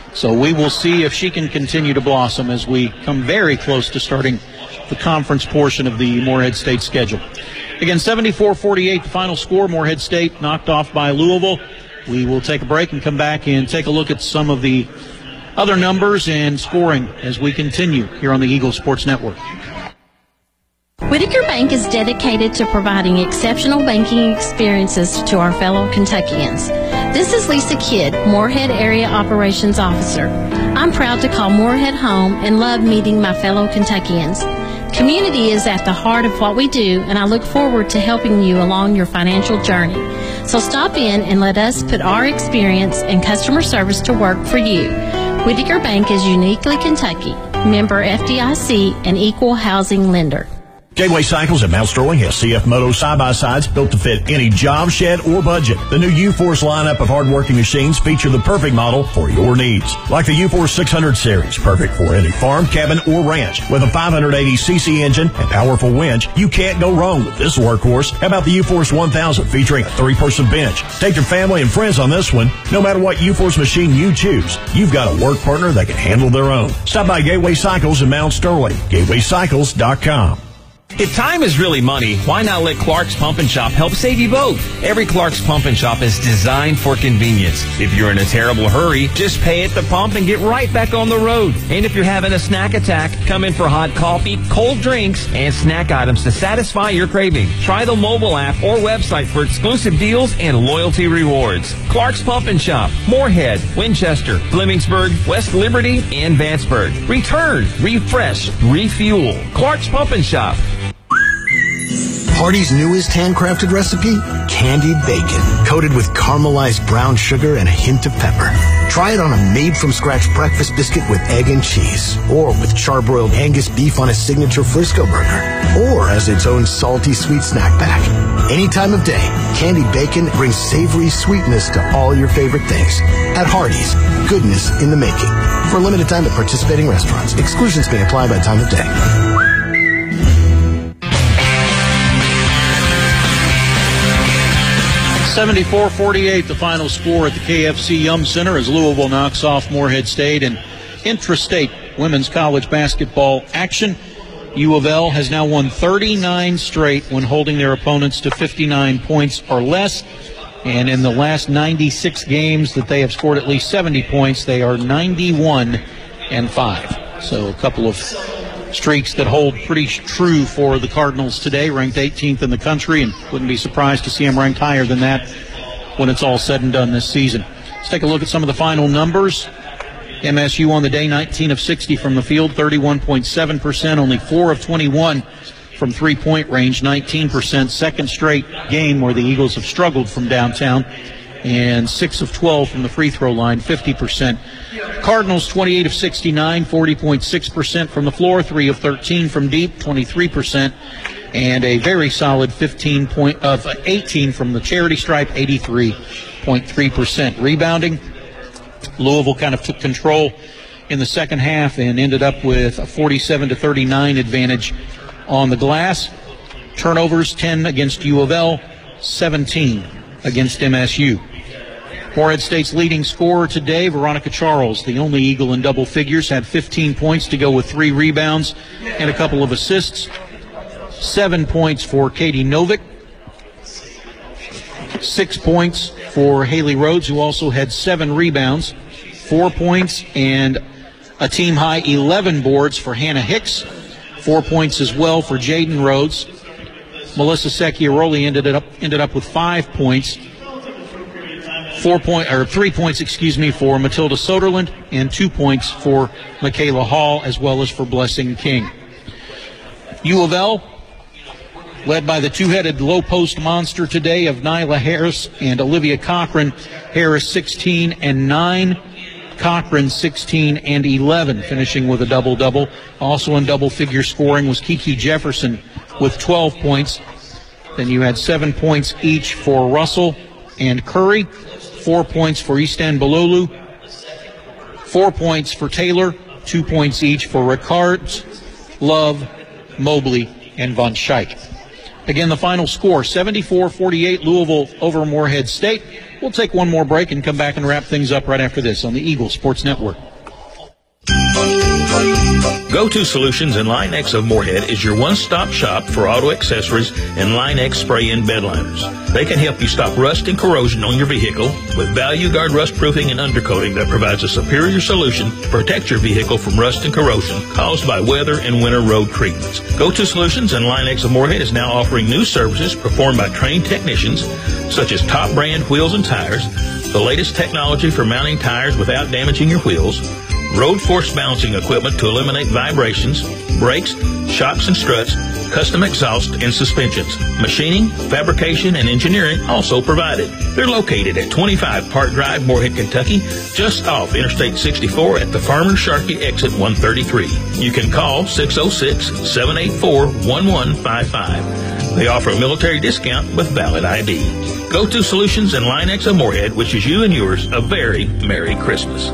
So we will see if she can continue to blossom as we come very close to starting the conference portion of the Morehead State schedule. Again, seventy-four forty-eight, the final score. Morehead State knocked off by Louisville. We will take a break and come back and take a look at some of the other numbers and scoring as we continue here on the Eagle Sports Network. Whitaker Bank is dedicated to providing exceptional banking experiences to our fellow Kentuckians. This is Lisa Kidd, Morehead Area Operations Officer. I'm proud to call Morehead home and love meeting my fellow Kentuckians. Community is at the heart of what we do, and I look forward to helping you along your financial journey. So stop in and let us put our experience and customer service to work for you. Whitaker Bank is uniquely Kentucky, member F D I C, and equal housing lender. Gateway Cycles at Mount Sterling has C F Moto side-by-sides built to fit any job, shed, or budget. The new U-Force lineup of hard-working machines feature the perfect model for your needs. Like the U-Force six hundred series, perfect for any farm, cabin, or ranch. With a five hundred eighty c c engine and powerful winch, you can't go wrong with this workhorse. How about the U-Force one thousand featuring a three-person bench? Take your family and friends on this one. No matter what U-Force machine you choose, you've got a work partner that can handle their own. Stop by Gateway Cycles in Mount Sterling. gateway cycles dot com. If time is really money, why not let Clark's Pump and Shop help save you both? Every Clark's Pump and Shop is designed for convenience. If you're in a terrible hurry, just pay at the pump and get right back on the road. And if you're having a snack attack, come in for hot coffee, cold drinks, and snack items to satisfy your craving. Try the mobile app or website for exclusive deals and loyalty rewards. Clark's Pump and Shop, Morehead, Winchester, Flemingsburg, West Liberty, and Vanceburg. Return, refresh, refuel. Clark's Pump and Shop. Hardee's newest handcrafted recipe? Candied bacon, coated with caramelized brown sugar and a hint of pepper. Try it on a made-from-scratch breakfast biscuit with egg and cheese, or with charbroiled Angus beef on a signature Frisco burger, or as its own salty sweet snack pack. Any time of day, candied bacon brings savory sweetness to all your favorite things. At Hardee's, goodness in the making. For a limited time at participating restaurants. Exclusions may apply by time of day. seventy-four forty-eight, the final score at the K F C Yum Center as Louisville knocks off Morehead State in intrastate women's college basketball action. U of L has now won thirty-nine straight when holding their opponents to fifty-nine points or less. And in the last ninety-six games that they have scored at least seventy points, they are ninety-one and five. So a couple of streaks that hold pretty true for the Cardinals today, ranked eighteenth in the country, and wouldn't be surprised to see them ranked higher than that when it's all said and done this season. Let's take a look at some of the final numbers. M S U on the day, nineteen of sixty from the field, thirty-one point seven percent, only four of twenty-one from three-point range, nineteen percent. Second straight game where the Eagles have struggled from downtown, and six of twelve from the free throw line, fifty percent. Cardinals, twenty-eight of sixty-nine, forty point six percent from the floor, three of thirteen from deep, twenty-three percent, and a very solid fifteen point of eighteen from the charity stripe, eighty-three point three percent. Rebounding, Louisville kind of took control in the second half and ended up with a forty-seven to thirty-nine advantage on the glass. Turnovers, ten against U of L, seventeen against M S U. Morehead State's leading scorer today, Veronica Charles, the only Eagle in double figures, had fifteen points to go with three rebounds and a couple of assists. Seven points for Katie Novick. Six points for Haley Rhodes, who also had seven rebounds. Four points and a team-high eleven boards for Hannah Hicks. Four points as well for Jaden Rhodes. Melissa Secchiaroli ended up ended up with five points. Four point or three points, excuse me, for Matilda Soderland, and two points for Michaela Hall, as well as for Blessing King. U of L, led by the two-headed low-post monster today of Nyla Harris and Olivia Cochran. Harris sixteen and nine, Cochran sixteen and eleven, finishing with a double-double. Also in double-figure scoring was Kiki Jefferson with twelve points. Then you had seven points each for Russell and Curry, four points for Easton Balolu, four points for Taylor, two points each for Rickards, Love, Mobley, and Von Schaik. Again, the final score, seventy-four forty-eight, Louisville over Morehead State. We'll take one more break and come back and wrap things up right after this on the Eagle Sports Network. Go-To Solutions and Line-X of Morehead is your one-stop shop for auto accessories and Line-X spray-in bed liners. They can help you stop rust and corrosion on your vehicle with Value Guard rust proofing and undercoating that provides a superior solution to protect your vehicle from rust and corrosion caused by weather and winter road treatments. Go-To Solutions and Line-X of Morehead is now offering new services performed by trained technicians such as top brand wheels and tires, the latest technology for mounting tires without damaging your wheels, road force balancing equipment to eliminate vibrations, brakes, shocks and struts, custom exhaust and suspensions. Machining, fabrication, and engineering also provided. They're located at twenty-five Park Drive, Morehead, Kentucky, just off Interstate sixty-four at the Farmer Sharkey exit one thirty-three. You can call six oh six, seven eight four, one one five five. They offer a military discount with valid I D. Go-To Solutions and Line-X of Morehead wishes you and yours a very Merry Christmas.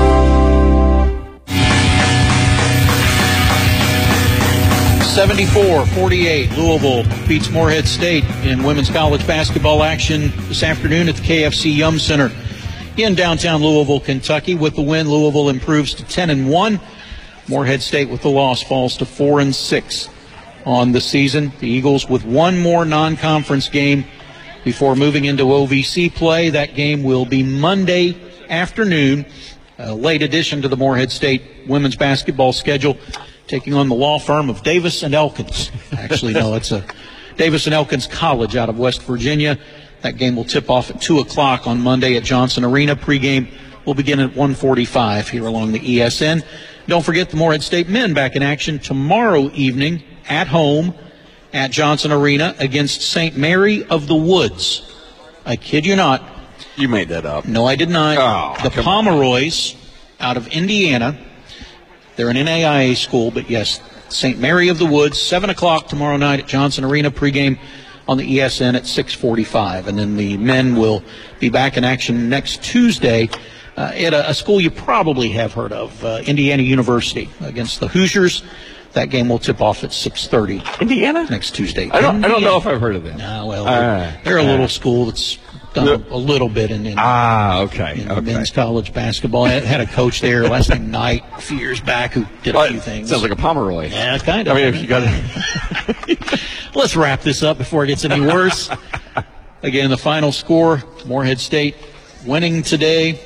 seventy-four forty-eight, Louisville beats Morehead State in women's college basketball action this afternoon at the K F C Yum Center in downtown Louisville, Kentucky. With the win, Louisville improves to ten and one. Morehead State with the loss falls to four and six on the season. The Eagles with one more non-conference game before moving into O V C play. That game will be Monday afternoon, a late addition to the Morehead State women's basketball schedule, taking on the law firm of Davis and Elkins. Actually, no, it's a Davis and Elkins College out of West Virginia. That game will tip off at two o'clock on Monday at Johnson Arena. Pregame will begin at one forty-five here along the E S N. Don't forget the Morehead State men back in action tomorrow evening at home at Johnson Arena against Saint Mary of the Woods. I kid you not. You made that up. No, I did not. Oh, the Pomeroys out of Indiana. They're an N A I A school, but yes, Saint Mary of the Woods, seven o'clock tomorrow night at Johnson Arena. Pregame on the E S N at six forty-five. And then the men will be back in action next Tuesday uh, at a, a school you probably have heard of, uh, Indiana University, against the Hoosiers. That game will tip off at six thirty. Indiana? Next Tuesday. I don't, Indiana. I don't know if I've heard of them. No, well, Uh, they're, they're a uh, little school that's done a, a little bit in, in Ah, okay. in okay. men's college basketball. I had a coach there last name Knight a few years back who did a Well, few things. Sounds like a Pomeroy. Yeah, kind of. I mean, if you got to. Let's wrap this up before it gets any worse. Again, the final score, Morehead State winning today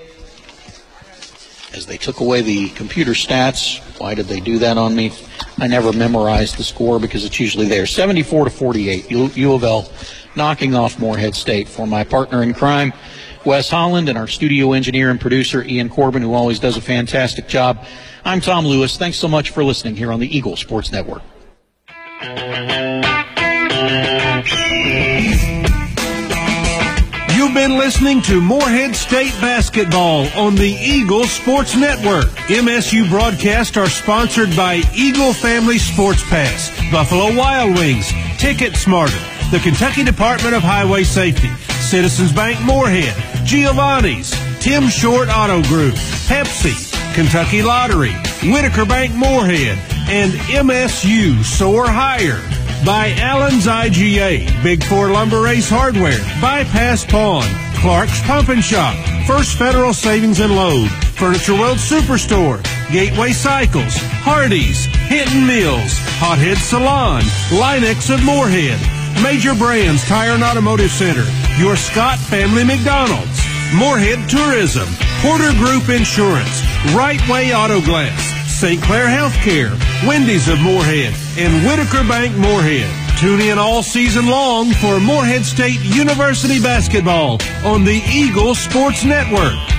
as they took away the computer stats. Why did they do that on me? I never memorized the score because it's usually there. seventy-four to forty-eight, U, U of L knocking off Morehead State. For my partner in crime, Wes Holland, and our studio engineer and producer, Ian Corbin, who always does a fantastic job, I'm Tom Lewis. Thanks so much for listening here on the Eagle Sports Network. You've been listening to Morehead State Basketball on the Eagle Sports Network. M S U broadcasts are sponsored by Eagle Family Sports Pass, Buffalo Wild Wings, Ticket Smarter, the Kentucky Department of Highway Safety, Citizens Bank Morehead, Giovanni's, Tim Short Auto Group, Pepsi, Kentucky Lottery, Whitaker Bank Morehead, and M S U Soar Higher. By Allen's I G A, Big Four Lumber Ace Hardware, Bypass Pawn, Clark's Pump and Shop, First Federal Savings and Load, Furniture World Superstore, Gateway Cycles, Hardee's, Hinton Mills, Hothead Salon, Line-X of Morehead, Major Brands Tire and Automotive Center, Your Scott Family McDonald's, Morehead Tourism, Porter Group Insurance, Right Way Auto Glass, Saint Clair Healthcare, Wendy's of Morehead, and Whitaker Bank Morehead. Tune in all season long for Morehead State University basketball on the Eagle Sports Network.